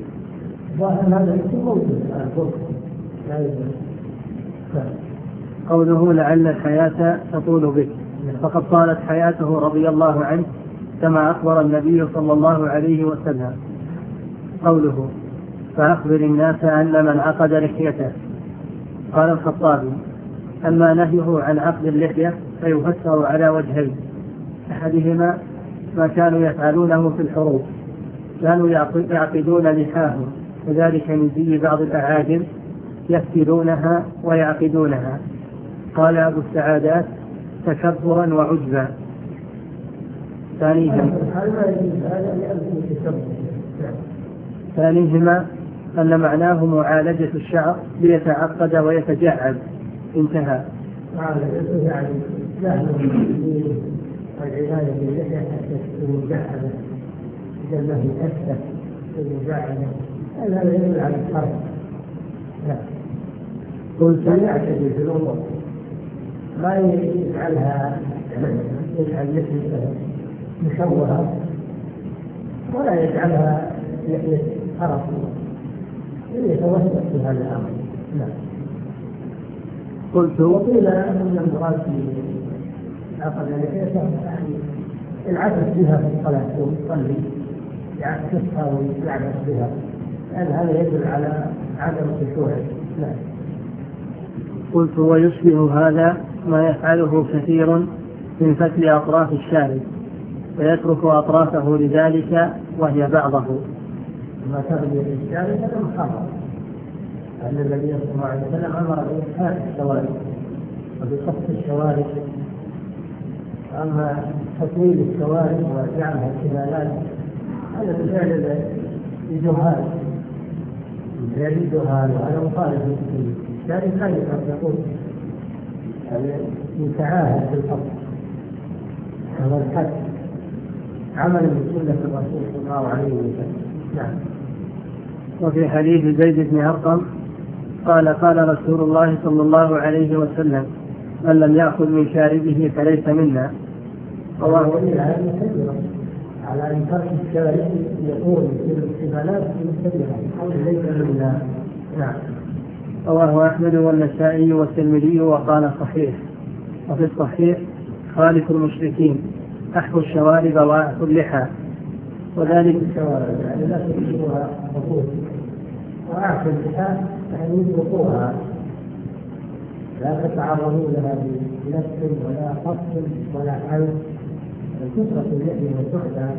قوله لعل الحياة تطول به فقد طالت حياته رضي الله عنه كما أخبر النبي صلى الله عليه وسلم. قوله فأخبر الناس أن من عقد لحيته. قال الخطابي أما نهيه عن عقد اللحية فيفسر على وجهين، أحدهما ما كانوا يفعلونه في الحروب، كانوا يعقدون لحاهم، وذلك من زي بعض الأعاجم يفتلونها ويعقدونها. قال أبو السعادات تكبرا وعجبا. ثانيهما أن معناه معالجة الشعر ليتعقد ويتجعد. انتهى. يعني والعناية باللحية حتى تكون مجعدة، إذا ما هي أكثر تكون مجعدة، هذا يدل على الحرب. لا قلت يعتدي في الأمور، ما يجعلها يجعل لحية مشوهة ولا يجعلها لحية حرب، يتوسط في هذا الأمر. لا قلت وقيل أن المراد عقد لحيته يعني العبث بها في الصلاة ويصلي يعكسها ويعبث بها، لأن هذا يدل على عدم خشوعه. لا قلت ويشبه هذا ما يفعله كثير من فتل أطراف الشارب ويترك أطرافه لذلك وهي بعضه. ما تغني في الشارب هذا محرم، أن النبي صلى الله عليه وسلم أمر بإسحاق الشوارب وبقص الشوارب. أما تطويل الشوارب وجعلها كمالات هذا بفعل الجهال، بفعل الجهال، وهذا مخالف للدين. الشارب لا يكون يعني يتعاهد بالفضل، هذا الحد عملا بسنة الرسول صلى الله عليه وسلم. نعم. وفي حديث زيد بن أرقم قال قال رسول الله صلى الله عليه وسلم من لم يأخذ من شاربه فليس منا. رواه على أن ترك الشارب يكون في الاحتمالات المختلفة ليس منا. نعم. رواه أحمد والنسائي والترمذي وقال صحيح. وفي الصحيح خالف المشركين أحفوا الشوارب وأحفوا اللحى، وذلك الشوارب يعني لا تكشفوها بطول، وأحفوا اللحى يعني يطلقوها، لا تتعرضوا لها بنفس ولا فصل ولا حل، كثرة اللحية والسحدة.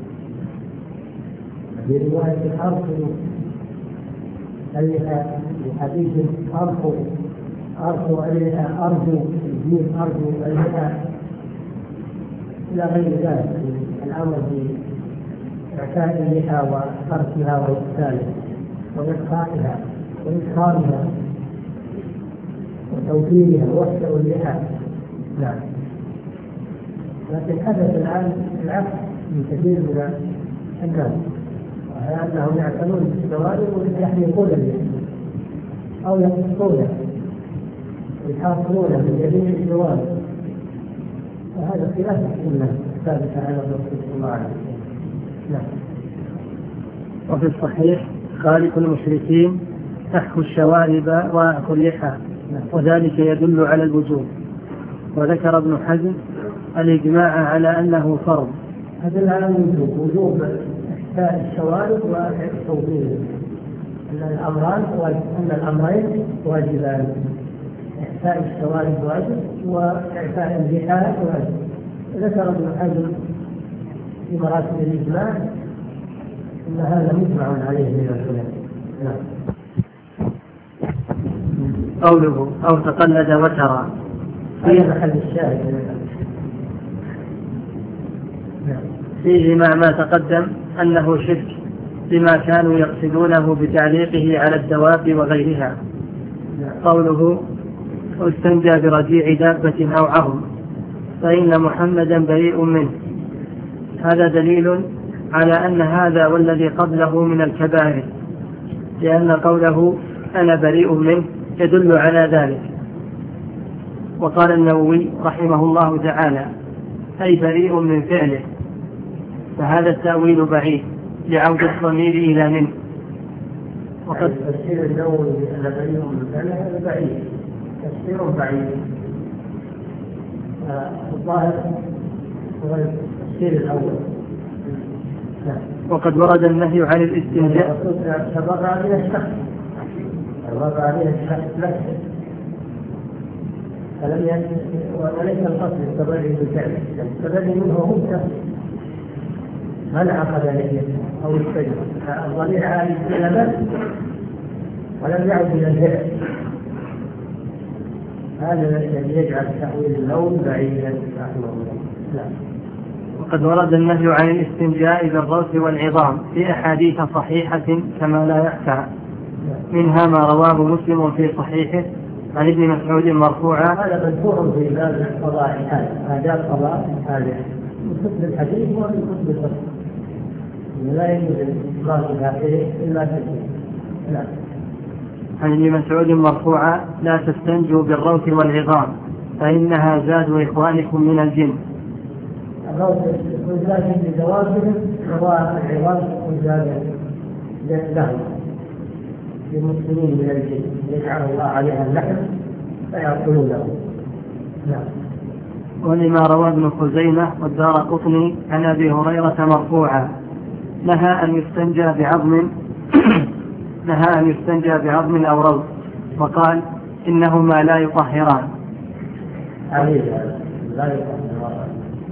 في رواية أرفوا اللحى في حديث أرفوا أرفوا اللحى أرجو تجميل أرض اللحى إلى غير ذلك، الأمر بإعفاء اللحى وتركها وإغسالها وإبقائها وإكرامها وتوفيرها ووسع اللحى. نعم. لكن حدث الآن العكس من كثير من الناس، وهي أنهم يعتنون بالشوارب ويحرقون اللحى أو يقصونها ويحاصرونها من جميع الشوارب، وهذا خلاف السنة الثابتة على الرسول صلى الله عليه وسلم. نعم. وفي الصحيح خالق المشركين أحكوا الشوارب وأحكوا اللحى، وذلك يدل على الوجوب. وذكر ابن حزم الإجماع على أنه فرض. هذا على الوجوب، وجوب إحساء الشوارب وتوفيرها، أن الأمران أن الأمرين واجبان، إحساء الشوارب واجب وإعفاء اللحى واجب. ذكر ابن حزم في مراتب الإجماع أن هذا مجمع عليه من العلماء. نعم. قوله أو تقلد وترى في محل الشاهد فيه مع ما تقدم أنه شرك بما كانوا يقصدونه بتعليقه على الدواب وغيرها. قوله استنجى برجيع دابة أو عظم فإن محمدا بريء منه، هذا دليل على أن هذا والذي قبله من الكبائر، لأن قوله أنا بريء منه يدل على ذلك. وقال النووي رحمه الله تعالى أي بريء من فعله، فهذا التأويل بعيد لعود الضمير إلى منه. وقد تفسير النووي أن بريء من فعله هذا بعيد، تفسير بعيد. الظاهر هو التفسير الأول. وقد ورد النهي عن الاستنجاء تبرع من الشخص، تبرع من الشخص نفسه، فلم يكن وليس القصد التبرع بالفعل، التبرع منه هو شخص من عقد لحيته أو الشجر، الضمير عائد إلى من ولم يعد إلى الفعل. هذا الذي يجعل تأويل اللون بعيدا رحمه الله. لا. وقد ورد النهي عن الاستنجاء بالروث والعظام في أحاديث صحيحة كما لا يخفى، منها ما رواه مسلم في صحيحه عن ابن مسعود مرفوعا. هذا مذكور في باب القضاء الحاجة، آداب قضاء الحاجة من كتب الحديث ومن كتب الفقه، لا يجوز الإخراج بآخره إلا تجوز. لا. عن ابن مسعود مرفوعا لا تستنجوا بالروث والعظام فإنها زاد إخوانكم من الجن. الروث يكون زاد لزواجهم والعظام يكون زاد لهم للمسلمين من الجن، يجعل الله عليها اللحم فيأكلونه. نعم. ولما روى ابن خزيمة والدارقطني عن أبي هريرة مرفوعا نهى أن يستنجى بعظم نهى أن يستنجى بعظم أو روث، وقال إنهما لا يطهران. عليه لا يطهران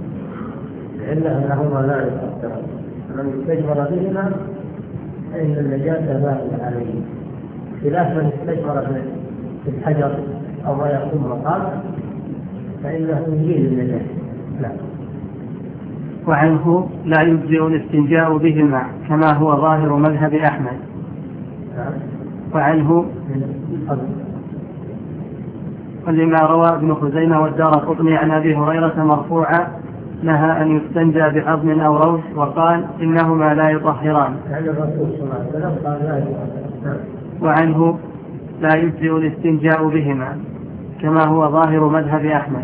إنهما لا يطهران، من استجمر بهما فإن النجاسة باقية عليه، خلاف من استجمر في الحجر أو ما يقوم مقام فإنه يزيل النجاسة. لا. وعنه لا يجزئ الاستنجاء بهما كما هو ظاهر مذهب أحمد. وعنه ولما روى ابن خزيمة والدارقطني عن أبي هريرة مرفوعا نهى أن يستنجى بعظم أو روث، وقال إنهما لا يطهران. يعني الرسول صلى الله عليه وسلم قال لا يطهران. وعنه لا يجزئ الاستنجاء بهما كما هو ظاهر مذهب أحمد.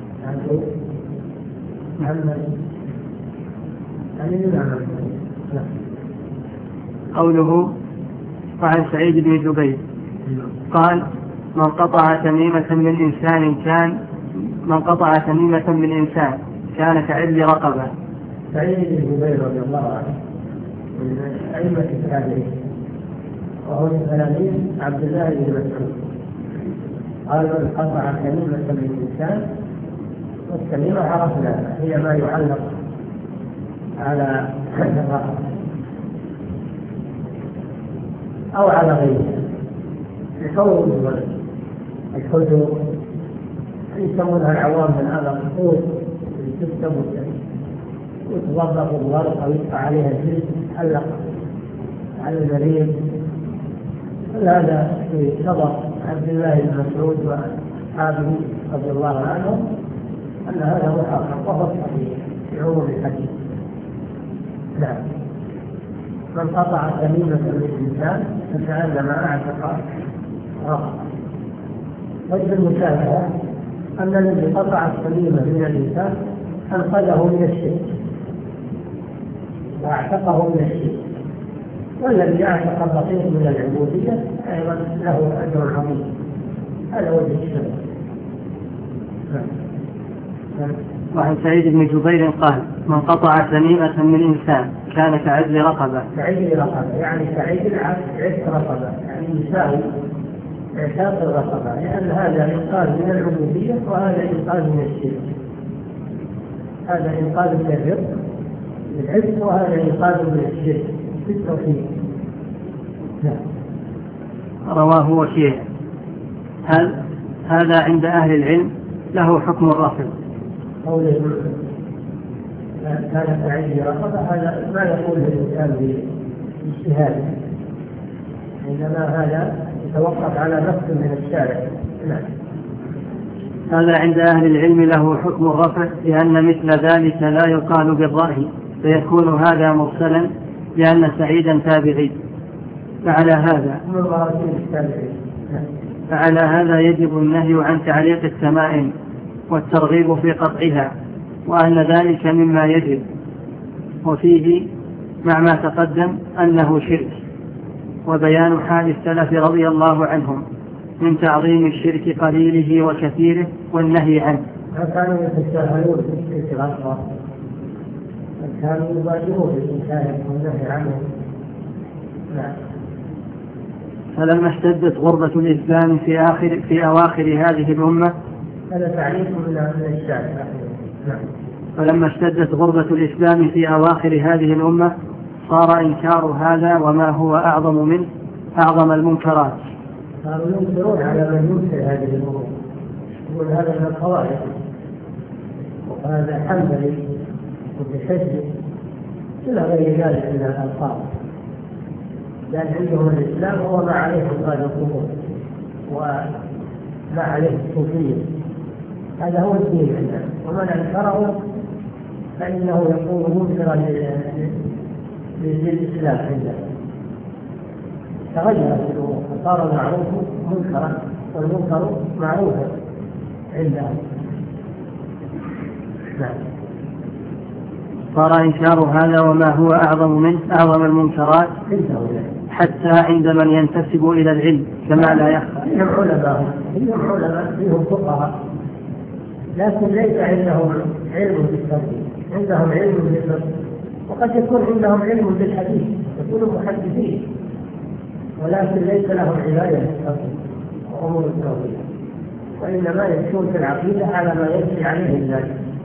قوله وعن سعيد بن جبير قال من قطع تميمة من إنسان كان من قطع تميمة من إنسان كان كعل رقبة. سعيد بن جبير رضي الله عنه من أئمة التابعين، وهو من تلاميذ عبد الله بن مسعود، قال من قطع تميمة من إنسان، والتميمة عرفنا هي ما يعلق على الرقبة أو على غيرها لكونه الحجر إنسان يسمونها العوام من هذا الخطوط اللي تكتب وتوظف الورق أو يدفع عليها الجلد تتعلق على البريد. هذا في خبر عبد الله بن مسعود وأصحابه رضي الله عنهم أن هذا محقق وهو صحيح في عموم الحديث. نعم. من قطع تميمة للإنسان فكأنما أعتق رقبة. وجه المشابهة أن الذي قطع التميمة من الإنسان أنقذه من الشرك وأعتقه من الشرك، والذي أعتق البقية من العبودية أيضا له أجر عظيم. هذا وجه الشبه. وعن سعيد بن جبير قال: من قطع تميمة من إنسان كان كعدل رقبة. كعدل رقبة يعني كعدل عدل رقبة، يعني يساوي اعتاق الرقبة، لأن هذا إنقاذ من العبودية وهذا إنقاذ من الشرك. هذا إنقاذ من الرق بالعدل وهذا إنقاذ من الشرك في التوحيد. رواه وكيع. هل هذا عند أهل العلم له حكم الرفض؟ قوله كان كعدل رقبة هذا ما يقوله الإنسان باجتهاده، إنما هذا يتوقف على نص من الشارع. نعم. هذا عند أهل العلم له حكم الرفع، لأن مثل ذلك لا يقال بالرأي، فيكون هذا مرسلا لأن سعيدا تابعي. فعلى هذا فعلى هذا يجب النهي عن تعليق التمائم والترغيب في قطعها، وأن ذلك مما يجب، وفيه مع ما تقدم أنه شرك، وبيان حال السلف رضي الله عنهم من تعظيم الشرك قليله وكثيره والنهي عنه. كانوا يتساهلون في الشرك الأصغر، كانوا يبادرون بالإنكار والنهي عنه. نعم. فلما اشتدت غربة الإسلام في آخر في أواخر هذه الأمة، هذا تعليق من الشارع. نعم. فلما اشتدت غربة الإسلام في أواخر هذه الأمة صار إنكار هذا وما هو أعظم منه أعظم المنكرات. صاروا ينكرون على من ينكر هذه الأمور، يقول هذا من الخوارج وهذا حنبلي ومتشدد إلى غير ذلك من الألقاب، لأن عندهم الإسلام هو ما عليه إنقاذ القبور وما عليه الصوفية. هذا هو الدين عندنا، ومن أنكره فإنه يكون منكرا للإسلام عندنا. تغيرت الأمور فصار المعروف منكرا والمنكر معروفا عندهم. نعم. صار إنكار هذا وما هو أعظم منه أعظم المنكرات حتى عند من ينتسب إلى العلم كما لا يخفى. فيهم علماء فيهم علماء فيهم فقهاء، لكن ليس عندهم علم بالتوحيد، عندهم علم بالفقه، وقد يكون عندهم علم بالحديث، يكونوا محدثين، ولكن ليس لهم عناية بالتوحيد وأمور التوحيد، وإنما يمشون في العقيدة على ما يمشي عليه الناس.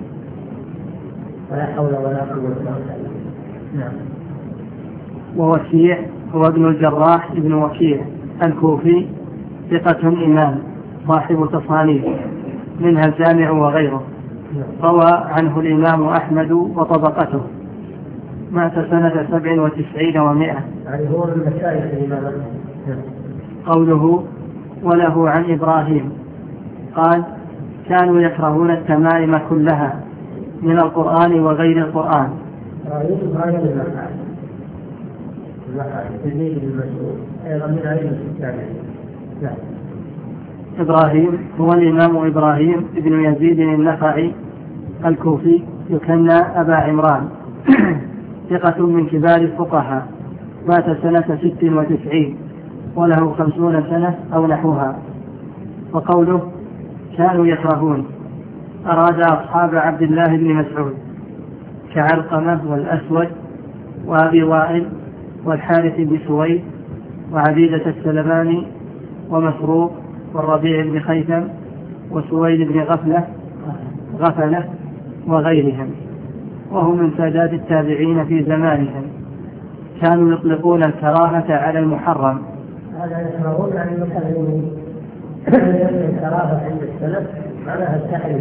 ولا حول ولا قوة إلا بالله. نعم. ووكيع هو ابن الجراح ابن وكيع الكوفي، ثقة إمام صاحب تصانيف منها الجامع وغيره. روى عنه الإمام أحمد وطبقته، مات سنة سبع وتسعين ومائة. يعني هو من مشايخ الإمام. قوله وله عن إبراهيم قال: كانوا يكرهون التمائم كلها من القرآن وغير القرآن. إبراهيم إبراهيم المحال المحال تلميذ المسؤول أيضا من علم التابعين. نعم. إبراهيم هو الإمام إبراهيم ابن يزيد النخعي الكوفي، يكنى أبا عمران، ثقة من كبار الفقهاء، مات سنة ست وتسعين وله خمسون سنة أو نحوها. وقوله كانوا يكرهون أراد أصحاب عبد الله بن مسعود كعلقمة والأسود وأبي وائل والحارث بن سويد وعبيدة السلماني ومسروق والربيع بن خيثم وسويد بن غفلة غفلة وغيرهم، وهم من سادات التابعين في زمانهم. كانوا يطلقون الكراهة على المحرم. هذا يكرهون يعني يكرهون الكراهة عند السلف معناها التحريم،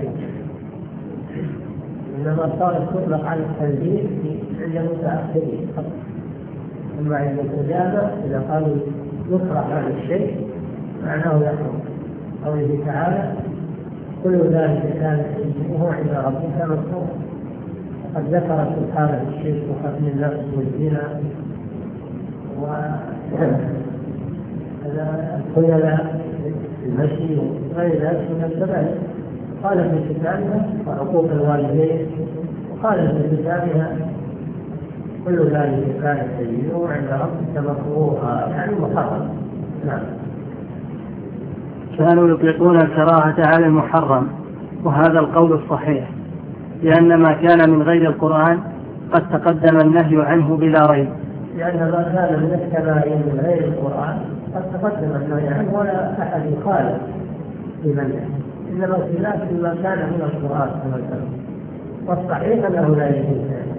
إنما صارت تطلق على التنزيل عند المتأخرين فقط. أما عند القدامى إذا قالوا يكره هذا الشيء معناه يحرم. قوله تعالى كل ذلك كان حزبه عند ربك مكروها. وقد ذكر سبحانه الشرك وقتل النفس والزنا والخيلاء المشي وغير ذلك من الكبائر. قال في كتابها وعقوق الوالدين، وقال في كتابها كل ذلك كان سيئه عند ربك مكروها، يعني محرم. نعم. كانوا يطلقون الكراهة على المحرم، وهذا القول الصحيح، لأن ما كان من غير القرآن قد تقدم النهي عنه بلا ريب. لأن ما كان من الكبائر من غير القرآن قد تقدم النهي عنه ولا أحد يخالف بمنعه، إنما الخلاف ما كان من القرآن كما ذكر، والصحيح أنه لا يجوز.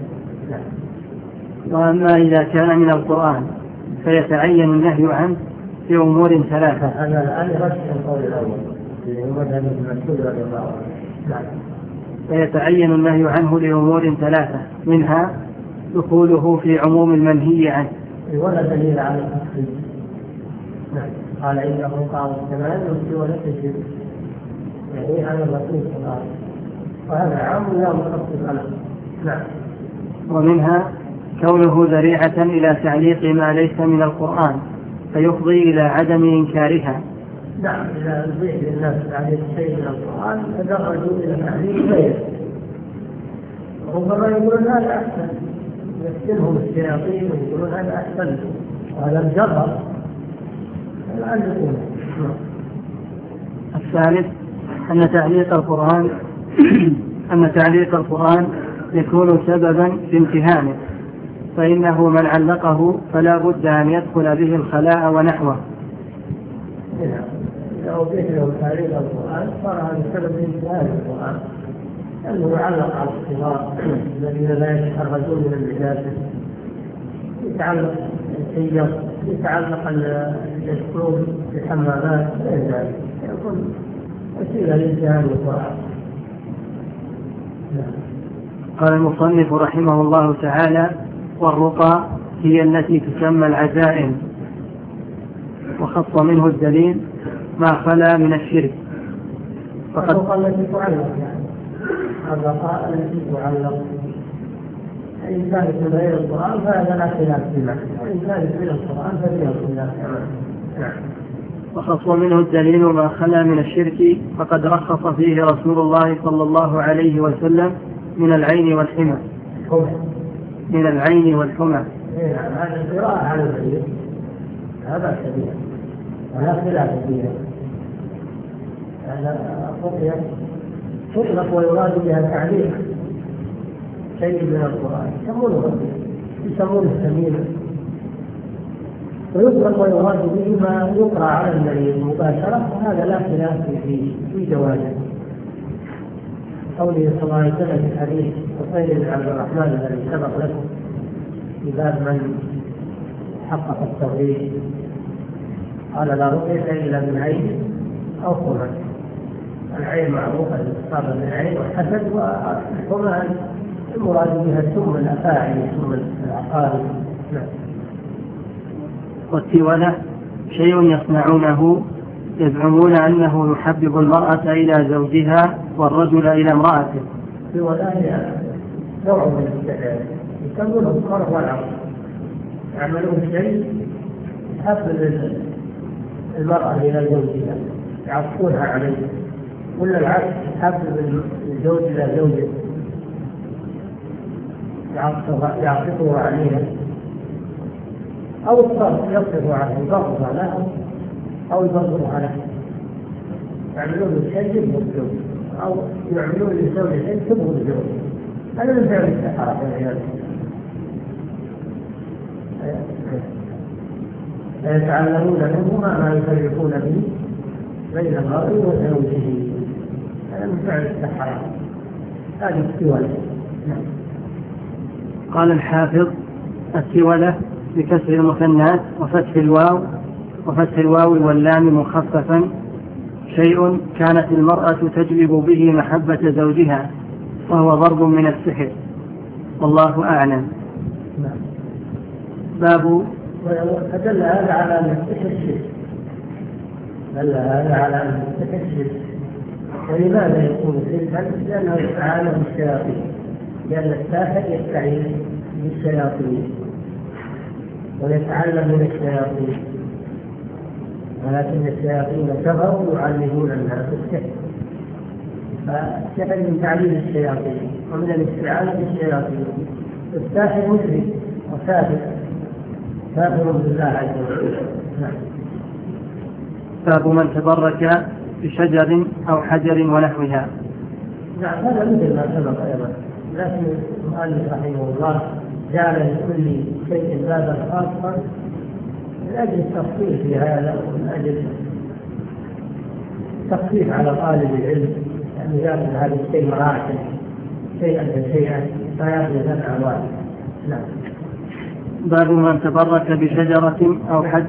وأما إذا كان من القرآن فيتعين النهي عنه في أمور ثلاثة. هذا الآن رشح القول الأول في مذهب ابن مسعود رضي الله عنه. فيتعين النهي عنه لأمور ثلاثة، منها دخوله في عموم المنهي عنه. ولا دليل على التخصيص. نعم. قال إنه قام الثمان يمشي ولا تجد، يعني على الرسول صلى الله عليه وسلم، وهذا عام لا مخصص له. نعم. ومنها كونه ذريعة إلى تعليق ما ليس من القرآن فيفضي إلى عدم إنكارها. نعم. إذا أضيف للناس تعليق شيء من القرآن تدرجوا إلى تعليق غيره، ربما يقولون هذا أحسن، يفتنهم الشياطين ويقولون هذا أحسن وهذا الجبر. الآن يقولون. الثالث أن تعليق القرآن أن تعليق القرآن يكون سببا في امتهانه، فإنه من علقه فلا بد أن يدخل به الخلاء ونحوه. إذا أضيف له تعليق القرآن صار هذا سبب امتهان القرآن، لأنه يعلق على الصغار الذين لا يتحرزون من العبادة، يتعلق الحجر، يتعلق الأسلوب في الحمامات، غير ذلك يكون وسيلة لامتهان القرآن. قال المصنف رحمه الله تعالى: والرقى هي التي تسمى العزائم، وخص منه الدليل ما خلا من الشرك. الرقى التي تعلق، يعني الرقاء التي تعلق، إن كانت من غير القرآن فهذا لا خلاف فيها، وإن كانت من القرآن ففيها خلاف. وخص منه الدليل ما خلا من الشرك، فقد رخص فيه رسول الله صلى الله عليه وسلم من العين والحمى. من العين والحمى. هذا القراءة على العين هذا كبير ولا خلاف فيها. هذا رقية تطلق ويراد بها تعليق شيء من القرآن، يسمونه رقية، يسمونه سمينة، ويطلق ويراد به ما يقرأ على المريض مباشرة، وهذا لا خلاف فيه في جوازه. قوله صلى الله عليه وسلم في الحديث وصيد بن عبد الرحمن الذي سبق لكم في باب من حقق التوحيد، قال لا رقية إلا من عين أو حمى. العين معروفة الإصابة بالعين والحسد، والحمى المراد بها سم الأفاعي سم العقارب. والتولة شيء يصنعونه يزعمون أنه يحبب المرأة إلى زوجها والرجل إلى امرأته. التولة هي نوع من التجارب يسمونه الصرف والعقد، يعملون شيء يحبب المرأة إلى زوجها يعطونها عليه، ولا العكس يحبب الزوج إلى زوجه يعطفه عليها، أو الصرف يصرف عنه يضغط لها أو يضغط عليها. يعملون الشيء يبغض أو يعملون للزوج شيء تبغض الزوج، هذا من فعل السحرة والعياذ بالله. يتعلمون منهما ما يفرقون به بين المرء وزوجه، هذا من فعل السحرة. هذه التولة. قال الحافظ: التولة بكسر المثنات وفتح الواو وفتح الواو واللام مخففا شيء كانت المرأة تجلب به محبة زوجها وهو ضرب من السحر، والله أعلم. باب فدل هذا على أن السحر شرك، دل هذا على أن السحر شرك. ولماذا يكون شركا؟ لأنه يتعامل بالشياطين، لأن الساحر يستعين بالشياطين ويتعلم من الشياطين، ولكن الشياطين كفروا يعلمون الناس السحر، فالسحر من تعليم الشياطين ومن الاستعانة بالشياطين. الساحر مشرك وكافر كافر بالله عز وجل. باب من تبرك بشجر أو حجر ونحوها. نعم، هذا مثل ما سبق أيضا، لكن المؤلف رحمه الله جعل لكل شيء بابا خاصا من أجل التخفيف في هذا، ومن أجل التخفيف على طالب العلم، يعني يأخذ هذا الشيء مراحل شيئا فشيئا فيأخذ نفع واحد. نعم. باب من تبرك بشجرة أو حجر.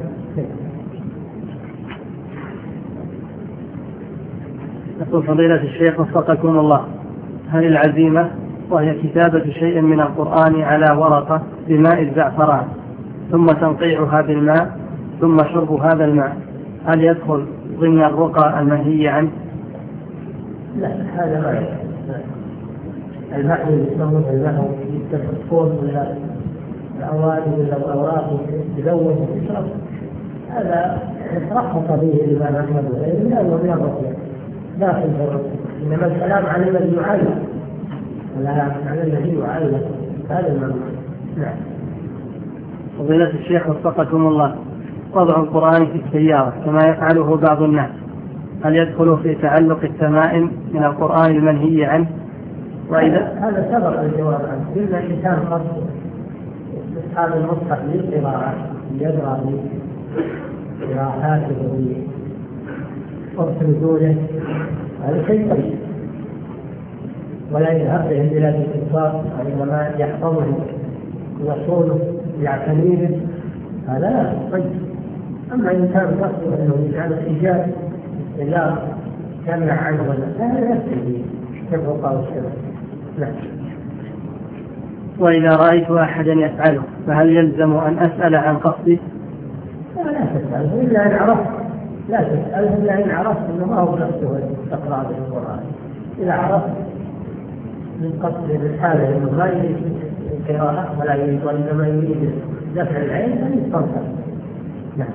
يقول فضيلة الشيخ وفقكم الله، هل العزيمة وهي كتابة شيء من القرآن على ورقة بماء الزعفران ثم تنقيعها بالماء ثم شرب هذا الماء، هل يدخل ضمن الرقى المنهي عنه؟ لا، هذا ما يدخل. الماء يسمى الماء يتفقون ولا الأواني ولا الأوراق يلون ويشرب، هذا رخص به الإمام أحمد وغيره لأنه من الرقية داخل في الرقية، إنما الكلام عن الذي يعلم ولا عن الذي يعلم، هذا الممنوع. نعم. فضيلة الشيخ وفقكم الله، وضع القرآن في السيارة كما يفعله بعض الناس، هل يدخل في تعلق التمائم من القرآن المنهي عنه؟ وإذا هذا سبق الجواب عنه، كل إنسان قصد أصحاب المصحف للقراءة يدرى بقراءاته وقت نزوله، هذا شيء طيب، ولا يذهب به بلاد الكفار، وإنما يحفظه ويصونه يعتني به، هذا لا طيب. أما إن كان قصده أنه يجعل الحجاب لا يمنع عنه ولا هذا يكفي بالرقى والشرك. لا. وإذا رأيت أحدا يفعله فهل يلزم أن أسأل عن قصده؟ لا, لا تسأله إلا إن عرفت، لا تسأله إلا إن عرفت أنه ما هو قصده تقرأ بالقرآن. إذا عرفت من قصده بالحالة أنه لا يريد القراءة ولا يريد وإنما يريد دفع العين فليستنصر. نعم.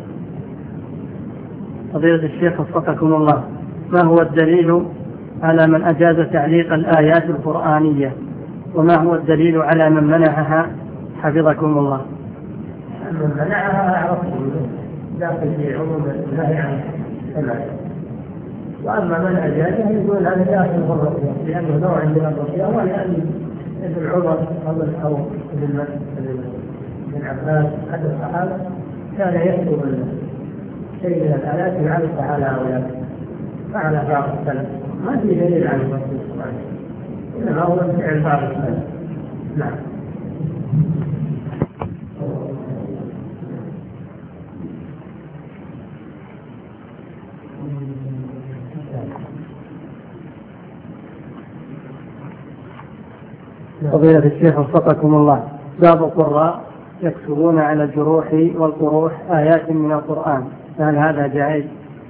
فضيلة الشيخ وفقكم الله، ما هو الدليل على من أجاز تعليق الآيات القرآنية، وما هو الدليل على من منعها حفظكم الله؟ من منعها عرفته داخل في عموم النهي عن السمع، وأما من أجازها يقول هذا داخل في الرقية لأنه نوع من الرقية، ولأن ابن عمر أو ابن عباس أحد الصحابة كان يكتب شيء من الآيات يعرف على هؤلاء فعلى بعض السلف، ما في دليل على الرسول صلى الله عليه وسلم، إنما هو من فعل بعض السلف. نعم. فضيلة الشيخ وفقكم الله، بعض القراء يكتبون على الجروح والقروح آيات من القرآن، فهل هذا جائز؟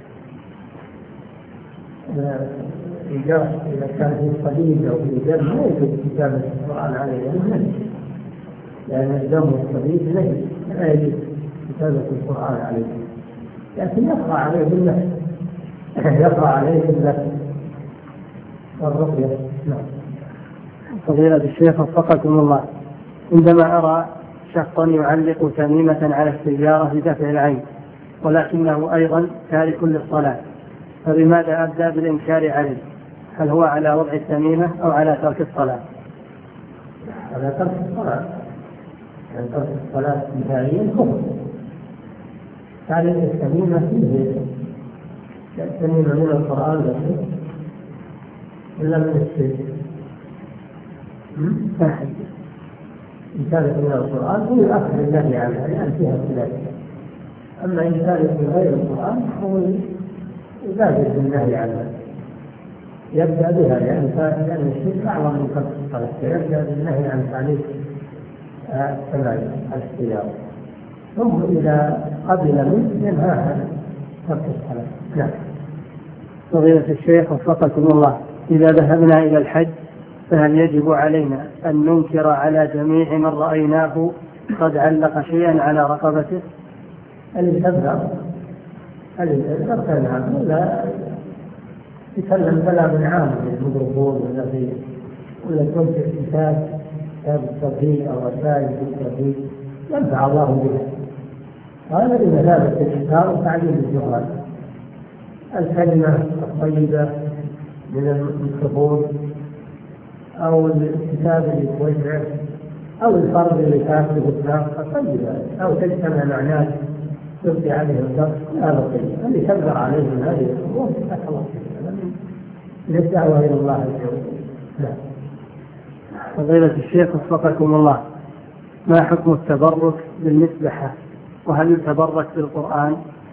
إذا كان في صليب أو في دم لا يجوز كتابة القرآن عليه، لأن الدم والصليب لا يجوز كتابة القرآن عليه، لكن يقرأ عليه بالنفس يقرأ عليه بالنفس والرقية. نعم. فضيلة الشيخ وفقكم الله، عندما أرى شخصا يعلق تميمة على السيارة لدفع العين ولكنه أيضا تارك للصلاة، فبماذا أبدأ بالإنكار عليه؟ هل هو على وضع التميمة أو على ترك الصلاة؟ على ترك الصلاة، يعني ترك الصلاة نهائيا كفر. تعليق التميمة فيه التميمة من القرآن بس إلا من الشرك. إن كانت من القرآن هو يؤخذ النهي عنها لأن فيها خلاف، أما إن كانت من غير القرآن هو يبادر بالنهي عنها، يبدأ بها، لأن الشرك أعظم من ترك الصلاة، فيبدأ بالنهي عن تعليق الثمانية الاختيار، ثم إذا قبل منه ينهى عن ترك الصلاة. نعم. فضيلة الشيخ وفقكم الله، إذا ذهبنا إلى الحج فهل يجب علينا أن ننكر على جميع من رأيناه قد علق شيئا على رقبته؟ الاستبدار الاستبدار كان عام، لا يتكلم كلام عام للمضربون والذي ولا كنت كتاب كتاب التوحيد أو رسائل التوحيد ينفع الله بها. هذا بمثابة الإنكار وتعليم الجهال. الكلمة الطيبة من الميكروفون أو الكتاب اللي توزع أو الفرد اللي كاتب الكتاب طيبة، أو تجتمع مع ناس تلقي عليه الدرس، هذا طيب. اللي تقدر عليه من هذه الأمور فتح الله فيها للدعوة إلى الله عز وجل. نعم. فضيلة الشيخ وفقكم الله، ما حكم التبرك بالمسبحة؟ وهل يتبرك بالقرآن؟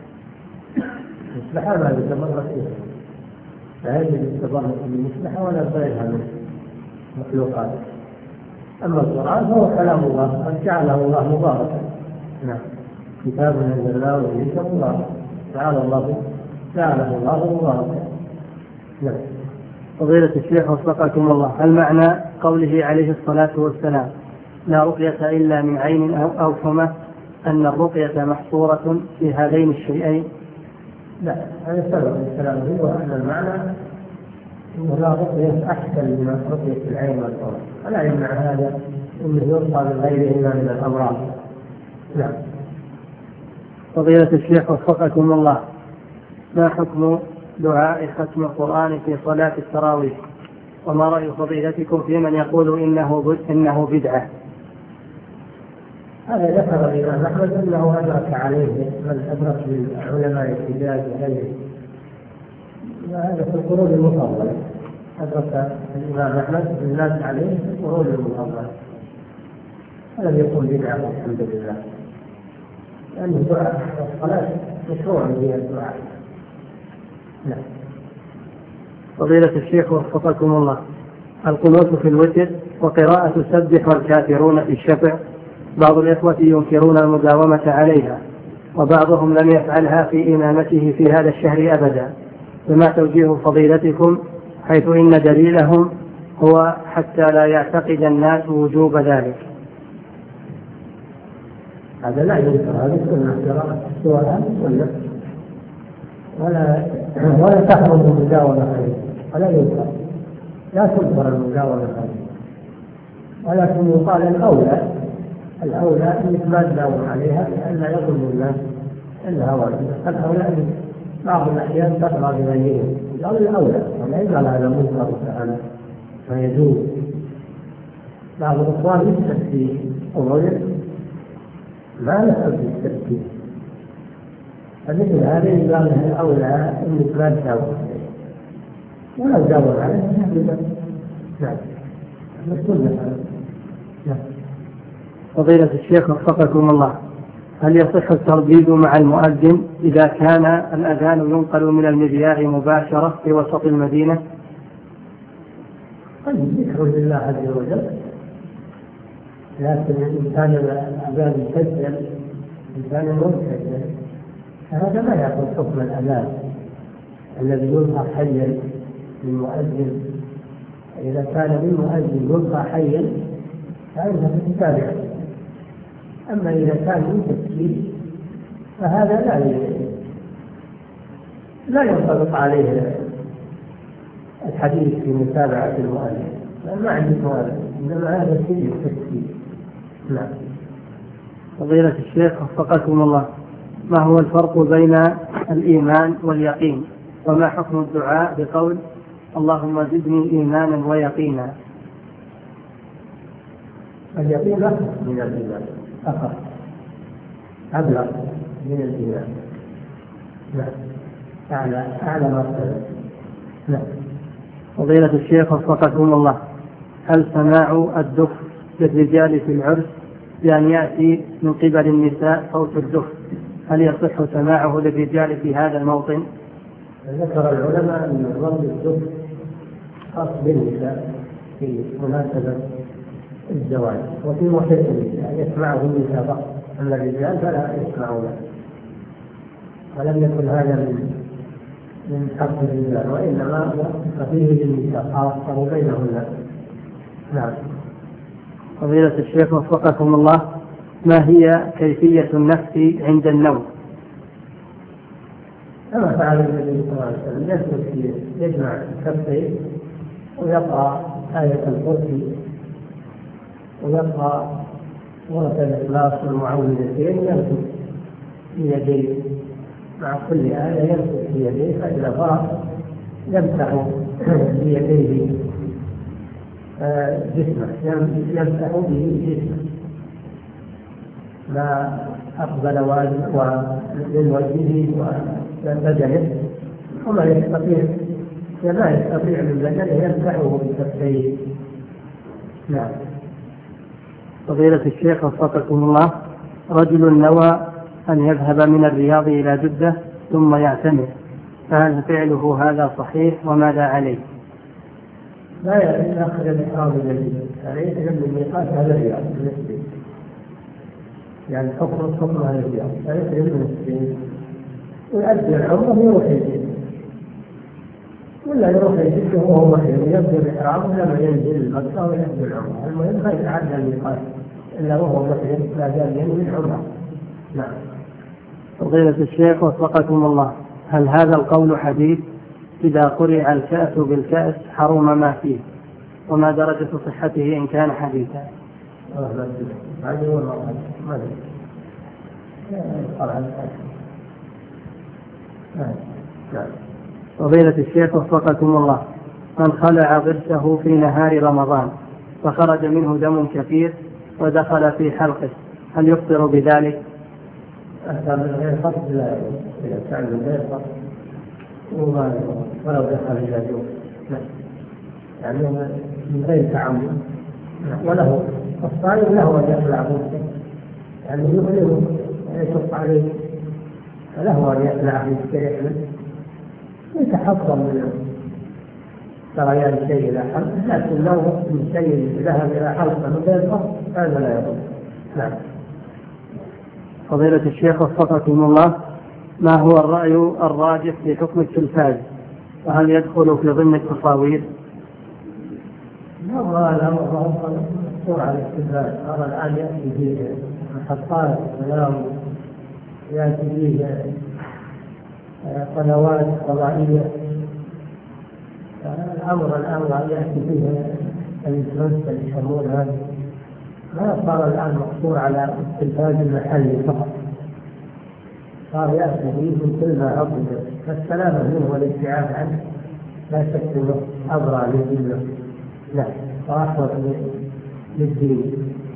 المسبحة ما يتبرك فيها، لا يجب التبرك بالمسبحة ولا غيرها من المخلوقات. أما القرآن فهو كلام الله، قد جعله الله مباركا. نعم. كتاب أنزلناه إليك مبارك، جعل الله جعله الله مباركا. نعم. فضيلة الشيخ وفقكم الله، هل معنى قوله عليه الصلاة والسلام لا رقية إلا من عين أو أوكمة أن الرقية محصورة في هذين الشيئين؟ لا، هذا سبب الكلام فيه، وأن المعنى أنه لا رقية أحسن من رقية العين والأذن، ولا يمنع هذا أنه يرقى من غيرهما من الأمراض. نعم. فضيلة الشيخ وفقكم الله، ما حكم دعاء ختم القرآن في صلاة التراويح؟ وما رأي فضيلتكم في من يقول إنه إنه بدعة؟ هذا ذكر الإمام أحمد أنه أدرك عليه من أدرك من علماء الحجاز وغيره، وهذا في القرون المفضلة، أدرك الإمام أحمد الناس عليه في القرون المفضلة، ولم يكن بدعة الحمد لله، لأن الدعاء الصلاة مشروع هي الدعاء. نعم. فضيلة الشيخ وفقكم الله، القنوت في الوتر وقراءة سبح والكافرون في الشفع، بعض الإخوة ينكرون المداومة عليها، وبعضهم لم يفعلها في إمامته في هذا الشهر أبدا، فما توجيه فضيلتكم حيث إن دليلهم هو حتى لا يعتقد الناس وجوب ذلك؟ هذا لا ينكر، هذه سنة قراءة السورة سنة، ولا ولا تحرم المداومة عليه، ولا ينكر، لا تنكر المداومة عليه، ولكن يقال الأولى الأولى أنك ما تداوم عليها لأن لا يظلم الناس إنها واجبة. الأولى أن بعض الأحيان تقرأ بغيرهم، قال الأولى ولا يجعل هذا منكر تعالى فيجوز. بعض الإخوان يستفتي الرجل ما نسأل في التفكير، فمثل هذا يقال له الأولى أنك ما تداوم عليه، ولا تداوم عليه يحدث. نعم. السنة. نعم. فضيلة الشيخ وفقكم الله، هل يصح الترديد مع المؤذن إذا كان الأذان ينقل من المذياع مباشرة في وسط المدينة؟ قد ذكر لله عز وجل، لكن إن كان الأذان مسجل إن كان مسجل فهذا ما يأخذ حكم الأذان الذي يلقى حيا للمؤذن. إذا كان للمؤذن يلقى حيا فإنه تتابع. أما إذا كان من تسجيل فهذا لا لا ينطبق عليه الحديث في متابعة المؤلف، لأن ما عندي مؤلف، إنما هذا شيء تسجيل. نعم. فضيلة الشيخ وفقكم الله، ما هو الفرق بين الإيمان واليقين؟ وما حكم الدعاء بقول اللهم زدني إيمانا ويقينا؟ اليقين أكثر من الإيمان، أكثر أبلغ من الإيمان. نعم. أعلى أعلى مرتبة. نعم. فضيلة الشيخ وفقكم الله، هل سماع الدف للرجال في العرس بأن يأتي من قبل النساء صوت الدف، هل يصح سماعه للرجال في هذا الموطن؟ ذكر العلماء أن ضرب الدف خاص بالنساء في مناسبة الزواج وفي محيط النساء يسمعه النساء فقط، أما الرجال فلا يسمعونه، ولم يكن هذا من من حق الرجال وإنما فيه للنساء خاصة بينهن. نعم. فضيلة الشيخ وفقكم الله، ما هي كيفية النفس عند النوم؟ كما فعل النبي صلى الله عليه وسلم، يجلس يجمع كفيه ويقرأ آية الكرسي ويقرأ سورة الإخلاص والمعوذتين يمسك في يديه، مع كل آية يمسك في يديه، فإذا فرغ يمسح بيديه جسمه، يمسح به جسمه ما أقبل من وجهه وبدنه، وما يستطيع وما يستطيع من بدنه يمسحه بكفيه. نعم. فضيلة الشيخ وفقكم الله، رجل نوى أن يذهب من الرياض إلى جدة ثم يعتمر، فهل فعله هذا صحيح وماذا عليه؟ لا يأخذ الإحرام الذي عليه من الميقات هذا الرياض بالنسبة، يعني حكم حكم هذا الرياض لا يخرج من السبيل ويؤدي العمرة ويروح يجد، ولا يروح يجد وهو محرم يبدأ الإحرام لما ينزل مكة ويؤدي العمرة، المهم ما يتعدى الميقات إلا وهو محرم لا زال ينوي العمرة. نعم. فضيلة الشيخ وفقكم الله، هل هذا القول حديث؟ إذا قرئ الكأس بالكأس حرم ما فيه، وما درجة صحته إن كان حديثا؟ هذه هو المرحلة ما نعم. فضيلة الشيخ وفقكم الله، من خلع ضرسه في نهار رمضان فخرج منه دم كثير ودخل في حلقه، هل يفطر بذلك؟ أكثر من غير قصد لا، إذا كان من غير قصد ولو دخل إلى جوف يعني من غير تعمد، وله الصائم له أن يخلع ضرسه يعني يؤلمه ويشق عليه، فله أن يخلع يستريح منه ويتحفظ من سريان الشيء إلى حلقه، لكن لو من شيء ذهب إلى حلقه من غير قصد هذا لا يضر. نعم. فضيلة الشيخ وفقكم الله، ما هو الرأي الراجح في حكم التلفاز، وهل يدخل في ضمن التصاوير؟ لا لا مقصور على التلفاز، أرى الآن يأتي به محطات السلام، يأتي به قنوات فضائية، الأمر الآن يأتي به الإنترنت اللي يسمون هذا، ما صار الآن مقصور على التلفاز المحلي فقط، صار يأتي به من كل ما عقد، فالسلامة منه والابتعاد عنه لا شك أنه أبرى للدين، لا وأحوط للدين.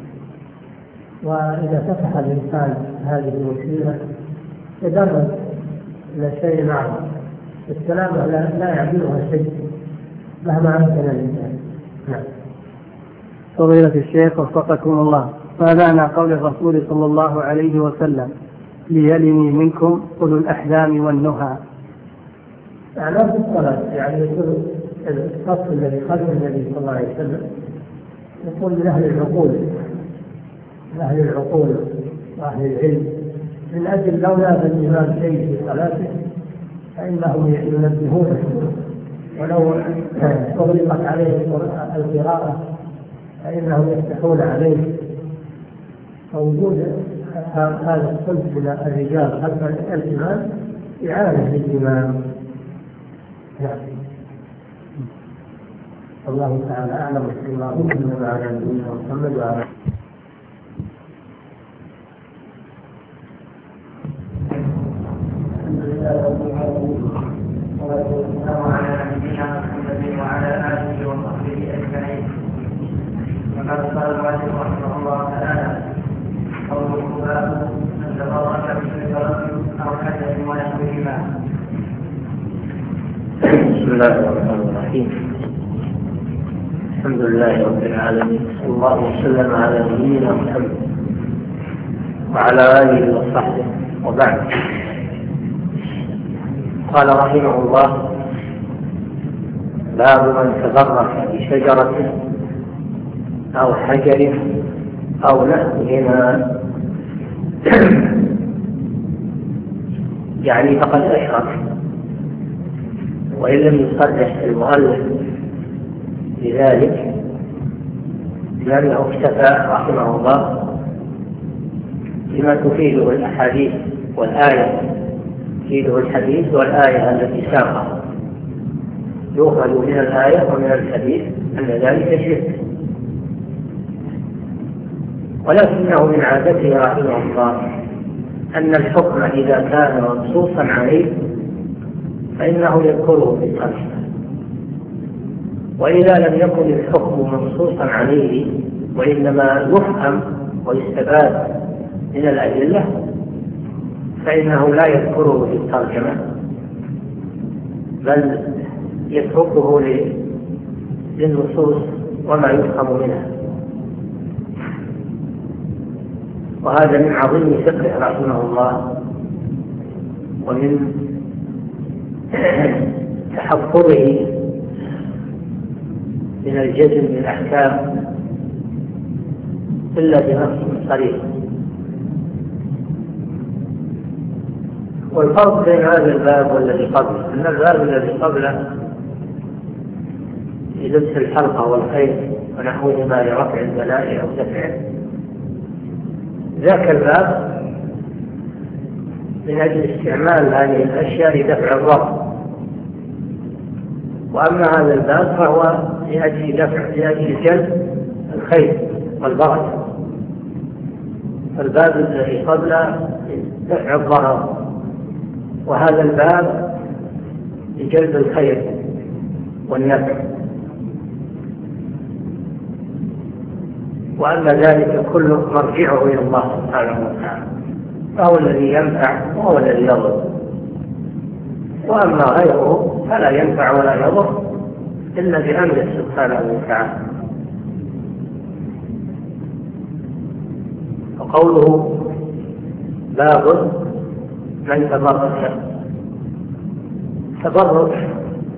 وإذا فتح الإنسان هذه الوسيلة يدرب إلى شيء أعظم، السلامة لا, لا يعدلها شيء مهما أمكن الإنسان. نعم. فضيلة الشيخ وفقكم الله، فمعنى قول الرسول صلى الله عليه وسلم ليلني منكم أولو الأحلام والنهى؟ معناه في الصلاة يعني يقول الصف الذي خلف النبي صلى الله عليه وسلم يقول من أهل العقول، من أهل العقول وأهل العلم، من أجل لو نادى الإمام شيء في صلاته فإنهم ينبهونه، ولو أغلقت عليه القراءة فإنهم يفتحون عليه، فوجود هذا الصنف من الرجال خلف الإمام إعانة للإمام. نعم. الله تعالى أعلم، وصلى الله وسلم على نبينا محمد وعلى الحمد لله رب العالمين، والصلاة والسلام على نبينا محمد وعلى آله وصحبه أجمعين. وقد قال المؤلف رحمه الله تعالى: قوله باب من تبرك بشجرة أو حدث ونحوهما. بسم الله الرحمن الرحيم، الحمد لله رب العالمين، صلى الله وسلم على نبينا محمد وعلى آله وصحبه، وبعد. قال رحمه الله: باب من تبرك بشجرة أو حجر أو نحوهما يعني فقد أشرك، وإن لم يصرح المؤلف بذلك لأنه اكتفى رحمه الله بما تفيده الأحاديث والآية تفيده الحديث والآية التي ساقها، يؤخذ من الآية ومن الحديث أن ذلك شرك. ولكنه من عادته رحمه الله أن الحكم إذا كان منصوصا عليه فإنه يذكره في الترجمة، وإذا لم يكن الحكم منصوصا عليه وإنما يفهم ويستفاد من الأدلة فإنه لا يذكره في الترجمة، بل يتركه للنصوص وما يفهم منها. وهذا من عظيم فقهه رحمه الله ومن تحفظه من الجزم بالأحكام إلا بنص صريح. والفرق بين هذا الباب والذي قبله أن الباب الذي قبله في لبس الحلقة والخيط ونحوهما لرفع البلاء أو دفعه، ذاك الباب من أجل استعمال هذه الأشياء لدفع الضر، وأما هذا الباب فهو لأجل دفع لأجل جلب الخير والبركة. فالباب الذي قبله دفع الضرر، وهذا الباب لجلب الخير والنفع. وأما ذلك كله مرجعه إلى الله سبحانه وتعالى، فهو الذي ينفع وهو الذي يضر، وأما غيره فلا ينفع ولا يضر إلا بأمره سبحانه وتعالى. وقوله باب من تبرك، تبرك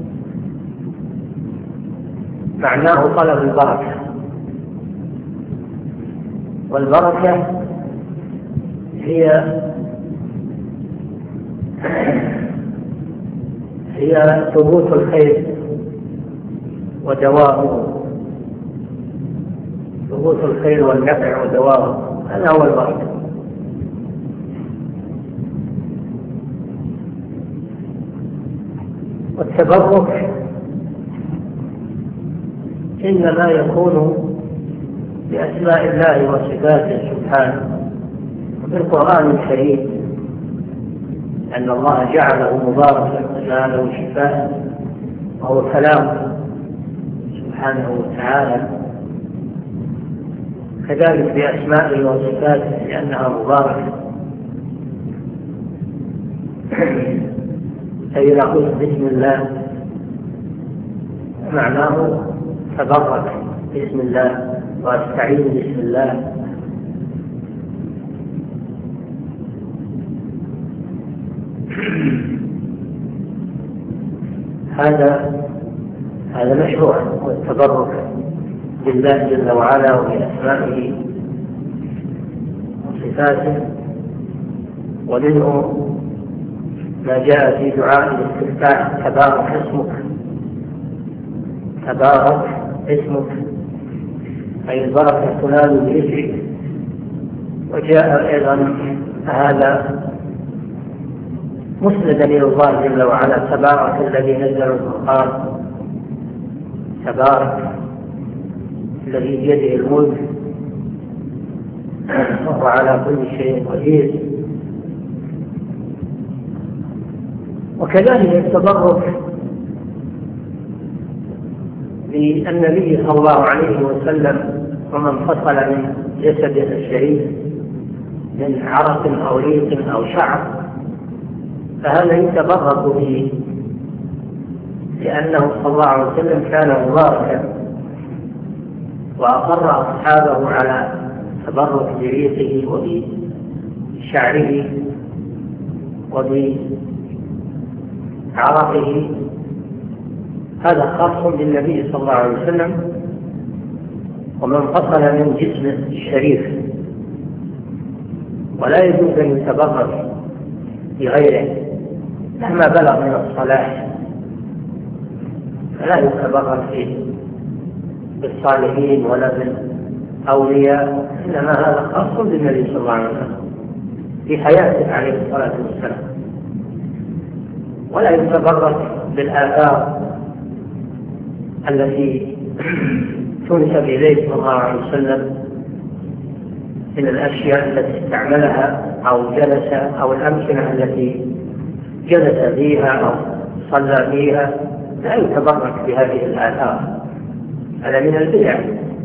معناه طلب البركة، والبركة هي هي ثبوت الخير ودوامه، ثبوت الخير والنفع ودوامه، هذا هو البركة. والتبرك إنما يكون بأسماء الله وصفاته سبحانه. وفي القرآن الكريم أن الله جعله مباركا وجعله شفاء وهو كلام سبحانه وتعالى، كذلك بأسمائه وصفاته لأنها مباركة. فإذا قلت بسم الله معناه تبرك بسم الله واستعين بسم الله. هذا هذا مشروع، والتبرك بالله جل وعلا وبأسمائه وصفاته. ومنه ما جاء في دعاء الاستفتاح: تبارك اسمك، تبارك اسمك، أي البركة تنال باسمك. وجاء أيضا هذا مسندا إلى الله جل وعلا: تبارك الذي نزل الفرقان، تبارك الذي بيده الملك وهو على كل شيء قدير. وكذلك التبرك بالنبي صلى الله عليه وسلم ومن فصل من جسده الشريف من عرق أو ريق أو شعر، فهذا يتبرك به لأنه صلى الله عليه وسلم كان مباركا، وأقر أصحابه على تبرك بريقه وبشعره عرقه هذا خاص بالنبي صلى الله عليه وسلم، ومن فصل من جسمه الشريف، ولا يجوز أن يتبرك بغيره مهما بلغ من الصلاح، فلا يتبرك فيه بالصالحين ولا بالأولياء، إنما هذا خاص بالنبي صلى الله عليه وسلم في حياته عليه الصلاة والسلام. ولا يتبرك بالآثار التي تنسب إليه صلى الله عليه وسلم من الأشياء التي استعملها أو جلس، أو الأمكنة التي جلس فيها أو صلى فيها، لا يتبرك بهذه الآثار، هذا من البدع.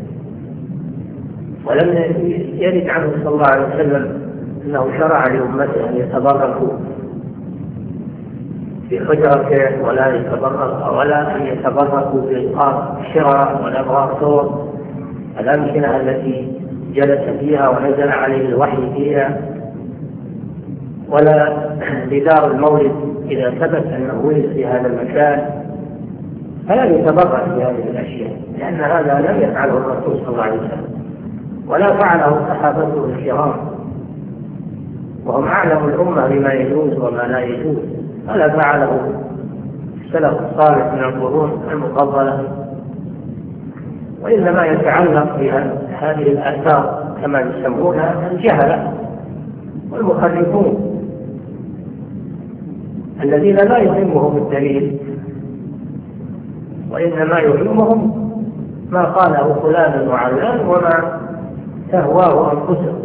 ولم يرد عنه صلى الله عليه وسلم أنه شرع لأمته أن يتبركوا في حجرته، ولا يتبرك ولا أن يتبركوا بإلقاء الشرع ولا إبغاء الأمكنة التي جلس فيها ونزل عليه الوحي فيها، ولا بدار المولد إذا ثبت أنه ولد في هذا المكان، فلا يتبرك بهذه الأشياء، لأن هذا لم يفعله الرسول صلى الله عليه وسلم ولا فعله صحابته الكرام، وهم أعلم الأمة بما يجوز وما لا يجوز، ولا فعله السلف الصالح من القرون المفضلة. وإنما يتعلق بهذه الآثار كما يسمونها الجهلة والمخرفون الذين لا يهمهم الدليل، وإنما يهمهم ما قاله فلان وعلان وما تهواه أنفسهم.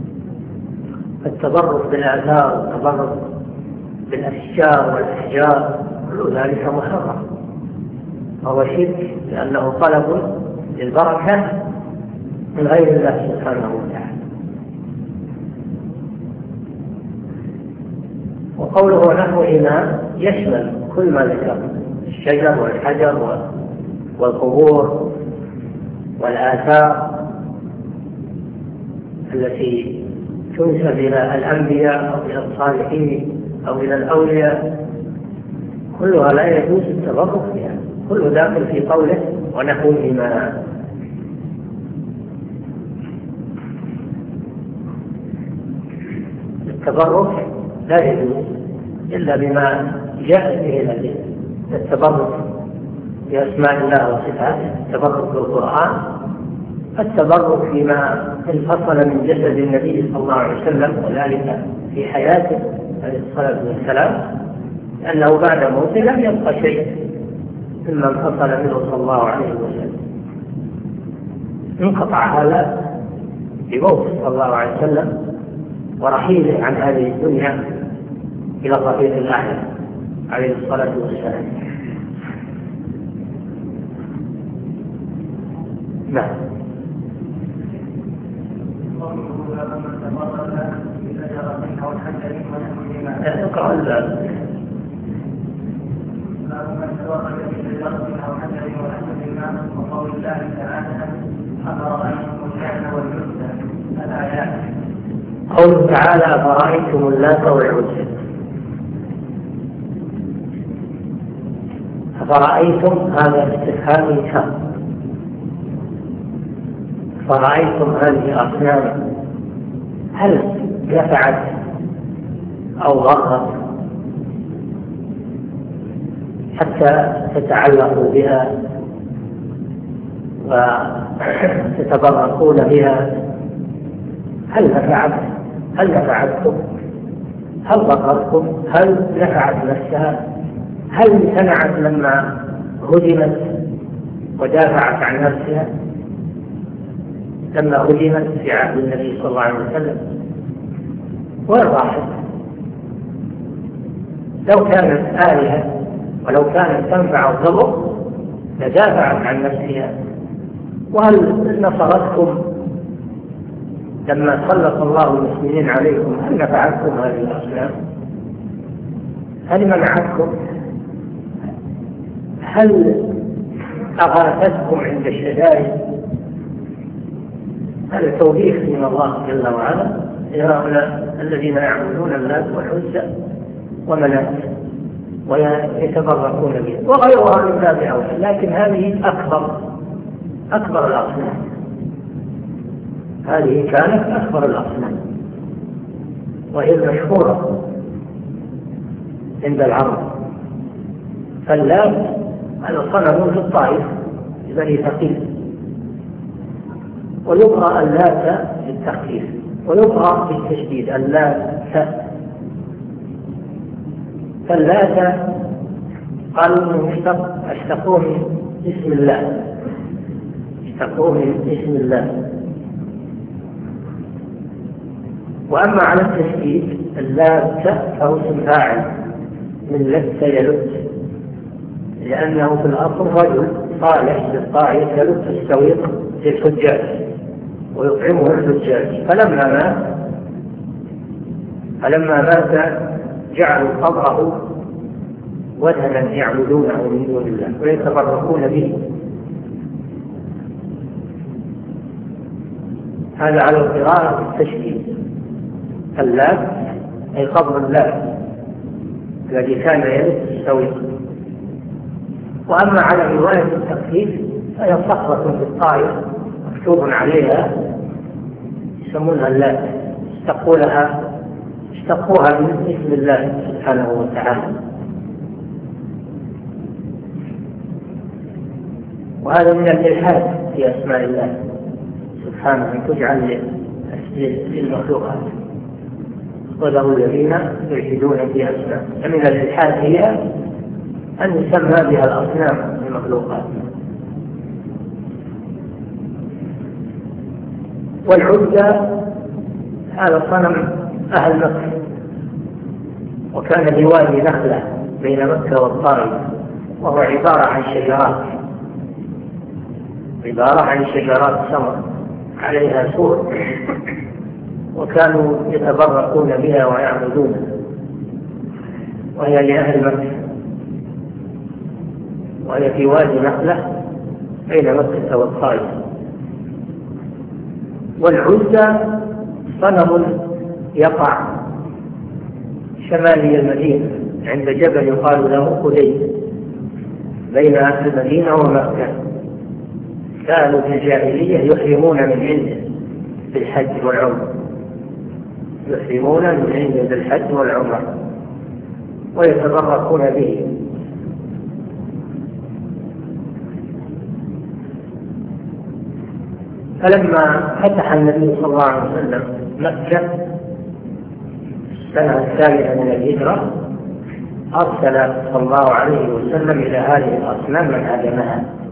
التبرك بالآثار والتبرك بالأشجار والأحجار كل ذلك محرم، وهو شرك، لأنه طلب للبركة من غير الله سبحانه وتعالى. وقوله نحو إناء يشمل كل ما ذكر، الشجر والحجر والقبور والآثار التي تنسب إلى الأنبياء أو إلى الصالحين أو إلى الأولياء، كلها لا يجوز التبرك بها، كله داخل في قوله ونحوهما. التبرك لا يجوز إلا بما جاء به الأدلة، التبرك بأسماء الله وصفاته، التبرك بالقرآن، التبرك فيما انفصل من جسد النبي صلى الله عليه وسلم، وذلك في حياته عليه الصلاة والسلام، لأنه بعد موته لم يبقى شيء مما انفصل منه صلى الله عليه وسلم، انقطع هذا بموته صلى الله عليه وسلم ورحيله عن هذه الدنيا إلى الرفيق الأعلى عليه الصلاة والسلام. نعم. اقرأ الباب. وقول الله تعالى أفرأيتم اللات والعزى الآيات. قوله تعالى أفرأيتم اللات والعزى، أفرأيتم هذا استفهام كم، فرأيتم هذه الأصنام هل نفعت أو ضرت حتى تتعلقوا بها وتتبركون بها؟ هل نفعت؟ هل نفعتكم؟ هل ضرتكم؟ هل نفعت نفسها؟ هل امتنعت لما هدمت ودافعت عن نفسها لما هدمت في عهد النبي صلى الله عليه وسلم؟ وين راحت؟ لو كانت آلهة ولو كانت تنفع الضر لدافعت عن نفسها. وهل نصرتكم لما سلط الله المسلمين عليكم؟ هل نفعتكم هذه الأصنام؟ هل منعتكم؟ هل أغاثتكم عند الشدائد؟ هذا توبيخ من الله جل وعلا لهؤلاء الذين يعبدون اللات والعزى ومناة. ويتبركون به، وغيرها من باب أولى، لكن هذه أكبر أكبر الأصنام، هذه كانت أكبر الأصنام وهي المشهورة عند العرب. فاللات هذا صنم في الطائف بني ثقيف، ويقرأ اللات بالتخفيف ويقرأ بالتشديد اللات. فاللات قالوا انه اشتق اشتقوه من اسم الله، اشتقوه من اسم الله. واما على التشديد اللات فهو اسم فاعل من لت يلت، لانه في الاصل رجل صالح للطاعه يلت السويق للحجاج ويطعمه الحجاج، فلما مات فلما مات جعلوا قبره وثنا يعبدونه من دون الله ويتبركون به. هذا على القراءة التشديد، اللات أي قبر اللات الذي كان يلت السويق. وأما على رواية التخفيف فهي صخرة في الطائف مكتوب عليها يسمونها اللات، اشتقوا لها اشتقوها من اسم الله سبحانه وتعالى. وهذا من الإلحاد في أسماء الله سبحانه أن تجعل للمخلوقات، وله الذين يلحدون في أسماء. من الإلحاد هي أن يسمى بها الأصنام المخلوقات. والعزى هذا صنم أهل مكة، وكان بوادي نخلة بين مكة والطائف، وهو عبارة عن شجرات عبارة عن شجرات سمر عليها سور، وكانوا يتبركون بها ويعبدونها، وهي لأهل مكة، وهي في وادي نخلة بين مكة والطائف. والعزى صنم يقع شمالي المدينة عند جبل يقال له قديد بين المدينة ومكة. كانوا في الجاهلية يحرمون من عنده بالحج والعمرة، يحرمون من عنده بالحج والعمرة ويتبركون به. فلما فتح النبي صلى الله عليه وسلم مكة السنة الثالثة من الهجرة أرسل صلى الله عليه وسلم إلى هذه الأصنام من هدمها